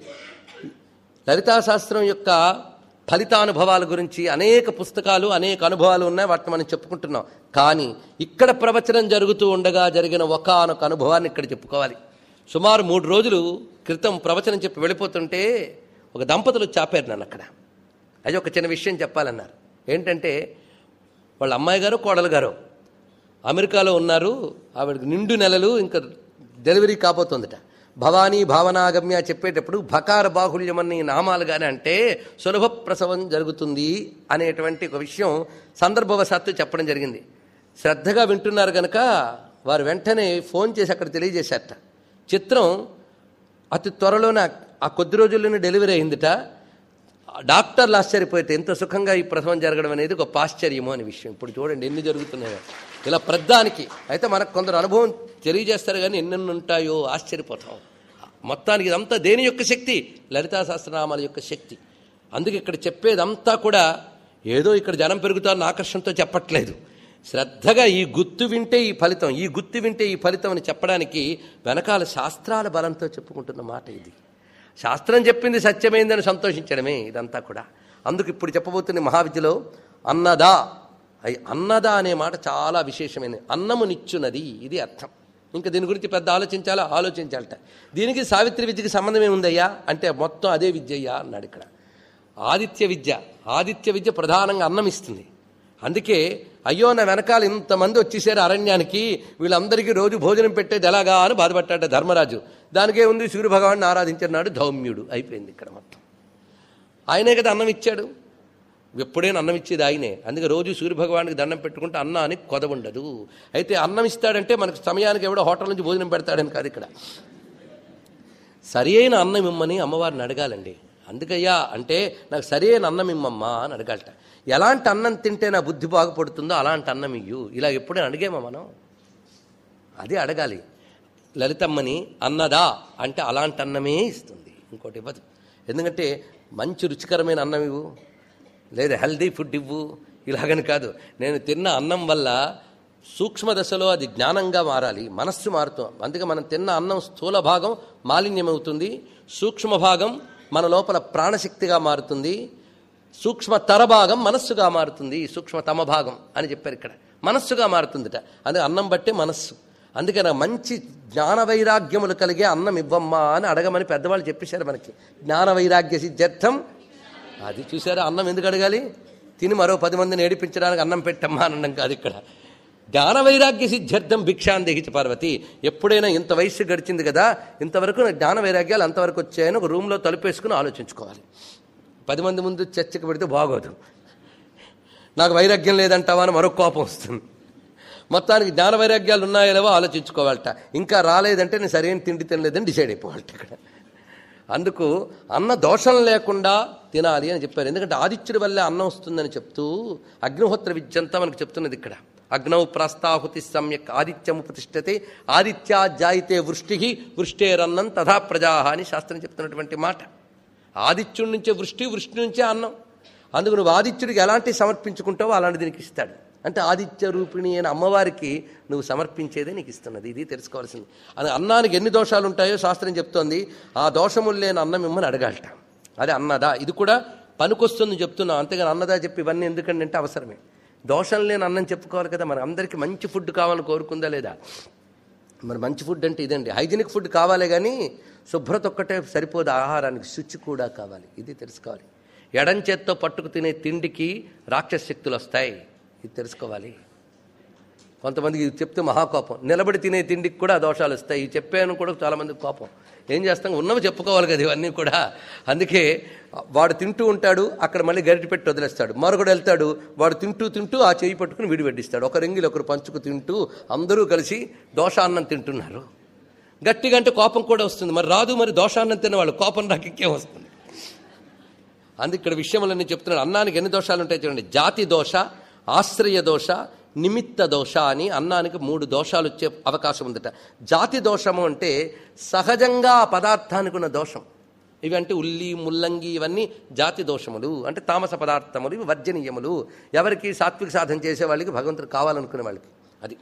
లలితాశాస్త్రం యొక్క ఫలితానుభవాల గురించి అనేక పుస్తకాలు అనేక అనుభవాలు ఉన్నాయి. వాటిని మనం చెప్పుకుంటున్నాం. కానీ ఇక్కడ ప్రవచనం జరుగుతూ ఉండగా జరిగిన ఒకానొక అనుభవాన్ని ఇక్కడ చెప్పుకోవాలి. సుమారు మూడు రోజులు క్రితం ప్రవచనం చెప్పి వెళ్ళిపోతుంటే ఒక దంపతులు చాపారు నన్ను అక్కడ. అది ఒక చిన్న విషయం చెప్పాలన్నారు. ఏంటంటే వాళ్ళ అమ్మాయి గారు కోడలు గారు అమెరికాలో ఉన్నారు. ఆవిడకి నిండు నెలలు, ఇంకా డెలివరీ కాబోతుందట. భవానీ భావనాగమ్య చెప్పేటప్పుడు భకార బాహుళ్యం అనే నామాలు కానీ అంటే సులభ ప్రసవం జరుగుతుంది అనేటువంటి ఒక విషయం సందర్భవశాత్తు చెప్పడం జరిగింది. శ్రద్ధగా వింటున్నారు కనుక వారు వెంటనే ఫోన్ చేసి అక్కడ తెలియజేశారట. చిత్రం, అతి త్వరలోనే ఆ కొద్ది రోజుల్లోనే డెలివరీ అయిందిట. డాక్టర్లు ఆశ్చర్యపోతే ఎంత సుఖంగా ఈ ప్రసవం జరగడం అనేది గొప్ప ఆశ్చర్యము అనే విషయం. ఇప్పుడు చూడండి ఎన్ని జరుగుతున్నాయో ఇలా ప్రద్దానికి. అయితే మనకు కొందరు అనుభవం తెలియజేస్తారు కానీ ఎన్నెన్ని ఉంటాయో ఆశ్చర్యపోతాం. మొత్తానికి ఇదంతా దేని యొక్క శక్తి? లలితా సహస్రనామాల యొక్క శక్తి. అందుకే ఇక్కడ చెప్పేదంతా కూడా ఏదో ఇక్కడ జనం పెరుగుతారని ఆకర్షణతో చెప్పట్లేదు. శ్రద్ధగా ఈ గుర్తు వింటే ఈ ఫలితం, ఈ గుర్తు వింటే ఈ ఫలితం అని చెప్పడానికి వెనకాల శాస్త్రాల బలంతో చెప్పుకుంటున్న మాట ఇది. శాస్త్రం చెప్పింది సత్యమైందని సంతోషించడమే ఇదంతా కూడా. అందుకు ఇప్పుడు చెప్పబోతున్న మహావిద్యలో అన్నదా, అయి అన్నదా అనే మాట చాలా విశేషమైనది. అన్నము నిచ్చున్నది, ఇది అర్థం. ఇంకా దీని గురించి పెద్ద ఆలోచించాలా ఆలోచించాలట. దీనికి సావిత్రి విద్యకి సంబంధం ఏముందయ్యా అంటే మొత్తం అదే విద్య అయ్యా అన్నాడు ఇక్కడ. ఆదిత్య విద్య, ఆదిత్య విద్య ప్రధానంగా అన్నం ఇస్తుంది. అందుకే అయ్యో నా వెనకాల ఇంతమంది వచ్చేసారు అరణ్యానికి, వీళ్ళందరికీ రోజు భోజనం పెట్టేది ఎలాగా అని బాధపడ్డాడు ధర్మరాజు. దానికే ఉంది సూర్యభగవాన్ని ఆరాధించినాడు ధౌమ్యుడు. అయిపోయింది ఇక్కడ మొత్తం. ఆయనే కదా అన్నం ఇచ్చాడు. ఎప్పుడైనా అన్నం ఇచ్చేది ఆయనే. అందుకే రోజు సూర్యభగవానికి దండం పెట్టుకుంటే అన్నానికి కొద ఉండదు. అయితే అన్నం ఇస్తాడంటే మనకు సమయానికి ఎవడో హోటల్ నుంచి భోజనం పెడతాడని కాదు. ఇక్కడ సరి అయిన అన్నం ఇమ్మని అమ్మవారిని అడగాలండి. అందుకయ్యా అంటే నాకు సరి అయిన అన్నం ఇమ్మమ్మా అని అడగాలట. ఎలాంటి అన్నం తింటే నా బుద్ధి బాగుపడుతుందో అలాంటి అన్నం ఇయ్యు. ఇలా ఎప్పుడైనా అడిగేమా మనం? అదే అడగాలి. లలితమ్మని అన్నదా అంటే అలాంటి అన్నమే ఇస్తుంది, ఇంకోటి ఇవ్వదు. ఎందుకంటే మంచి రుచికరమైన అన్నం ఇవ్వు, లేదా హెల్దీ ఫుడ్ ఇవ్వు, ఇలాగని కాదు. నేను తిన్న అన్నం వల్ల సూక్ష్మ దశలో అది జ్ఞానంగా మారాలి, మనస్సు మారుతాం. అందుకే మనం తిన్న అన్నం స్థూల భాగం మాలిన్యమవుతుంది, సూక్ష్మ భాగం మన లోపల ప్రాణశక్తిగా మారుతుంది, సూక్ష్మ తర భాగం మనస్సుగా మారుతుంది, సూక్ష్మ తమ భాగం అని చెప్పారు ఇక్కడ. మనస్సుగా మారుతుందిట. అందుకే అన్నం బట్టే మనస్సు. అందుకే నాకు మంచి జ్ఞాన వైరాగ్యములు కలిగే అన్నం ఇవ్వమ్మా అని అడగమని పెద్దవాళ్ళు చెప్పేశారు మనకి. జ్ఞాన వైరాగ్య సిద్ధ్యర్థం. అది చూసారా, అన్నం ఎందుకు అడగాలి? తిని మరో పది మందిని ఏడిపించడానికి అన్నం పెట్టమ్మా అనడం కాదు ఇక్కడ. జ్ఞాన వైరాగ్య సిద్ధ్యర్థం భిక్షాన్ దేహిచ పార్వతి. ఎప్పుడైనా ఇంత వయస్సు గడిచింది కదా, ఇంతవరకు జ్ఞాన వైరాగ్యాలు అంతవరకు వచ్చాయని ఒక రూమ్లో తలుపేసుకుని ఆలోచించుకోవాలి. పది మంది ముందు చర్చకు పెడితే బాగోదు. నాకు వైరాగ్యం లేదంటావా అని మరొక కోపం వస్తుంది. మొత్తానికి జ్ఞాన వైరాగ్యాలు ఉన్నాయో లేవో ఆలోచించుకోవాలట. ఇంకా రాలేదంటే నేను సరైన తిండి తినలేదని డిసైడ్ అయిపోవాలట ఇక్కడ. అందుకు అన్న దోషం లేకుండా తినాలి అని చెప్పారు. ఎందుకంటే ఆదిత్యుడి వల్లే అన్నం వస్తుందని చెప్తూ అగ్నిహోత్ర విద్య అంతా మనకు చెప్తున్నది ఇక్కడ. అగ్నౌ ప్రాస్తాహుతి సమ్యక్ ఆదిత్యముపతిష్టతే ఆదిత్యా జాయితే వృష్టి వృష్టేరన్నం తథా ప్రజా అని శాస్త్రం చెప్తున్నటువంటి మాట. ఆదిత్యుడి నుంచే వృష్టి, వృష్టి నుంచే అన్నం. అందుకు నువ్వు ఆదిత్యుడికి ఎలాంటి సమర్పించుకుంటావో అలాంటి దీనికి ఇస్తాడు. అంటే ఆదిత్య రూపిణి అయిన అమ్మవారికి నువ్వు సమర్పించేదే నీకు ఇస్తున్నది. ఇది తెలుసుకోవాల్సింది. అది అన్నానికి ఎన్ని దోషాలు ఉంటాయో శాస్త్రం చెప్తోంది. ఆ దోషములు లేని అన్నం మిమ్మల్ని అడగాలట. అదే అన్నదా. ఇది కూడా పనికొస్తుంది చెప్తున్నాం, అంతేగాని అన్నదా చెప్పి ఇవన్నీ ఎందుకంటే అంటే అవసరమే. దోషం లేని అన్నం చెప్పుకోవాలి కదా. మన అందరికీ మంచి ఫుడ్ కావాలని కోరుకుందా లేదా? మరి మంచి ఫుడ్ అంటే ఇదండి. హైజీనిక్ ఫుడ్ కావాలే కానీ శుభ్రత ఒక్కటే సరిపోదు, ఆహారానికి శుచి కూడా కావాలి. ఇది తెలుసుకోవాలి. ఎడం చేత్తో పట్టుకు తినే తిండికి రాక్షస శక్తులు వస్తాయి. ఇది తెలుసుకోవాలి. కొంతమందికి చెప్తే మహాకోపం. నిలబడి తినే తిండికి కూడా దోషాలు వస్తాయి. ఈ చెప్పాను కూడా చాలామందికి కోపం. ఏం చేస్తాం, ఉన్నవి చెప్పుకోవాలి కదా ఇవన్నీ కూడా. అందుకే వాడు తింటూ ఉంటాడు, అక్కడ మళ్ళీ గరిటె పెట్టి వదిలేస్తాడు. మరొకడు వెళ్తాడు, వాడు తింటూ తింటూ ఆ చేయి పట్టుకుని వీడి వడ్డిస్తాడు. ఒక రింగిలు ఒకరు పంచుకు తింటూ అందరూ కలిసి దోషాన్నం తింటున్నారు. గట్టిగా అంటే కోపం కూడా వస్తుంది. మరి రాదు, మరి దోషాన్నం తినేవాళ్ళు కోపం రాకెక్కే వస్తుంది. అందుకే ఇక్కడ విషయములన్నీ చెప్తున్నాడు. అన్నానికి ఎన్ని దోషాలు ఉంటాయి చూడండి. జాతి దోష, ఆశ్రయ దోష, నిమిత్త దోష అని అన్నానికి మూడు దోషాలు వచ్చే అవకాశం ఉందట. జాతి దోషము అంటే సహజంగా ఆ పదార్థానికి ఉన్న దోషం. ఇవి అంటే ఉల్లి, ముల్లంగి ఇవన్నీ జాతి దోషములు, అంటే తామస పదార్థములు, ఇవి వర్జనీయములు. ఎవరికి సాత్విక సాధన చేసే వాళ్ళకి, భగవంతుడు కావాలనుకునే వాళ్ళకి. అది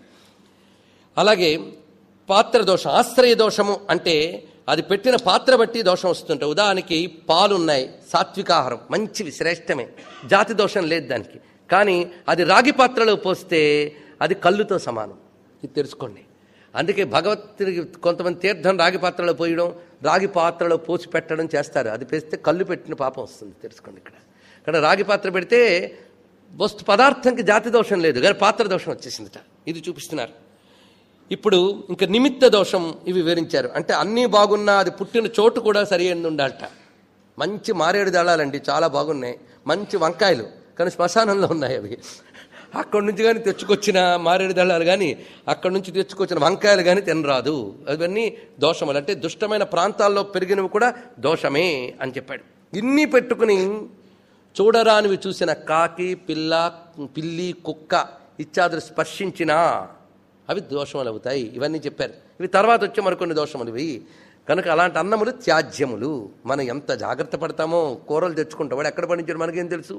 అలాగే పాత్ర దోషం, ఆశ్రయ దోషము అంటే అది పెట్టిన పాత్ర బట్టి దోషం వస్తుంటాయి. ఉదాహరణకి పాలు ఉన్నాయి, సాత్వికాహారం మంచివి, శ్రేష్టమే, జాతి దోషం లేదు దానికి. కానీ అది రాగి పాత్రలో పోస్తే అది కళ్ళుతో సమానం. ఇది తెలుసుకోండి. అందుకే భగవత్తుడికి కొంతమంది తీర్థం రాగి పాత్రలో పోయడం, రాగి పాత్రలో పోసి పెట్టడం చేస్తారు. అది పెడితే కళ్ళు పెట్టిన పాపం వస్తుంది. తెలుసుకోండి. ఇక్కడ ఇక్కడ రాగి పాత్ర పెడితే వస్తు పదార్థంకి జాతి దోషం లేదు, కానీ పాత్ర దోషం వచ్చేసిందిట. ఇది చూపిస్తున్నారు. ఇప్పుడు ఇంకా నిమిత్త దోషం ఇవి వివరించారు. అంటే అన్నీ బాగున్నా అది పుట్టిన చోటు కూడా సరి అయిన ఉండాలట. మంచి మారేడు దళాలండి, చాలా బాగున్నాయి. మంచి వంకాయలు, కానీ శ్మశానంలో ఉన్నాయి అవి. అక్కడి నుంచి కానీ తెచ్చుకొచ్చిన మారేడు దళాలు కానీ, అక్కడి నుంచి తెచ్చుకొచ్చిన వంకాయలు కానీ తినరాదు. అవన్నీ దోషములు. అంటే దుష్టమైన ప్రాంతాల్లో పెరిగినవి కూడా దోషమే అని చెప్పాడు. ఇన్ని పెట్టుకుని చూడరానివి చూసిన కాకి, పిల్ల, పిల్లి, కుక్క ఇత్యాదులు స్పర్శించినా అవి దోషములు అవుతాయి. ఇవన్నీ చెప్పారు. ఇవి తర్వాత వచ్చే మరికొన్ని దోషములు ఇవి. కనుక అలాంటి అన్నములు త్యాజ్యములు. మనం ఎంత జాగ్రత్త పడతామో. కూరలు తెచ్చుకుంటాం, వాడు ఎక్కడ పండించాడు మనకేం తెలుసు?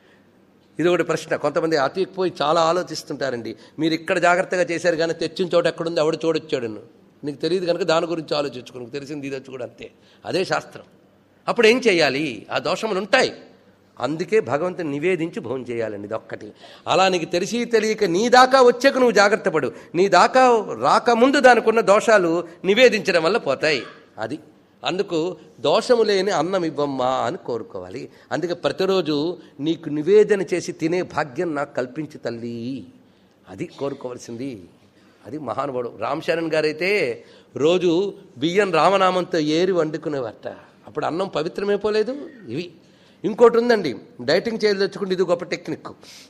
ఇది ఒకటి ప్రశ్న. కొంతమంది అతికిపోయి చాలా ఆలోచిస్తుంటారండి. మీరు ఇక్కడ జాగ్రత్తగా చేశారు కానీ తెచ్చిన చోట ఎక్కడుంది ఎవడు చూడొచ్చాడు, నీకు తెలియదు కనుక దాని గురించి ఆలోచించుకో, నీకు తెలిసింది ఇది వచ్చి కూడా అంతే. అదే శాస్త్రం. అప్పుడు ఏం చేయాలి? ఆ దోషములు ఉంటాయి, అందుకే భగవంతుని నివేదించి భోజనం చేయాలండి. ఇది ఒక్కటి. అలా నీకు తెలిసి తెలియక నీ దాకా వచ్చాక నువ్వు జాగ్రత్త పడు. నీ దాకా రాకముందు దానికి ఉన్న దోషాలు నివేదించడం వల్ల పోతాయి. అది అందుకు దోషము లేని అన్నం ఇవ్వమ్మా అని కోరుకోవాలి. అందుకే ప్రతిరోజు నీకు నివేదన చేసి తినే భాగ్యం నాకు కల్పించి తల్లి, అది కోరుకోవాల్సింది. అది మహానుభావుడు రామ్ చరణ్ గారైతే రోజు బియ్యం రామనామంతో ఏరి వండుకునేవారట. అప్పుడు అన్నం పవిత్రమైపోలేదు. ఇవి ఇంకోటి ఉందండి, డైటింగ్ చేయలు తెచ్చుకుంటే ఇది గొప్ప టెక్నిక్.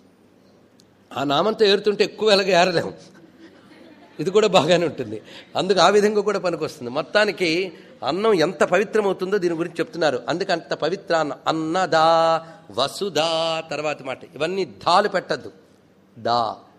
ఆ నామంతో ఏరుతుంటే ఎక్కువ ఎలాగ ఏరలేము. ఇది కూడా బాగానే ఉంటుంది. అందుకు ఆ విధంగా కూడా పనికొస్తుంది. మొత్తానికి అన్నం ఎంత పవిత్రమవుతుందో దీని గురించి చెప్తున్నారు. అందుకే అంత పవిత్ర అన్నదా వసుదా. తర్వాత మాట ఇవన్నీ ధాలు పెట్టద్దు. దా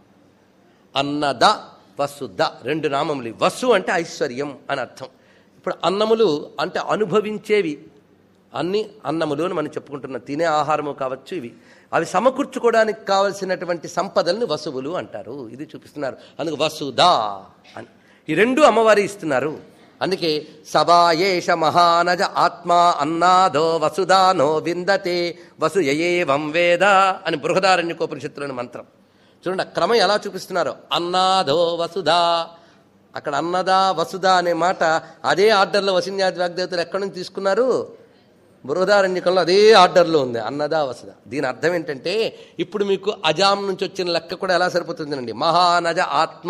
అన్నద వసుద రెండు నామములు. వసు అంటే ఐశ్వర్యం అని అర్థం. ఇప్పుడు అన్నములు అంటే అనుభవించేవి అన్ని అన్నములు అని మనం చెప్పుకుంటున్నాం. తినే ఆహారము కావచ్చు. ఇవి అవి సమకూర్చుకోవడానికి కావలసినటువంటి సంపదల్ని వసువులు అంటారు. ఇది చూపిస్తున్నారు. అందుకు వసుదా అని ఈ రెండు అమ్మవారి ఇస్తున్నారు. అందుకే సభాయేష మహానజ ఆత్మా అన్నాదో వసుదానో విందతే వసుయేవం వేద అని బృహదారణ్యకోపనిషత్తులోని మంత్రం చూడండి. ఆ క్రమం ఎలా చూపిస్తున్నారు. అన్నాదో వసుదా. అక్కడ అన్నదా వసుదా అనే మాట అదే ఆర్డర్లో వసిన్యాది వాగ్దేవతలు ఎక్కడి నుంచి తీసుకున్నారు? బృహదారణ్యకంలో అదే ఆర్డర్లో ఉంది, అన్నదా వసుద. దీని అర్థం ఏంటంటే ఇప్పుడు మీకు అజాం నుంచి వచ్చిన లెక్క కూడా ఎలా సరిపోతుందండి. మహానజ ఆత్మ,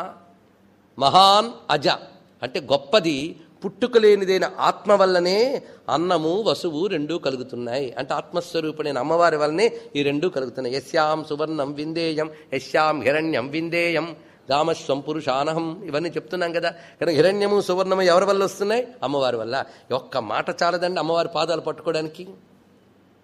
మహాన్ అజ అంటే గొప్పది, పుట్టుక లేనిదైన ఆత్మ వల్లనే అన్నము వసువు రెండూ కలుగుతున్నాయి. అంటే ఆత్మస్వరూపుడైన అమ్మవారి వల్లనే ఈ రెండూ కలుగుతున్నాయి. యస్యాం సువర్ణం విందేయం యస్యాం హిరణ్యం విందేయం గామస్వం పురుషానహం ఇవన్నీ చెప్తున్నాం కదా. కానీ హిరణ్యము సువర్ణము ఎవరి వల్ల వస్తున్నాయి? అమ్మవారి వల్ల. ఒక్క మాట చాలదండి అమ్మవారి పాదాలు పట్టుకోవడానికి.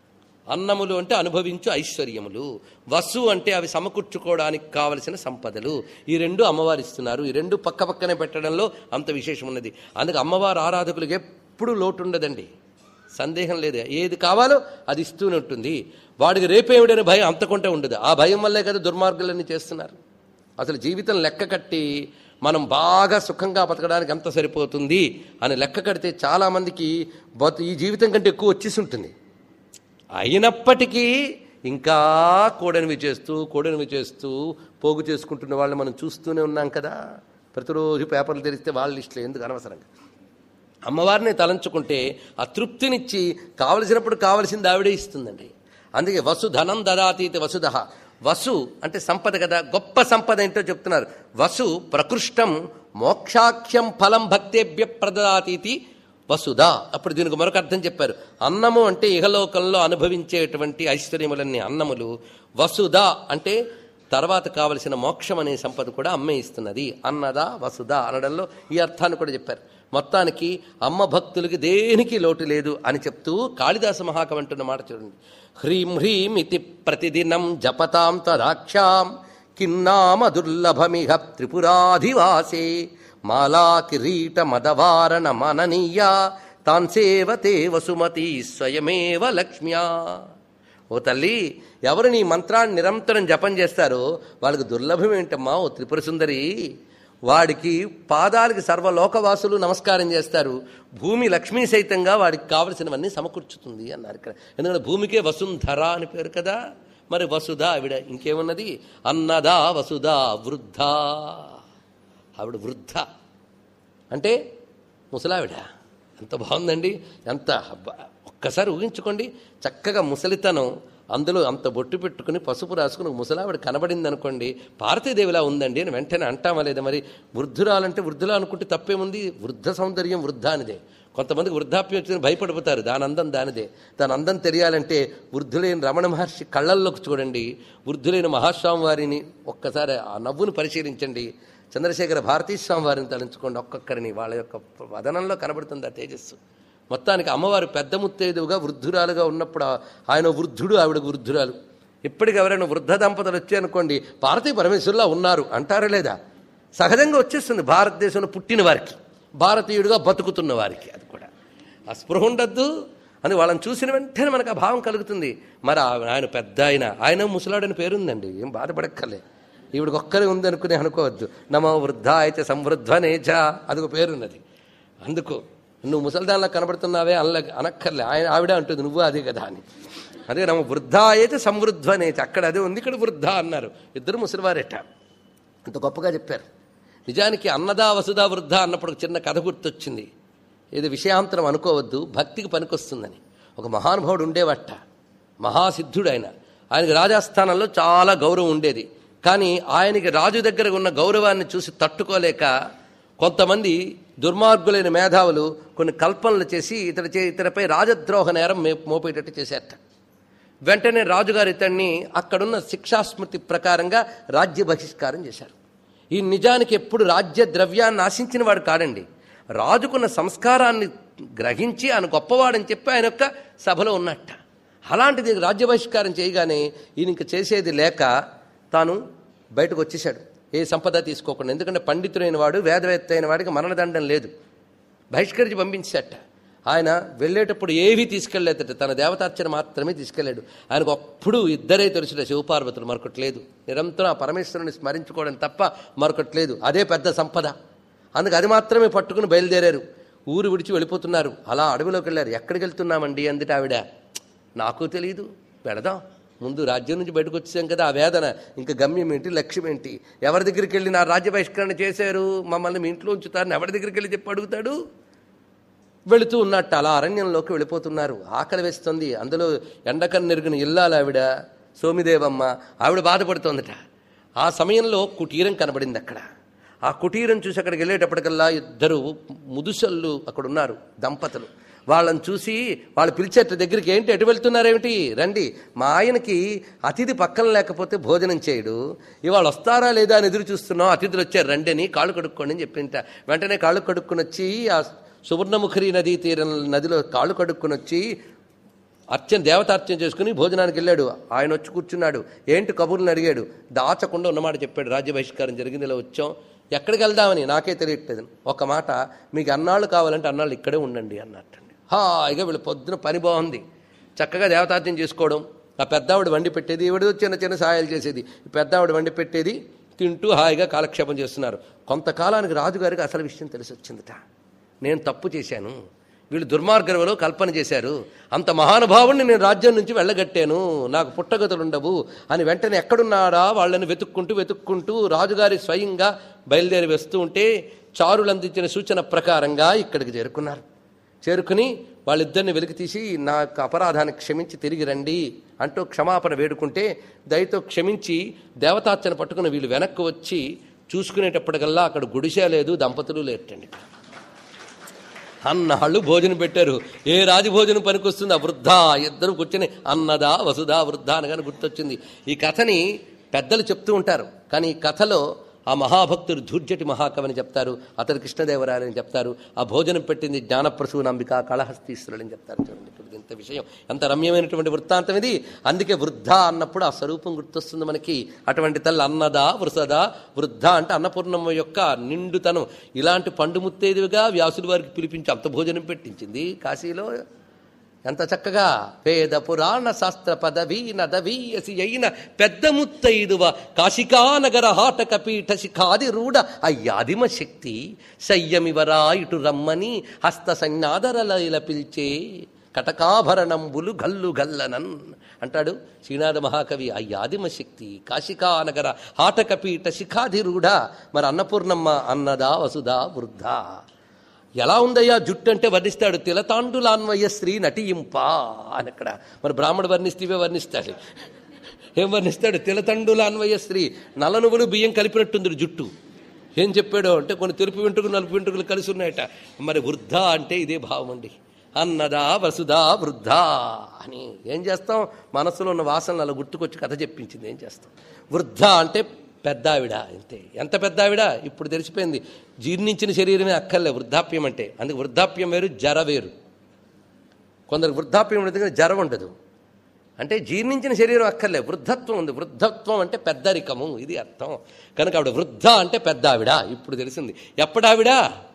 అన్నములు అంటే అనుభవించు ఐశ్వర్యములు, వసు అంటే అవి సమకూర్చుకోవడానికి కావలసిన సంపదలు. ఈ రెండు అమ్మవారు ఇస్తున్నారు. ఈ రెండు పక్క పక్కనే పెట్టడంలో అంత విశేషం ఉన్నది. అందుకే అమ్మవారు ఆరాధకులకు ఎప్పుడు లోటు ఉండదండి, సందేహం లేదు. ఏది కావాలో అది ఇస్తూనే ఉంటుంది. వాడికి రేపేమిడని భయం అంతకుంటే ఉండదు. ఆ భయం వల్లే కదా దుర్మార్గులన్నీ చేస్తున్నారు. అసలు జీవితం లెక్క కట్టి మనం బాగా సుఖంగా బతకడానికి ఎంత సరిపోతుంది అని లెక్క కడితే చాలామందికి బతు ఈ జీవితం కంటే ఎక్కువ వచ్చేసి ఉంటుంది. అయినప్పటికీ ఇంకా కూడనివి చేస్తూ కూడనివి చేస్తూ పోగు చేసుకుంటున్న వాళ్ళని మనం చూస్తూనే ఉన్నాం కదా. ప్రతిరోజు పేపర్లు తెరిస్తే వాళ్ళ లిస్టులో ఎందుకు అనవసరంగా. అమ్మవారిని తలంచుకుంటే ఆ తృప్తినిచ్చి కావలసినప్పుడు కావలసింది ఆవిడే ఇస్తుందండి. అందుకే వసుధనం దదాతీతి వసుధ. వసు అంటే సంపద కదా, గొప్ప సంపద ఏంటో చెప్తున్నారు. వసు ప్రకృష్టం మోక్షాఖ్యం ఫలం భక్తేభ్య ప్రదదాతీతి వసుధ. అప్పుడు దీనికి మరొక అర్థం చెప్పారు. అన్నము అంటే ఇహలోకంలో అనుభవించేటువంటి ఐశ్వర్యములన్నీ అన్నములు. వసుధ అంటే తర్వాత కావలసిన మోక్షం అనే సంపద కూడా అమ్మే ఇస్తున్నది. అన్నదా వసుధ అనడంలో ఈ అర్థాన్ని కూడా చెప్పారు. మొత్తానికి అమ్మ భక్తులకి దేనికి లోటు లేదు అని చెప్తూ కాళిదాస మహాకవి అంటున్న మాట చూడండి. హ్రీం హ్రీం ఇతి ప్రతిదినం జపతాం తదాక్షాం కిన్నామ దుర్లభమిహ త్రిపురాధివాసే మాలా కిరీట మదవారణ మననీయ తాన్సేవతే వసుమతి స్వయమేవ లక్ష్మ్యా. ఓ తల్లి, ఎవరు నీ మంత్రాన్ని నిరంతరం జపం చేస్తారో వాళ్ళకి దుర్లభం ఏంటమ్మా ఓ త్రిపుర సుందరి. వాడికి పాదాలకి సర్వలోకవాసులు నమస్కారం చేస్తారు. భూమి లక్ష్మీ సైతంగా వాడికి కావలసినవన్నీ సమకూర్చుతుంది అన్నారు ఇక్కడ. ఎందుకంటే భూమికే వసుంధర అని పేరు కదా. మరి వసుధ ఆవిడ ఇంకేమున్నది? అన్నదా వసుధ వృద్ధ. ఆవిడ వృద్ధ అంటే ముసలావిడ. ఎంత బాగుందండి, ఎంత ఒక్కసారి ఊహించుకోండి. చక్కగా ముసలితనం, అందులో అంత బొట్టు పెట్టుకుని పసుపు రాసుకుని ముసలావిడ కనబడింది అనుకోండి, పార్వతీదేవిలా ఉందండి అని వెంటనే అంటామా లేదా? మరి వృద్ధురాలంటే వృద్ధులా అనుకుంటే తప్పేముంది? వృద్ధ సౌందర్యం వృద్ధ అనిదే. కొంతమందికి వృద్ధాప్యం వచ్చిన భయపడిపోతారు, దాని అందం దానిదే. దాని అందం తెలియాలంటే వృద్ధులైన రమణ మహర్షి కళ్ళల్లోకి చూడండి, వృద్ధులైన మహాస్వామి వారిని ఒక్కసారి ఆ నవ్వును పరిశీలించండి, చంద్రశేఖర భారతీ స్వామి వారిని తలంచుకోండి. ఒక్కొక్కరిని వాళ్ళ యొక్క వదనంలో కనబడుతుంది ఆ తేజస్సు. మొత్తానికి అమ్మవారు పెద్ద ముత్తైదువుగా వృద్ధురాలుగా ఉన్నప్పుడు ఆయన వృద్ధుడు, ఆవిడ వృద్ధురాలు. ఇప్పటికి ఎవరైనా వృద్ధ దంపతులు వచ్చాయనుకోండి, పార్వతీ పరమేశ్వరులా ఉన్నారు అంటారా లేదా? సహజంగా వచ్చేస్తుంది భారతదేశంలో పుట్టిన వారికి, భారతీయుడిగా బతుకుతున్న వారికి. అది కూడా ఆ స్పృహ ఉండద్దు అని వాళ్ళని చూసిన వెంటనే మనకు ఆ భావం కలుగుతుంది. మరి ఆయన పెద్ద ఆయన ఆయన ముసలాడని పేరుందండి, ఏం బాధపడక్కర్లే. ఈవిడికి ఒక్కరే ఉందనుకుని అనుకోవద్దు. నమో వృద్ధాయచ సంవృద్ధనేచ అదొక పేరున్నది. అందుకు నువ్వు ముసల్దాన్లా కనబడుతున్నావే అల్ల అనక్కర్లే, ఆయన ఆవిడ అంటుంది నువ్వు అదే కదా అని. అదే నమ్మ వృద్ధాయచ సంవృద్ధనేచ, అక్కడ అదే ఉంది, ఇక్కడ వృద్ధ అన్నారు. ఇద్దరు ముసలివారెట, అంత గొప్పగా చెప్పారు. నిజానికి అన్నదా వసుదా వృద్ధ అన్నప్పుడు ఒక చిన్న కథ గుర్తొచ్చింది. ఇది విషయాంతరం అనుకోవద్దు, భక్తికి పనికొస్తుందని. ఒక మహానుభావుడు ఉండేవట, మహాసిద్ధుడు ఆయన. ఆయనకి రాజస్థానంలో చాలా గౌరవం ఉండేది. కానీ ఆయనకి రాజు దగ్గర ఉన్న గౌరవాన్ని చూసి తట్టుకోలేక కొంతమంది దుర్మార్గులైన మేధావులు కొన్ని కల్పనలు చేసి ఇతడి చే ఇతడిపై రాజద్రోహ నేరం మే మోపేటట్టు చేశారట. వెంటనే రాజుగారు ఇతన్ని అక్కడున్న శిక్షాస్మృతి ప్రకారంగా రాజ్య బహిష్కారం చేశారు. ఈ నిజానికి ఎప్పుడు రాజ్య ద్రవ్యాన్ని ఆశించిన వాడు కాడండి, రాజుకున్న సంస్కారాన్ని గ్రహించి ఆయన గొప్పవాడని చెప్పి ఆయన యొక్క సభలో ఉన్నట్ట. అలాంటిది రాజ్య బహిష్కారం చేయగానే ఈయన ఇంక చేసేది లేక తాను బయటకు వచ్చేశాడు, ఏ సంపద తీసుకోకుండా. ఎందుకంటే పండితుడైన వాడు, వేదవేత్త అయిన వాడికి మరణదండం లేదు. బహిష్కరించి పంపించేట. ఆయన వెళ్ళేటప్పుడు ఏవీ తీసుకెళ్లేదట, తన దేవతార్చన మాత్రమే తీసుకెళ్లాడు. ఆయనకు అప్పుడు ఇద్దరే తెలుసుట, శివపార్వతులు, మరొకటి లేదు. నిరంతరం ఆ పరమేశ్వరుని స్మరించుకోవడం తప్ప మరొకటి లేదు. అదే పెద్ద సంపద. అందుకు అది మాత్రమే పట్టుకుని బయలుదేరారు. ఊరు విడిచి వెళ్ళిపోతున్నారు. అలా అడవిలోకి వెళ్ళారు. ఎక్కడికి వెళ్తున్నామండి అందుట ఆవిడ. నాకు తెలియదు, వెళదాం, ముందు రాజ్యం నుంచి బయటకు వచ్చాం కదా, ఆ వేదన, ఇంకా గమ్యం ఏంటి, లక్ష్యం ఏంటి, ఎవరి దగ్గరికి వెళ్ళి నా రాజ్య బహిష్కరణ చేశారు, మమ్మల్ని మీ ఇంట్లో ఉంచుతారని ఎవరి దగ్గరికి వెళ్ళి చెప్పి అడుగుతాడు. వెళుతూ ఉన్నట్టు అలా అరణ్యంలోకి వెళ్ళిపోతున్నారు. ఆకలి వేస్తుంది. అందులో ఎండకన్నెరుగున ఇల్లాలి ఆవిడ సోమిదేవమ్మ, ఆవిడ బాధపడుతోందట. ఆ సమయంలో కుటీరం కనబడింది అక్కడ. ఆ కుటీరం చూసి అక్కడికి వెళ్ళేటప్పటికల్లా ఇద్దరు ముదుసళ్ళు అక్కడ ఉన్నారు, దంపతులు. వాళ్ళని చూసి వాళ్ళు పిలిచేట దగ్గరికి, ఏంటి ఎటు వెళ్తున్నారేమిటి, రండి, మా ఆయనకి అతిథి పక్కన లేకపోతే భోజనం చేయడు, ఇవాళ వస్తారా లేదా అని ఎదురు చూస్తున్నాం, అతిథులు వచ్చారు రండి అని కాళ్ళు కడుక్కోండి అని చెప్పింట. వెంటనే కాళ్ళు కడుక్కుని వచ్చి ఆ సువర్ణముఖరి నదీ తీరం నదిలో కాళ్ళు కడుక్కుని వచ్చి అర్చన దేవతార్చన చేసుకుని భోజనానికి వెళ్ళాడు. ఆయన వచ్చి కూర్చున్నాడు. ఏంటి కబుర్లను అడిగాడు. దాచకుండా ఉన్నమాట చెప్పాడు. రాజ్య బహిష్కారం జరిగింది, ఇలా వచ్చాం, ఎక్కడికి వెళ్దామని నాకే తెలియట్లేదు. ఒక మాట, మీకు అన్నాళ్ళు కావాలంటే అన్నాళ్ళు ఇక్కడే ఉండండి అన్నట్టండి. హాయిగా వీళ్ళు పొద్దున పని బాగుంది, చక్కగా దేవతార్చన చేసుకోవడం. ఆ పెద్దావిడ వండి పెట్టేది, ఈవిడ చిన్న చిన్న సాయాలు చేసేది, పెద్దావిడ వండి పెట్టేది, తింటూ హాయిగా కాలక్షేపం చేస్తున్నారు. కొంతకాలానికి రాజుగారికి అసలు విషయం తెలిసి వచ్చిందట. నేను తప్పు చేశాను, వీళ్ళు దుర్మార్గంలో కల్పన చేశారు, అంత మహానుభావుడిని నేను రాజ్యం నుంచి వెళ్ళగట్టాను, నాకు పుట్టగతులు ఉండవు అని వెంటనే ఎక్కడున్నాడా వాళ్ళని వెతుక్కుంటూ వెతుక్కుంటూ రాజుగారి స్వయంగా బయలుదేరి వస్తూ ఉంటే చారులు అందించిన సూచన ప్రకారంగా ఇక్కడికి చేరుకున్నారు. చేరుకుని వాళ్ళిద్దరిని వెలికి తీసి నాకు అపరాధాన్ని క్షమించి తిరిగి రండి అంటూ క్షమాపణ వేడుకుంటే దయతో క్షమించి దేవతార్చన పట్టుకుని వీళ్ళు వెనక్కి వచ్చి చూసుకునేటప్పటికల్లా అక్కడ గుడిసే లేదు, దంపతులు లేటండి. అన్నాళ్ళు భోజనం పెట్టారు. ఏ రాజభోజనం పనికొస్తుంది? ఆ వృద్ధ ఇద్దరు కూర్చొని అన్నదా వసుదా వృద్ధ అనగానే గుర్తొచ్చింది. ఈ కథని పెద్దలు చెప్తూ ఉంటారు, కానీ ఈ కథలో ఆ మహాభక్తుడు ధూర్జటి మహాకవి అని చెప్తారు, అతడు కృష్ణదేవరాయలు అని చెప్తారు, ఆ భోజనం పెట్టింది జ్ఞానప్రసూనంబిక కాళహస్తీశ్వరుడు అని చెప్తారు. చూడండి ఇప్పుడు ఇంత విషయం, ఎంత రమ్యమైనటువంటి వృత్తాంతం ఇది. అందుకే వృద్ధ అన్నప్పుడు ఆ స్వరూపం గుర్తొస్తుంది మనకి. అటువంటి తల్లి అన్నదా వృసదా వృద్ధ అంటే అన్నపూర్ణమ్మ యొక్క నిండుతనం. ఇలాంటి పండు ముత్తైదువుగా వ్యాసుడి వారికి పిలిపించి అంత భోజనం పెట్టించింది కాశీలో. ఎంత చక్కగా వేద పురాణ శాస్త్ర పదవీ నదవీయసి అయిన పెద్ద ముత్తైదువ కాశికానగర హాటక పీఠ శిఖాది రూఢ అయ్యాదిమ శక్తి శయ్యమివరా ఇటు రమ్మని హస్త సైన్యాదరలైల పిల్చే కటకాభరణంబులు గల్లు గల్లనన్ అంటాడు శ్రీనాథ మహాకవి. అయ్యాదిమ శక్తి కాశికానగర హాటక పీఠ శిఖాది రూఢ. మరి అన్నపూర్ణమ్మ అన్నదా వసుదా వృద్ధ. ఎలా ఉందయ్యా జుట్టు అంటే వర్ణిస్తాడు, తిలతాండులాన్వయ స్త్రీ నటింప అని. అక్కడ మరి బ్రాహ్మడు వర్ణిస్తేవే వర్ణిస్తాడు. ఏం వర్ణిస్తాడు? తిలతండులాన్వయ స్త్రీ, నల్ల నువ్వులు బియ్యం కలిపినట్టుంది జుట్టు. ఏం చెప్పాడు అంటే కొన్ని తెలుపు వెంట్రుకలు నలుపు వెంట్రుకలు కలిసి ఉన్నాయట. మరి వృద్ధ అంటే ఇదే భావం అండి. అన్నదా వసుదా వృద్ధ అని. ఏం చేస్తాం, మనసులో ఉన్న వాసనలు అలా గుర్తుకొచ్చి కథ చెప్పించింది. ఏం చేస్తాం? వృద్ధ అంటే పెద్దావిడ. అంతే. ఎంత పెద్దావిడ ఇప్పుడు తెలిసిపోయింది. జీర్ణించిన శరీరమే అక్కర్లే వృద్ధాప్యం అంటే. అందుకే వృద్ధాప్యం వేరు, జర వేరు. కొందరికి వృద్ధాప్యం ఉండదు కానీ జర ఉండదు. అంటే జీర్ణించిన శరీరం అక్కర్లే, వృద్ధత్వం ఉంది. వృద్ధత్వం అంటే పెద్దరికము, ఇది అర్థం. కనుక ఆవిడ వృద్ధ అంటే పెద్దావిడ. ఇప్పుడు తెలిసింది. ఎప్పడావిడ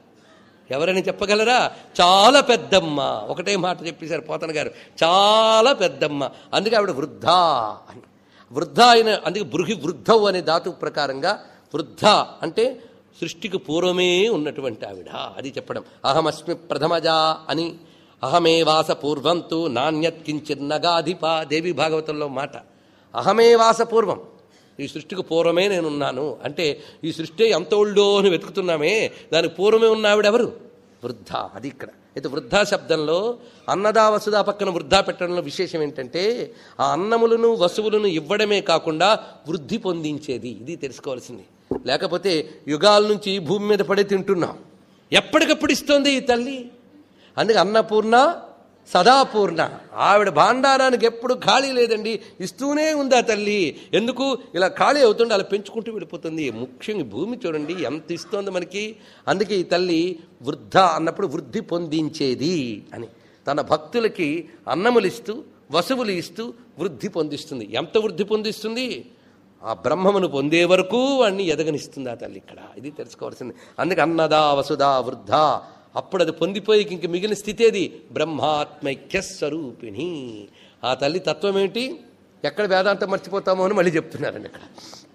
ఎవరైనా చెప్పగలరా? చాలా పెద్దమ్మ. ఒకటే మాట చెప్పేశారు పోతన గారు, చాలా పెద్దమ్మ. అందుకే ఆవిడ వృద్ధ అని. వృద్ధ అయిన అందుకే బృహి వృద్ధవు అనే ధాతు ప్రకారంగా వృద్ధ అంటే సృష్టికి పూర్వమే ఉన్నటువంటి ఆవిడ. అది చెప్పడం. అహమస్మి ప్రథమజా అని, అహమే వాస పూర్వంతు నాణ్యత్ కించిన్నగాధిప. దేవి భాగవతంలో మాట. అహమే వాస పూర్వం, ఈ సృష్టికి పూర్వమే నేనున్నాను అంటే ఈ సృష్టి ఎంత ఓల్డో అని వెతుకుతున్నామే, దానికి పూర్వమే ఉన్న ఆవిడెవరు? వృద్ధ. అది ఇక్కడ. అయితే వృద్ధా శబ్దంలో అన్నదా వసుదా పక్కన వృద్ధా పెట్టడంలో విశేషం ఏంటంటే ఆ అన్నములను వసువులను ఇవ్వడమే కాకుండా వృద్ధి పొందించేది. ఇది తెలుసుకోవాల్సింది. లేకపోతే యుగాల నుంచి భూమి మీద పడే తింటున్నాం, ఎప్పటికప్పుడు ఇస్తోంది ఈ తల్లి. అందుకే అన్నపూర్ణ సదాపూర్ణ. ఆవిడ భాండారానికి ఎప్పుడు ఖాళీ లేదండి, ఇస్తూనే ఉంది ఆ తల్లి. ఎందుకు ఇలా ఖాళీ అవుతుంది, అలా పెంచుకుంటూ వెళ్ళిపోతుంది. ముఖ్యంగా భూమి చూడండి ఎంత ఇస్తోంది మనకి. అందుకే ఈ తల్లి వృద్ధ అన్నప్పుడు వృద్ధి పొందించేది అని. తన భక్తులకి అన్నములు ఇస్తూ వసువులు ఇస్తూ వృద్ధి పొందిస్తుంది. ఎంత వృద్ధి పొందిస్తుంది? ఆ బ్రహ్మమును పొందే వరకు వాడిని ఎదగనిస్తుంది ఆ తల్లి ఇక్కడ. ఇది తెలుసుకోవాల్సింది. అందుకే అన్నదా వసుదా వృద్ధ. అప్పుడు అది పొందిపోయి ఇంక మిగిలిన స్థితి ఏది? బ్రహ్మాత్మైక్య స్వరూపిణి. ఆ తల్లి తత్వం ఏంటి? ఎక్కడ వేదాంతం మర్చిపోతామో అని మళ్ళీ చెప్తున్నారండి ఇక్కడ.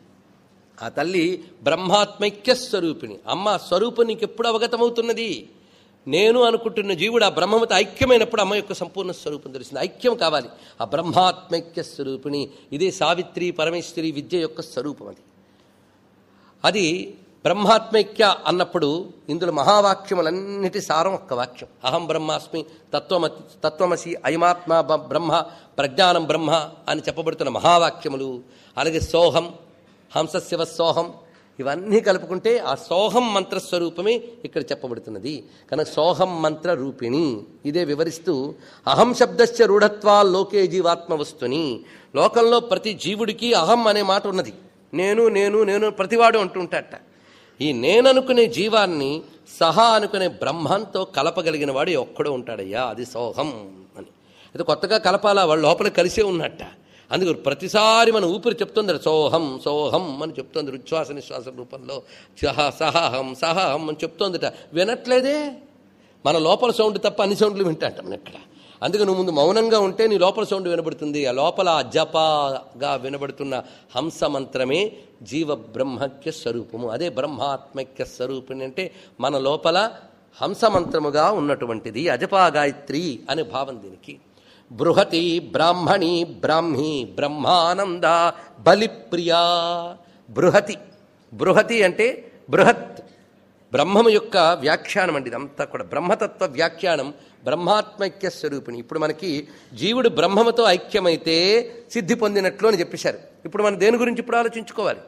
ఆ తల్లి బ్రహ్మాత్మైక్య స్వరూపిణి. అమ్మ స్వరూపం నీకు ఎప్పుడు అవగతమవుతున్నది? నేను అనుకుంటున్న జీవుడు ఆ బ్రహ్మతో ఐక్యమైనప్పుడు అమ్మ యొక్క సంపూర్ణ స్వరూపం తెలిసింది. ఐక్యం కావాలి. ఆ బ్రహ్మాత్మైక్య స్వరూపిణి. ఇదే సావిత్రి పరమేశ్వరి విద్య యొక్క స్వరూపం. అది అది బ్రహ్మాత్మైక్య అన్నప్పుడు ఇందులో మహావాక్యములన్నిటి సారం ఒక్క వాక్యం. అహం బ్రహ్మాస్మి, తత్వమ తత్వమసి, అయమాత్మ బ్రహ్మ, ప్రజ్ఞానం బ్రహ్మ అని చెప్పబడుతున్న మహావాక్యములు. అలాగే సోహం, హంసశివ సోహం, ఇవన్నీ కలుపుకుంటే ఆ సోహం మంత్రస్వరూపమే ఇక్కడ చెప్పబడుతున్నది. కనుక సోహం మంత్ర రూపిణి. ఇదే వివరిస్తూ అహం శబ్దస్య రూఢత్వా లోకే జీవాత్మ వస్తుని. లోకంలో ప్రతి జీవుడికి అహం అనే మాట ఉన్నది. నేను నేను నేను ప్రతివాడు అంటుంటాట. ఈ నేననుకునే జీవాన్ని సహా అనుకునే బ్రహ్మంతో కలపగలిగిన వాడు ఒక్కడో ఉంటాడయ్యా, అది సోహం అని. అయితే కొత్తగా కలపాలా, వాళ్ళు లోపల కలిసే ఉన్నట్ట. అందుకు ప్రతిసారి మన ఊపిరి చెప్తుంది సోహం సోహం అని చెప్తుంది, ఉచ్ఛ్వాస నిశ్వాస రూపంలో సహ సహహం సహహం అని చెప్తోందిట. వినట్లేదే, మన లోపల సౌండ్ తప్ప అన్ని సౌండ్లు వింటాంట మన ఇక్కడ. అందుకే నువ్వు ముందు మౌనంగా ఉంటే నీ లోపల సౌండ్ వినబడుతుంది. ఆ లోపల జపగా వినబడుతున్న హంస మంత్రమే జీవ బ్రహ్మక్య స్వరూపము. అదే బ్రహ్మాత్మైక్య స్వరూపిణి అంటే మన లోపల హంస మంత్రముగా ఉన్నటువంటిది అజపా గాయత్రి అనే భావం దీనికి. బృహతి బ్రాహ్మణి బ్రాహ్మి బ్రహ్మానంద బలిప్రియా. బృహతి, బృహతి అంటే బృహత్, బ్రహ్మము యొక్క వ్యాఖ్యానం అండి ఇదంతా కూడా. బ్రహ్మతత్వ వ్యాఖ్యానం, బ్రహ్మాత్మైక్య స్వరూపిణి. ఇప్పుడు మనకి జీవుడు బ్రహ్మముతో ఐక్యమైతే సిద్ధి పొందినట్లు అని చెప్పేశారు. ఇప్పుడు మనం దేని గురించి ఇప్పుడు ఆలోచించుకోవాలి?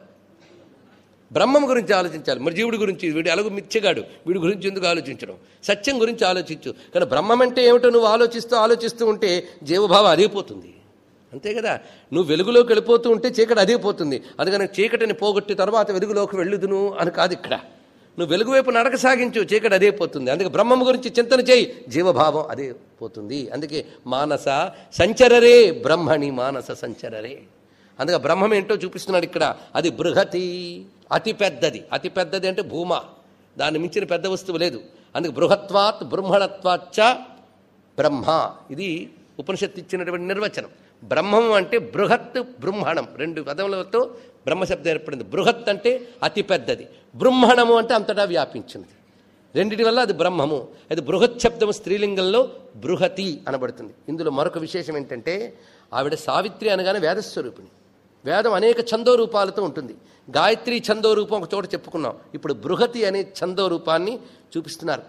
బ్రహ్మం గురించి ఆలోచించాలి. మరి జీవుడి గురించి, వీడు ఎలాగో మిచ్చగాడు, వీడి గురించి ఎందుకు ఆలోచించడం? సత్యం గురించి ఆలోచించు. కానీ బ్రహ్మం అంటే ఏమిటో నువ్వు ఆలోచిస్తూ ఆలోచిస్తూ ఉంటే జీవభావం అదే పోతుంది, అంతే కదా. నువ్వు వెలుగులోకి వెళ్ళిపోతూ ఉంటే చీకటి అదే పోతుంది. అందుకని చీకటిని పోగొట్టి తర్వాత వెలుగులోకి వెళ్ళుదును అని కాదు ఇక్కడ. నువ్వు వెలుగు వైపు నడక సాగించు, చీకటి అదే పోతుంది. అందుకే బ్రహ్మం గురించి చింతన చేయి, జీవభావం అదే పోతుంది. అందుకే మానస సంచరరే బ్రహ్మణి మానస సంచరరే. అందుకే బ్రహ్మం ఏంటో చూపిస్తున్నాడు ఇక్కడ. అది బృహతి, అతి పెద్దది. అతి పెద్దది అంటే భూమా, దాన్ని మించిన పెద్ద వస్తువు లేదు. అందుకే బృహత్వాత్ బ్రహ్మణత్వాచ్చ బ్రహ్మ, ఇది ఉపనిషత్తు ఇచ్చినటువంటి నిర్వచనం. బ్రహ్మం అంటే బృహత్ బ్రహ్మణం రెండు పదములతో బ్రహ్మశబ్దం ఏర్పడింది. బృహత్ అంటే అతి పెద్దది, బ్రహ్మణము అంటే అంతటా వ్యాపించినది. రెండిటి వల్ల అది బ్రహ్మము. అది బృహత్ శబ్దము స్త్రీలింగంలో బృహతి అనబడుతుంది. ఇందులో మరొక విశేషం ఏంటంటే ఆవిడ సావిత్రి అనగానే వేదస్వరూపిణి. వేదం అనేక ఛందో రూపాలతో ఉంటుంది. గాయత్రి ఛందో రూపం ఒక చోట చెప్పుకున్నాం. ఇప్పుడు బృహతి అనే ఛందో రూపాన్ని చూపిస్తున్నారు.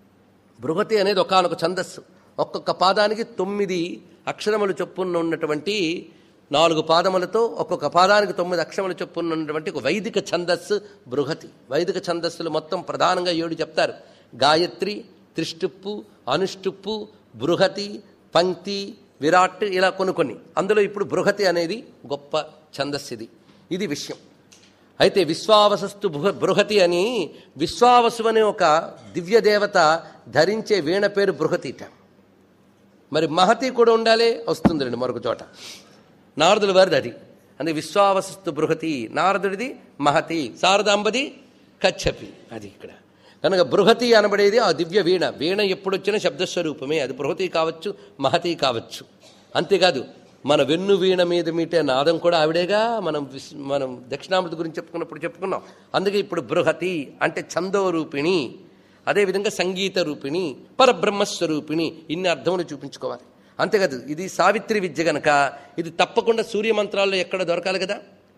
బృహతి అనేది ఒకానొక ఛందస్సు. ఒక్కొక్క పాదానికి తొమ్మిది అక్షరములు చొప్పున ఉన్నటువంటి నాలుగు పాదములతో ఒక్కొక్క పాదానికి తొమ్మిది అక్షరములు చొప్పున ఉన్నటువంటి ఒక వైదిక ఛందస్సు బృహతి. వైదిక ఛందస్సులు మొత్తం ప్రధానంగా ఏడు చెప్తారు. గాయత్రి, త్రిష్టుప్పు, అనుష్టుప్పు, బృహతి, పంక్తి, విరాట్, ఇలా కొన్ని కొన్ని. అందులో ఇప్పుడు బృహతి అనేది గొప్ప ఛందస్సు. ఇది ఇది విషయం. అయితే విశ్వావసస్తు బృహతి అని, విశ్వావసు అనే ఒక దివ్య దేవత ధరించే వీణ పేరు బృహతిట. మరి మహతి కూడా ఉండాలి, వస్తుందండి మరొక చోట. నారదుల వారిది అది. అందుకే విశ్వావసస్తు బృహతి, నారదుడిది మహతి, శారదాంబది కచ్చపి, అది ఇక్కడ. కనుక బృహతి అనబడేది ఆ దివ్య వీణ. వీణ ఎప్పుడొచ్చినా శబ్దస్వరూపమే. అది బృహతి కావచ్చు, మహతి కావచ్చు. అంతేకాదు మన వెన్ను వీణ మీద మీటే నాదం కూడా ఆవిడేగా. మనం మనం దక్షిణామృతి గురించి చెప్పుకున్నప్పుడు చెప్పుకున్నాం. అందుకే ఇప్పుడు బృహతి అంటే ఛందో రూపిణి, అదేవిధంగా సంగీత రూపిణి, పరబ్రహ్మస్వరూపిణి, ఇన్ని అర్థములు చూపించుకోవాలి. అంతేకాదు ఇది సావిత్రి విద్య గనక ఇది తప్పకుండా సూర్యమంత్రాల్లో ఎక్కడ దొరకాలి కదా.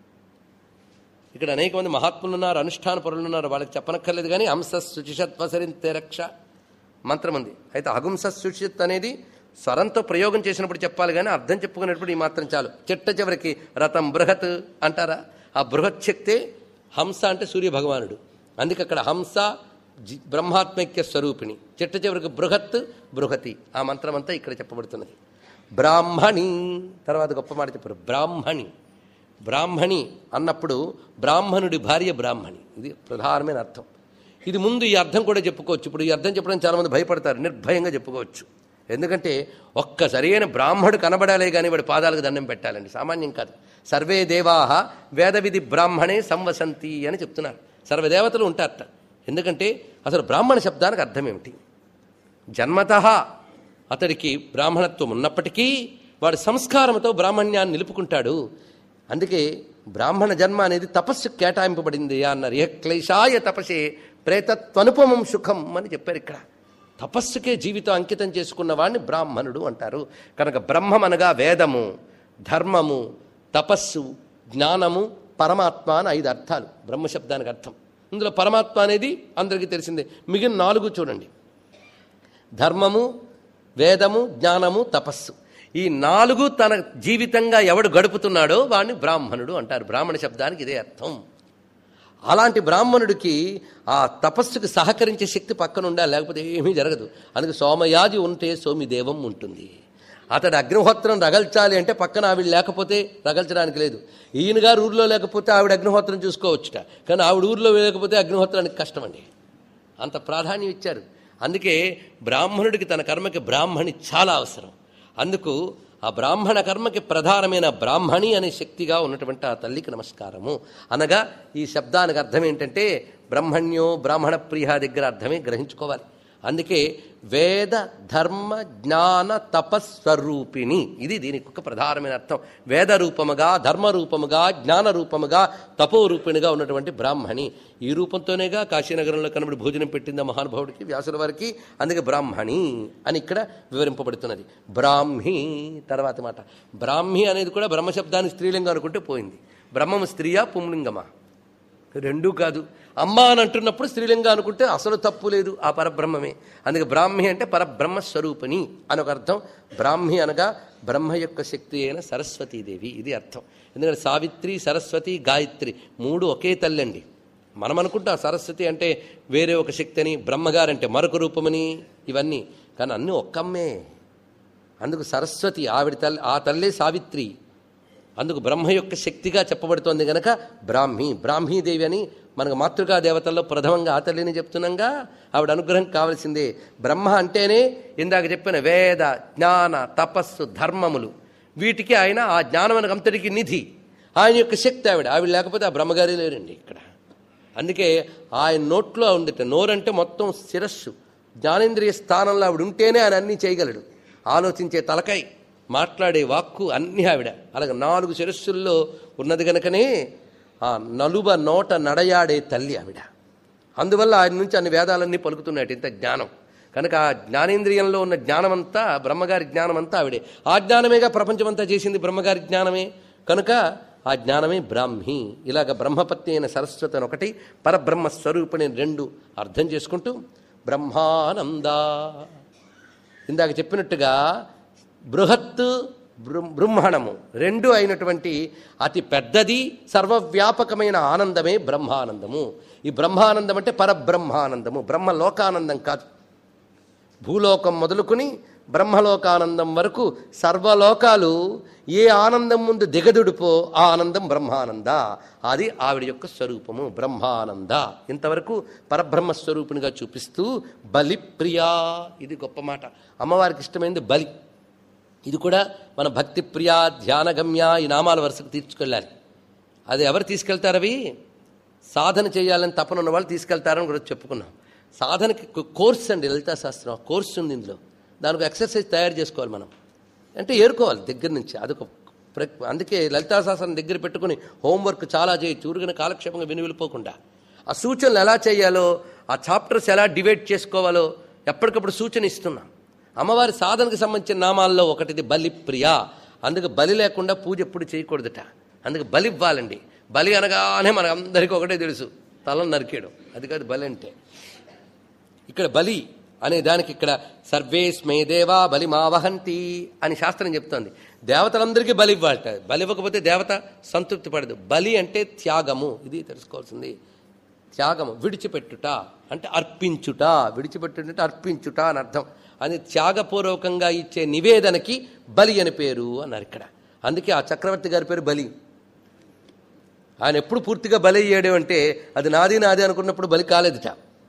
ఇక్కడ అనేక మంది మహాత్ములు ఉన్నారు, అనుష్ఠాన పరులు ఉన్నారు, వాళ్ళకి చెప్పనక్కర్లేదు. కానీ హంస శుచిషత్వసరింతే రక్ష మంత్రం ఉంది. అయితే అగుంస శుచిత్ అనేది స్వరంతో ప్రయోగం చేసినప్పుడు చెప్పాలి, కానీ అర్థం చెప్పుకునేటప్పుడు ఈ మాత్రం చాలు. చిట్ట చివరికి రథం బృహత్ అంటారా, ఆ బృహత్ శక్తే హంస అంటే సూర్య భగవానుడు. అందుకే అక్కడ హంస బ్రహ్మాత్మైక్య స్వరూపిణి, చిట్ట చివరికి బృహత్ బృహతి, ఆ మంత్రం అంతా ఇక్కడ చెప్పబడుతున్నది. బ్రాహ్మణి తర్వాత గొప్ప మాట చెప్పారు, బ్రాహ్మణి. బ్రాహ్మణి అన్నప్పుడు బ్రాహ్మణుడి భార్య బ్రాహ్మణి, ఇది ప్రధానమైన అర్థం. ఇది ముందు ఈ అర్థం కూడా చెప్పుకోవచ్చు. ఇప్పుడు ఈ అర్థం చెప్పడం చాలామంది భయపడతారు, నిర్భయంగా చెప్పుకోవచ్చు. ఎందుకంటే ఒక్క సరైన బ్రాహ్మడు కనబడాలే కానీ వాడి పాదాలకు దండం పెట్టాలండి, సామాన్యం కాదు. సర్వే దేవాహ వేదవిధి బ్రాహ్మణే సంవసంతి అని చెప్తున్నారు. సర్వదేవతలు ఉంటారట. ఎందుకంటే అసలు బ్రాహ్మణ శబ్దానికి అర్థం ఏమిటి? జన్మతః అతడికి బ్రాహ్మణత్వం ఉన్నప్పటికీ వాడు సంస్కారంతో బ్రాహ్మణ్యాన్ని నిలుపుకుంటాడు. అందుకే బ్రాహ్మణ జన్మ అనేది తపస్సు కేటాయింపబడింది అన్నారు. ఏ క్లేశాయ తపసే ప్రేతత్వనుపమం సుఖం అని చెప్పారు ఇక్కడ. తపస్సుకే జీవితం అంకితం చేసుకున్న వాడిని బ్రాహ్మణుడు అంటారు. కనుక బ్రహ్మం అనగా వేదము, ధర్మము, తపస్సు, జ్ఞానము, పరమాత్మ అని ఐదు అర్థాలు బ్రహ్మశబ్దానికి అర్థం. ఇందులో పరమాత్మ అనేది అందరికీ తెలిసిందే. మిగిలిన నాలుగు చూడండి, ధర్మము, వేదము, జ్ఞానము, తపస్సు. ఈ నాలుగు తన జీవితంగా ఎవడు గడుపుతున్నాడో వాడిని బ్రాహ్మణుడు అంటారు. బ్రాహ్మణ శబ్దానికి ఇదే అర్థం. అలాంటి బ్రాహ్మణుడికి ఆ తపస్సుకు సహకరించే శక్తి పక్కన ఉండాలి, లేకపోతే ఏమీ జరగదు. అందుకే సోమయాజి ఉంటే సోమిదేవం ఉంటుంది. అతడు అగ్నిహోత్రం రగల్చాలి అంటే పక్కన ఆవిడ లేకపోతే రగల్చడానికి లేదు. ఈయన గారు ఊర్లో లేకపోతే ఆవిడ అగ్నిహోత్రం చూసుకోవచ్చుట, కానీ ఆవిడ ఊర్లో లేకపోతే అగ్నిహోత్రానికి కష్టమండి. అంత ప్రాధాన్యం ఇచ్చారు. అందుకే బ్రాహ్మణుడికి తన కర్మకి బ్రాహ్మణి చాలా అవసరం. అందుకు ఆ బ్రాహ్మణ కర్మకి ప్రధానమైన బ్రాహ్మణి అనే శక్తిగా ఉన్నటువంటి ఆ తల్లికి నమస్కారము అనగా ఈ శబ్దానికి అర్థం ఏంటంటే బ్రహ్మణ్యో బ్రాహ్మణ ప్రియ దగ్గర అర్థమే గ్రహించుకోవాలి. అందుకే వేద ధర్మ జ్ఞాన తపస్వరూపిణి, ఇది దీనికి ఒక ప్రధానమైన అర్థం. వేద రూపముగా, ధర్మ రూపముగా, జ్ఞాన రూపముగా, తపోరూపిణిగా ఉన్నటువంటి బ్రాహ్మణి. ఈ రూపంతోనేగా కాశీనగరంలో కనబడి భోజనం పెట్టింది మహానుభావుడికి, వ్యాసుల వారికి. అందుకే బ్రాహ్మణి అని ఇక్కడ వివరింపబడుతున్నది. బ్రాహ్మి తర్వాత మాట. బ్రాహ్మి అనేది కూడా బ్రహ్మశబ్దానికి స్త్రీలింగం అనుకుంటే పోయింది. బ్రహ్మము స్త్రీయా పుంలింగమా? రెండూ కాదు. అమ్మ అని అంటున్నప్పుడు స్త్రీలింగం అనుకుంటే అసలు తప్పు లేదు, ఆ పరబ్రహ్మమే. అందుకే బ్రాహ్మి అంటే పరబ్రహ్మ స్వరూపిణి అని ఒక అర్థం. బ్రాహ్మి అనగా బ్రహ్మ యొక్క శక్తి అయిన సరస్వతీదేవి, ఇది అర్థం. ఎందుకంటే సావిత్రి, సరస్వతి, గాయత్రి మూడు ఒకే తల్లండి. మనం అనుకుంటాం సరస్వతి అంటే వేరే ఒక శక్తి అని, బ్రహ్మగారంటే మరొక రూపమని, ఇవన్నీ. కానీ అన్నీ ఒక్కమ్మే. అందుకు సరస్వతి ఆవిడ తల్లి, ఆ తల్లే సావిత్రి. అందుకు బ్రహ్మ యొక్క శక్తిగా చెప్పబడుతోంది గనక బ్రాహ్మి, బ్రాహ్మీదేవి అని మనకు మాతృకా దేవతల్లో ప్రథమంగా ఆ తల్లిని చెప్తున్నాగా. ఆవిడ అనుగ్రహం కావలసిందే. బ్రహ్మ అంటేనే ఇందాక చెప్పిన వేద జ్ఞాన తపస్సు ధర్మములు, వీటికి ఆయన ఆ జ్ఞానం అంతటికి నిధి. ఆయన యొక్క శక్తి ఆవిడ. ఆవిడ లేకపోతే ఆ బ్రహ్మగారి లేరండి ఇక్కడ. అందుకే ఆయన నోట్లో ఉండేట, నోరంటే మొత్తం శిరస్సు, జ్ఞానేంద్రియ స్థానంలో ఆవిడ ఉంటేనే ఆయన అన్నీ చేయగలడు. ఆలోచించే తలకాయ, మాట్లాడే వాక్కు అన్నీ ఆవిడ. అలాగే నాలుగు శిరస్సుల్లో ఉన్నది గనకనే ఆ నలుబ నోట నడయాడే తల్లి ఆవిడ. అందువల్ల ఆయన నుంచి అన్ని వేదాలన్నీ పలుకుతున్నాయి, ఇంత జ్ఞానం. కనుక ఆ జ్ఞానేంద్రియంలో ఉన్న జ్ఞానమంతా బ్రహ్మగారి జ్ఞానమంతా ఆవిడే. ఆ జ్ఞానమేగా ప్రపంచమంతా చేసింది, బ్రహ్మగారి జ్ఞానమే. కనుక ఆ జ్ఞానమే బ్రాహ్మి. ఇలాగ బ్రహ్మపత్ని అయిన సరస్వతి అని ఒకటి, పరబ్రహ్మ స్వరూపిణి రెండు అర్థం చేసుకుంటూ బ్రహ్మానంద, ఇందాక చెప్పినట్టుగా బృహత్ బృంహణము రెండు అయినటువంటి అతి పెద్దది సర్వవ్యాపకమైన ఆనందమే బ్రహ్మానందము. ఈ బ్రహ్మానందం అంటే పరబ్రహ్మానందము, బ్రహ్మలోకానందం కాదు. భూలోకం మొదలుకుని బ్రహ్మలోకానందం వరకు సర్వలోకాలు ఏ ఆనందం ముందు దిగదుడిపో ఆ ఆనందం బ్రహ్మానంద. అది ఆవిడ యొక్క స్వరూపము బ్రహ్మానంద. ఇంతవరకు పరబ్రహ్మ స్వరూపునిగా చూపిస్తూ బలిప్రియా, ఇది గొప్ప మాట. అమ్మవారికి ఇష్టమైంది బలి. ఇది కూడా మన భక్తి ప్రియా, ధ్యానగమ్య ఈ నామాల వరుసకు తీర్చుకెళ్ళాలి. అది ఎవరు తీసుకెళ్తారు? అవి సాధన చేయాలని తపన ఉన్న వాళ్ళు తీసుకెళ్తారని కూడా చెప్పుకున్నాం. సాధనకి కోర్స్ అండి, లలితా శాస్త్రం కోర్స్ ఉంది ఇందులో. దానికి ఎక్సర్సైజ్ తయారు చేసుకోవాలి మనం, అంటే ఏరుకోవాలి దగ్గర నుంచి. అదొక అందుకే లలితా శాస్త్రం దగ్గర పెట్టుకుని హోంవర్క్ చాలా చేయొచ్చు, ఊరికైనా కాలక్షేపంగా విని వెళ్ళిపోకుండా. ఆ సూచనలు ఎలా చేయాలో, ఆ చాప్టర్స్ ఎలా డివైడ్ చేసుకోవాలో ఎప్పటికప్పుడు సూచన ఇస్తున్నాం. అమ్మవారి సాధనకు సంబంధించిన నామాల్లో ఒకటిది బలిప్రియ. అందుకు బలి లేకుండా పూజ ఎప్పుడు చేయకూడదట. అందుకు బలి ఇవ్వాలండి. బలి అనగానే మనకందరికీ ఒకటే తెలుసు, తలను నరికేయడం. అది కాదు బలి అంటే. ఇక్కడ బలి అనే దానికి ఇక్కడ సర్వేస్మే దేవా బలి మావహంతి అని శాస్త్రం చెప్తోంది. దేవతలందరికీ బలి ఇవ్వాలట. బలి ఇవ్వకపోతే దేవత సంతృప్తి పడదు. బలి అంటే త్యాగము, ఇది తెలుసుకోవాల్సింది. త్యాగము, విడిచిపెట్టుట అంటే అర్పించుట. విడిచిపెట్టుట అంటే అర్పించుట అని అర్థం. అని త్యాగపూర్వకంగా ఇచ్చే నివేదనకి బలి అని పేరు అన్నారు ఇక్కడ. అందుకే ఆ చక్రవర్తి గారి పేరు బలి. ఆయన ఎప్పుడు పూర్తిగా బలి అయ్యాడు అంటే అది నాది నాది అనుకున్నప్పుడు బలి కాలేదుట.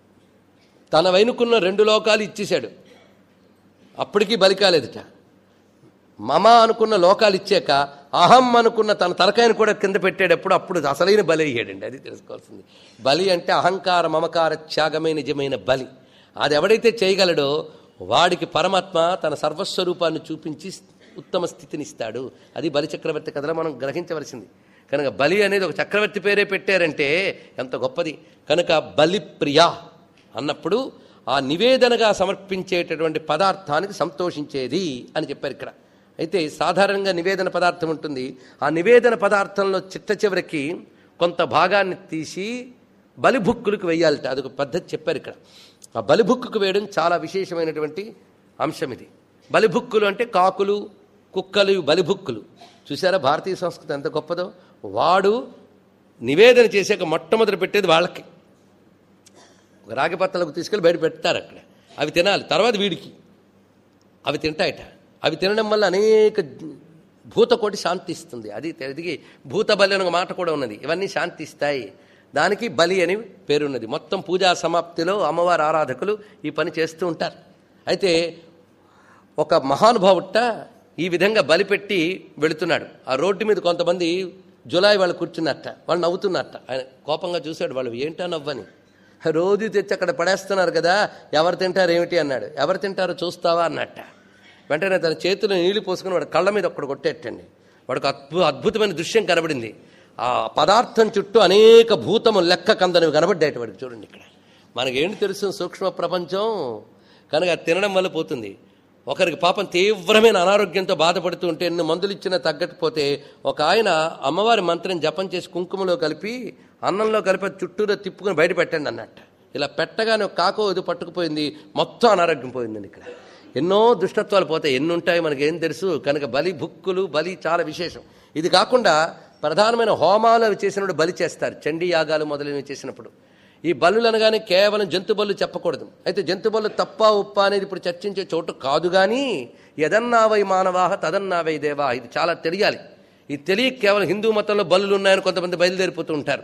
తన వైనుకున్న రెండు లోకాలు ఇచ్చేశాడు, అప్పటికీ బలి కాలేదుట. మమ అనుకున్న లోకాలు ఇచ్చాక అహం అనుకున్న తన తలకాయను కూడా కింద పెట్టేటప్పుడు అప్పుడు అసలైన బలి అయ్యాడండి. అది తెలుసుకోవాల్సింది. బలి అంటే అహంకార మమకార త్యాగమే నిజమైన బలి. అది ఎవడైతే చేయగలడో వాడికి పరమాత్మ తన సర్వస్వరూపాన్ని చూపించి ఉత్తమ స్థితిని ఇస్తాడు. అది బలి చక్రవర్తి కథలో మనం గ్రహించవలసింది. కనుక బలి అనేది ఒక చక్రవర్తి పేరే పెట్టారంటే ఎంత గొప్పది. కనుక బలిప్రియా అన్నప్పుడు ఆ నివేదనగా సమర్పించేటటువంటి పదార్థానికి సంతోషించేది అని చెప్పారు ఇక్కడ. అయితే సాధారణంగా నివేదన పదార్థం ఉంటుంది. ఆ నివేదన పదార్థంలో చిట్ట చివరికి కొంత భాగాన్ని తీసి బలిభుక్కులకు వేయాలట. అదొక పద్ధతి చెప్పారు ఇక్కడ. ఆ బలిభుక్కుకు వేయడం చాలా విశేషమైనటువంటి అంశం ఇది. బలిభుక్కులు అంటే కాకులు, కుక్కలు, బలిభుక్కులు. చూసారా భారతీయ సంస్కృతి ఎంత గొప్పదో. వాడు నివేదన చేసాక మొట్టమొదటి పెట్టేది వాళ్ళకి. ఒక రాగి పత్తలకు తీసుకెళ్ళి బయట పెడతారు అక్కడ. అవి తినాలి. తర్వాత వీడికి అవి తింటాయట. అవి తినడం వల్ల అనేక భూతకోటి శాంతి ఇస్తుంది. అది తిరిగి భూత బలి అనే మాట కూడా ఉన్నది. ఇవన్నీ శాంతి ఇస్తాయి. దానికి బలి అని పేరున్నది. మొత్తం పూజా సమాప్తిలో అమ్మవారి ఆరాధకులు ఈ పని చేస్తూ ఉంటారు. అయితే ఒక మహానుభావుట ఈ విధంగా బలిపెట్టి వెళుతున్నాడు. ఆ రోడ్డు మీద కొంతమంది జులాయి వాళ్ళు కూర్చున్నట్ట, వాళ్ళు నవ్వుతున్నట్ట. ఆయన కోపంగా చూశాడు, వాళ్ళు ఏంటా నవ్వని, రోజు తెచ్చి అక్కడ పడేస్తున్నారు కదా, ఎవరు తింటారు ఏమిటి అన్నాడు. ఎవరు తింటారో చూస్తావా అన్నట్ట. వెంటనే తన చేతిలో నీళ్లు పోసుకుని వాడు కళ్ళ మీద ఒక్కడు కొట్టేటండి. వాడికి అద్భు అద్భుతమైన దృశ్యం కనబడింది. ఆ పదార్థం చుట్టూ అనేక భూతము లెక్క కందనివి కనబడ్డాయి వాడికి. చూడండి, ఇక్కడ మనకేంటి తెలుసు సూక్ష్మ ప్రపంచం కనుక తినడం వల్ల పోతుంది. ఒకరికి పాపం తీవ్రమైన అనారోగ్యంతో బాధపడుతూ ఉంటే ఎన్ని మందులు ఇచ్చినా తగ్గకపోతే ఒక ఆయన అమ్మవారి మంత్రం జపం చేసి కుంకుమలో కలిపి అన్నంలో కలిపి చుట్టూలో తిప్పుకుని బయట పెట్టండి అన్నట్ట. ఇలా పెట్టగానే ఒక కాకో ఇది పట్టుకుపోయింది, మొత్తం అనారోగ్యం పోయిందండి. ఇక్కడ ఎన్నో దుష్టత్వాలు పోతాయి, ఎన్ని ఉంటాయి మనకేం తెలుసు. కనుక బలి భుక్కులు బలి చాలా విశేషం. ఇది కాకుండా ప్రధానమైన హోమాలు అవి చేసినప్పుడు బలి చేస్తారు, చండీ యాగాలు మొదలైనవి చేసినప్పుడు. ఈ బలులు అనగానే కేవలం జంతు బలు చెప్పకూడదు. అయితే జంతు బలు తప్ప ఉప్ప అనేది ఇప్పుడు చర్చించే చోటు కాదు. కానీ యదన్నావై మానవాహ తదన్నావై దేవా, ఇది చాలా తెలియాలి. ఇది తెలియక కేవలం హిందూ మతంలో బలులు ఉన్నాయని కొంతమంది బయలుదేరిపోతూ ఉంటారు.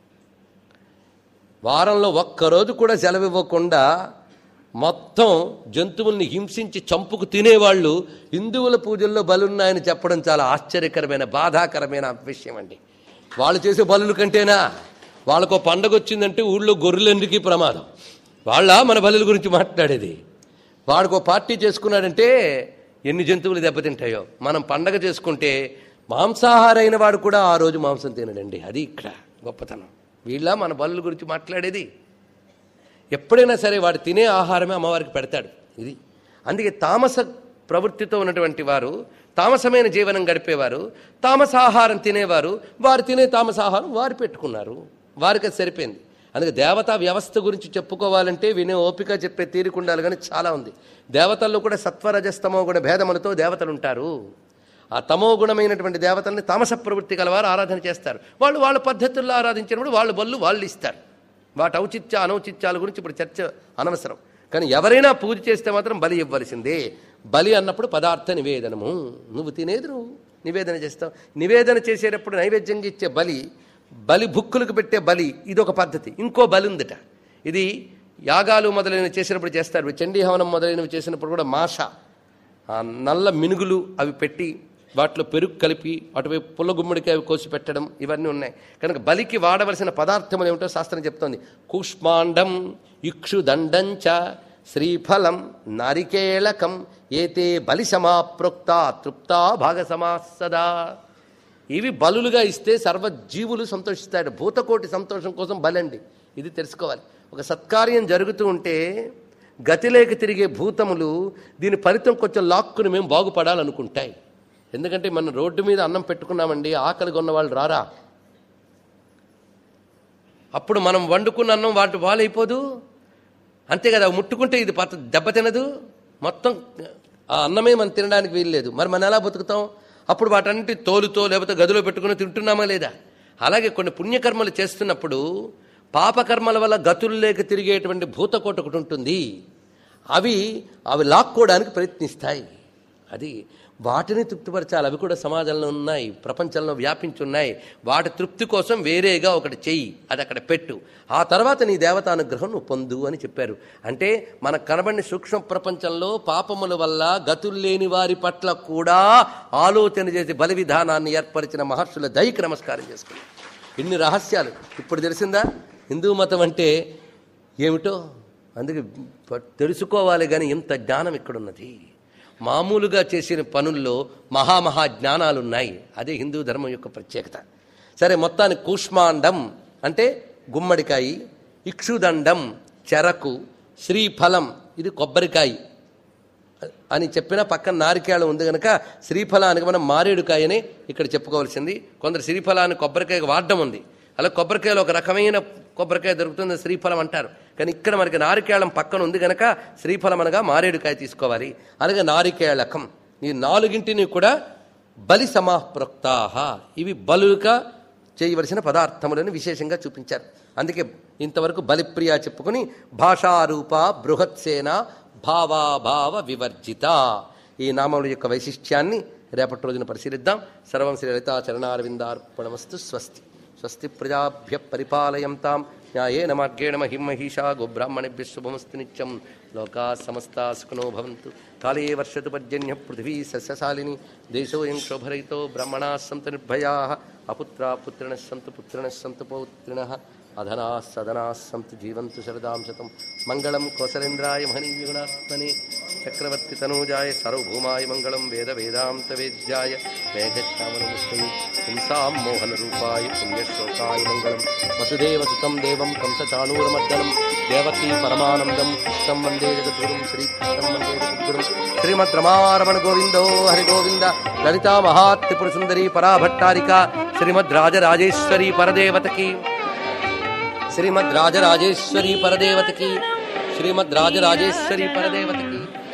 వారంలో ఒక్కరోజు కూడా సెలవు ఇవ్వకుండా మొత్తం జంతువుల్ని హింసించి చంపుకు తినేవాళ్ళు హిందువుల పూజల్లో బలున్నాయని చెప్పడం చాలా ఆశ్చర్యకరమైన బాధాకరమైన విషయం అండి. వాళ్ళు చేసే బలుల కంటేనా, వాళ్ళకో పండగ వచ్చిందంటే ఊళ్ళో గొర్రెలెందుకీ ప్రమాదం, వాళ్ళ మన బలుల గురించి మాట్లాడేది. వాడికో పార్టీ చేసుకున్నాడంటే ఎన్ని జంతువులు దెబ్బతింటాయో. మనం పండగ చేసుకుంటే మాంసాహారైన వాడు కూడా ఆ రోజు మాంసం తినడండి. అది ఇక్కడ గొప్పతనం. వీళ్ళ మన బలుల గురించి మాట్లాడేది. ఎప్పుడైనా సరే వాడు తినే ఆహారమే అమ్మవారికి పెడతాడు. ఇది అందుకే తామస ప్రవృత్తితో ఉన్నటువంటి వారు, తామసమైన జీవనం గడిపేవారు, తామసాహారం తినేవారు, వారు తినే తామసాహారం వారు పెట్టుకున్నారు, వారికి అది సరిపోయింది. అందుకే దేవతా వ్యవస్థ గురించి చెప్పుకోవాలంటే వినే ఓపిక చెప్పే తీరిక ఉండాలి. కానీ చాలా ఉంది. దేవతల్లో కూడా సత్వరజస్తమో గుణ భేదములతో దేవతలు ఉంటారు. ఆ తమో గుణమైనటువంటి దేవతల్ని తామస ప్రవృత్తి గలవారు ఆరాధన చేస్తారు. వాళ్ళు వాళ్ళ పద్ధతుల్లో ఆరాధించినప్పుడు వాళ్ళు బళ్ళు వాళ్ళు ఇస్తారు. వాటి ఔచిత్య అనౌచిత్యాల గురించి ఇప్పుడు చర్చ అనవసరం. కానీ ఎవరైనా పూజ చేస్తే మాత్రం బలి ఇవ్వాల్సిందే. బలి అన్నప్పుడు పదార్థ నివేదనము. నువ్వు తినేది నువ్వు నివేదన చేస్తావు. నివేదన చేసేటప్పుడు నైవేద్యంగా ఇచ్చే బలి, బలి భుక్కులకు పెట్టే బలి, ఇది ఒక పద్ధతి. ఇంకో బలి ఉందట. ఇది యాగాలు మొదలైనవి చేసినప్పుడు చేస్తారు. చండీ హవనం మొదలైనవి చేసినప్పుడు కూడా మాష, నల్ల మినుగులు అవి పెట్టి వాటిలో పెరుగు కలిపి అటువైపు పుల్ల గుమ్మడికాయ కోసి పెట్టడం, ఇవన్నీ ఉన్నాయి. కనుక బలికి వాడవలసిన పదార్థములు ఏమిటో శాస్త్రం చెప్తోంది. కూష్మాండం ఇక్షుదండంచ శ్రీఫలం నారికేళకం ఏతే బలి సమాప్రోక్త తృప్తా భాగ సమాసదా. ఇవి బలులుగా ఇస్తే సర్వజీవులు సంతోషిస్తాడు. భూతకోటి సంతోషం కోసం బలండి. ఇది తెలుసుకోవాలి. ఒక సత్కార్యం జరుగుతూ ఉంటే గతిలేక తిరిగే భూతములు దీని ఫలితం కొంచెం లాక్కుని మేము బాగుపడాలనుకుంటాయి. ఎందుకంటే మనం రోడ్డు మీద అన్నం పెట్టుకున్నామండి, ఆకలి కొన్న వాళ్ళు రారా, అప్పుడు మనం వండుకున్న అన్నం వాటి పాలైపోదు. అంతే కదా, ముట్టుకుంటే ఇది పత దెబ్బ తినదు, మొత్తం ఆ అన్నమే మనం తినడానికి వీల్లేదు. మరి మనం ఎలా బతుకుతాం? అప్పుడు వాటన్నిటి తోలుతో లేకపోతే గదిలో పెట్టుకుని తింటున్నామా లేదా? అలాగే కొన్ని పుణ్యకర్మలు చేస్తున్నప్పుడు పాపకర్మల వల్ల గతులు లేక తిరిగేటువంటి భూతకోట ఒకటి ఉంటుంది. అవి అవి లాక్కోవడానికి ప్రయత్నిస్తాయి. అది వాటిని తృప్తిపరచాలి. అవి కూడా సమాజంలో ఉన్నాయి, ప్రపంచంలో వ్యాపించి ఉన్నాయి. వాటి తృప్తి కోసం వేరేగా ఒకటి చెయ్యి, అది అక్కడ పెట్టు, ఆ తర్వాత నీ దేవతానుగ్రహం నువ్వు పొందు అని చెప్పారు. అంటే మనకు కనబడిన సూక్ష్మ ప్రపంచంలో పాపముల వల్ల గతులు లేని వారి పట్ల కూడా ఆలోచన చేసి బలి విధానాన్ని ఏర్పరిచిన మహర్షుల దైకి నమస్కారం చేసుకున్నాం. ఇన్ని రహస్యాలు ఇప్పుడు తెలిసిందా? హిందూ మతం అంటే ఏమిటో అందుకే తెలుసుకోవాలి. కానీ ఇంత జ్ఞానం ఇక్కడున్నది. మామూలుగా చేసిన పనుల్లో మహామహా జ్ఞానాలున్నాయి. అదే హిందూ ధర్మం యొక్క ప్రత్యేకత. సరే, మొత్తానికి కూష్మాండం అంటే గుమ్మడికాయ, ఇక్షుదండం చెరకు, శ్రీఫలం ఇది కొబ్బరికాయ అని చెప్పిన పక్కన నారికేళం ఉంది కనుక శ్రీఫలానికి మనం మారేడుకాయనే ఇక్కడ చెప్పుకోవాల్సింది. కొందరు శ్రీఫలాన్ని కొబ్బరికాయకు వాడడం ఉంది. అలా కొబ్బరికాయలో ఒక రకమైన కొబ్బరికాయ దొరుకుతుంది, శ్రీఫలం అంటారు. కానీ ఇక్కడ మనకి నారికేళం పక్కన ఉంది కనుక శ్రీఫలం అనగా మారేడుకాయ తీసుకోవాలి. అలాగే నారికేళకం, ఈ నాలుగింటిని కూడా బలి సమాప్రోక్తాహ, ఇవి బలుగా చేయవలసిన పదార్థములను విశేషంగా చూపించారు. అందుకే ఇంతవరకు బలిప్రియ చెప్పుకుని భాషారూప బృహత్సేన భావాభావ వివర్జిత ఈ నామముల యొక్క వైశిష్ట్యాన్ని రేపటి రోజున పరిశీలిద్దాం. సర్వం శ్రీ లలితా చరణారవిందార్పణమస్తు. స్వస్తి. స్వస్తి ప్రజాభ్య పరిపాలయంతాం న్యాయేన మార్గేణ మహిం మహిషా గోబ్రాహ్మణేభ్యः శుభమస్తు నిత్యం. లోకాः సమస్తాः సుఖినో భవంతు. కాళే వర్షతు పర్జన్యః పృథివీ సస్యశాలిని. దేశోऽयं శోభరహితో బ్రాహ్మణాः సంతు నిర్భయాः. అపుత్రాः పుత్రిణः సంతు పుత్రిణः సంతు పౌత్రిణः. అధనాः సదనాः సంతు జీవంతు శరదాం శతం. మంగళం కోసలేంద్రాయ మహనీయ గుణాత్మనే చక్రవర్తి తనూజాయ సార్వభౌమాయ మంగళం. వేద వేదాంత వేద్యాయ మేఘశ్యామనమస్తే పుంసాం మోహన రూపాయ పుణ్యశ్లోకాయ మంగళం. వసుదేవ సుతం దేవం కంసచాణూరమర్దనం దేవకీ పరమానందం కృష్ణం వందే జగద్గురుం శ్రీకృష్ణం వందే జగద్గురుం. శ్రీమద్ రమారమణ గోవిందో హరి గోవింద. లలితా మహాత్రిపుర సుందరి పరాభట్టారిక శ్రీమద్ రాజరాజేశ్వరి పరదేవతకి. శ్రీమద్ రాజరాజేశ్వరి పరదేవతకి. శ్రీమద్ రాజరాజేశ్వరి పరదేవతకి.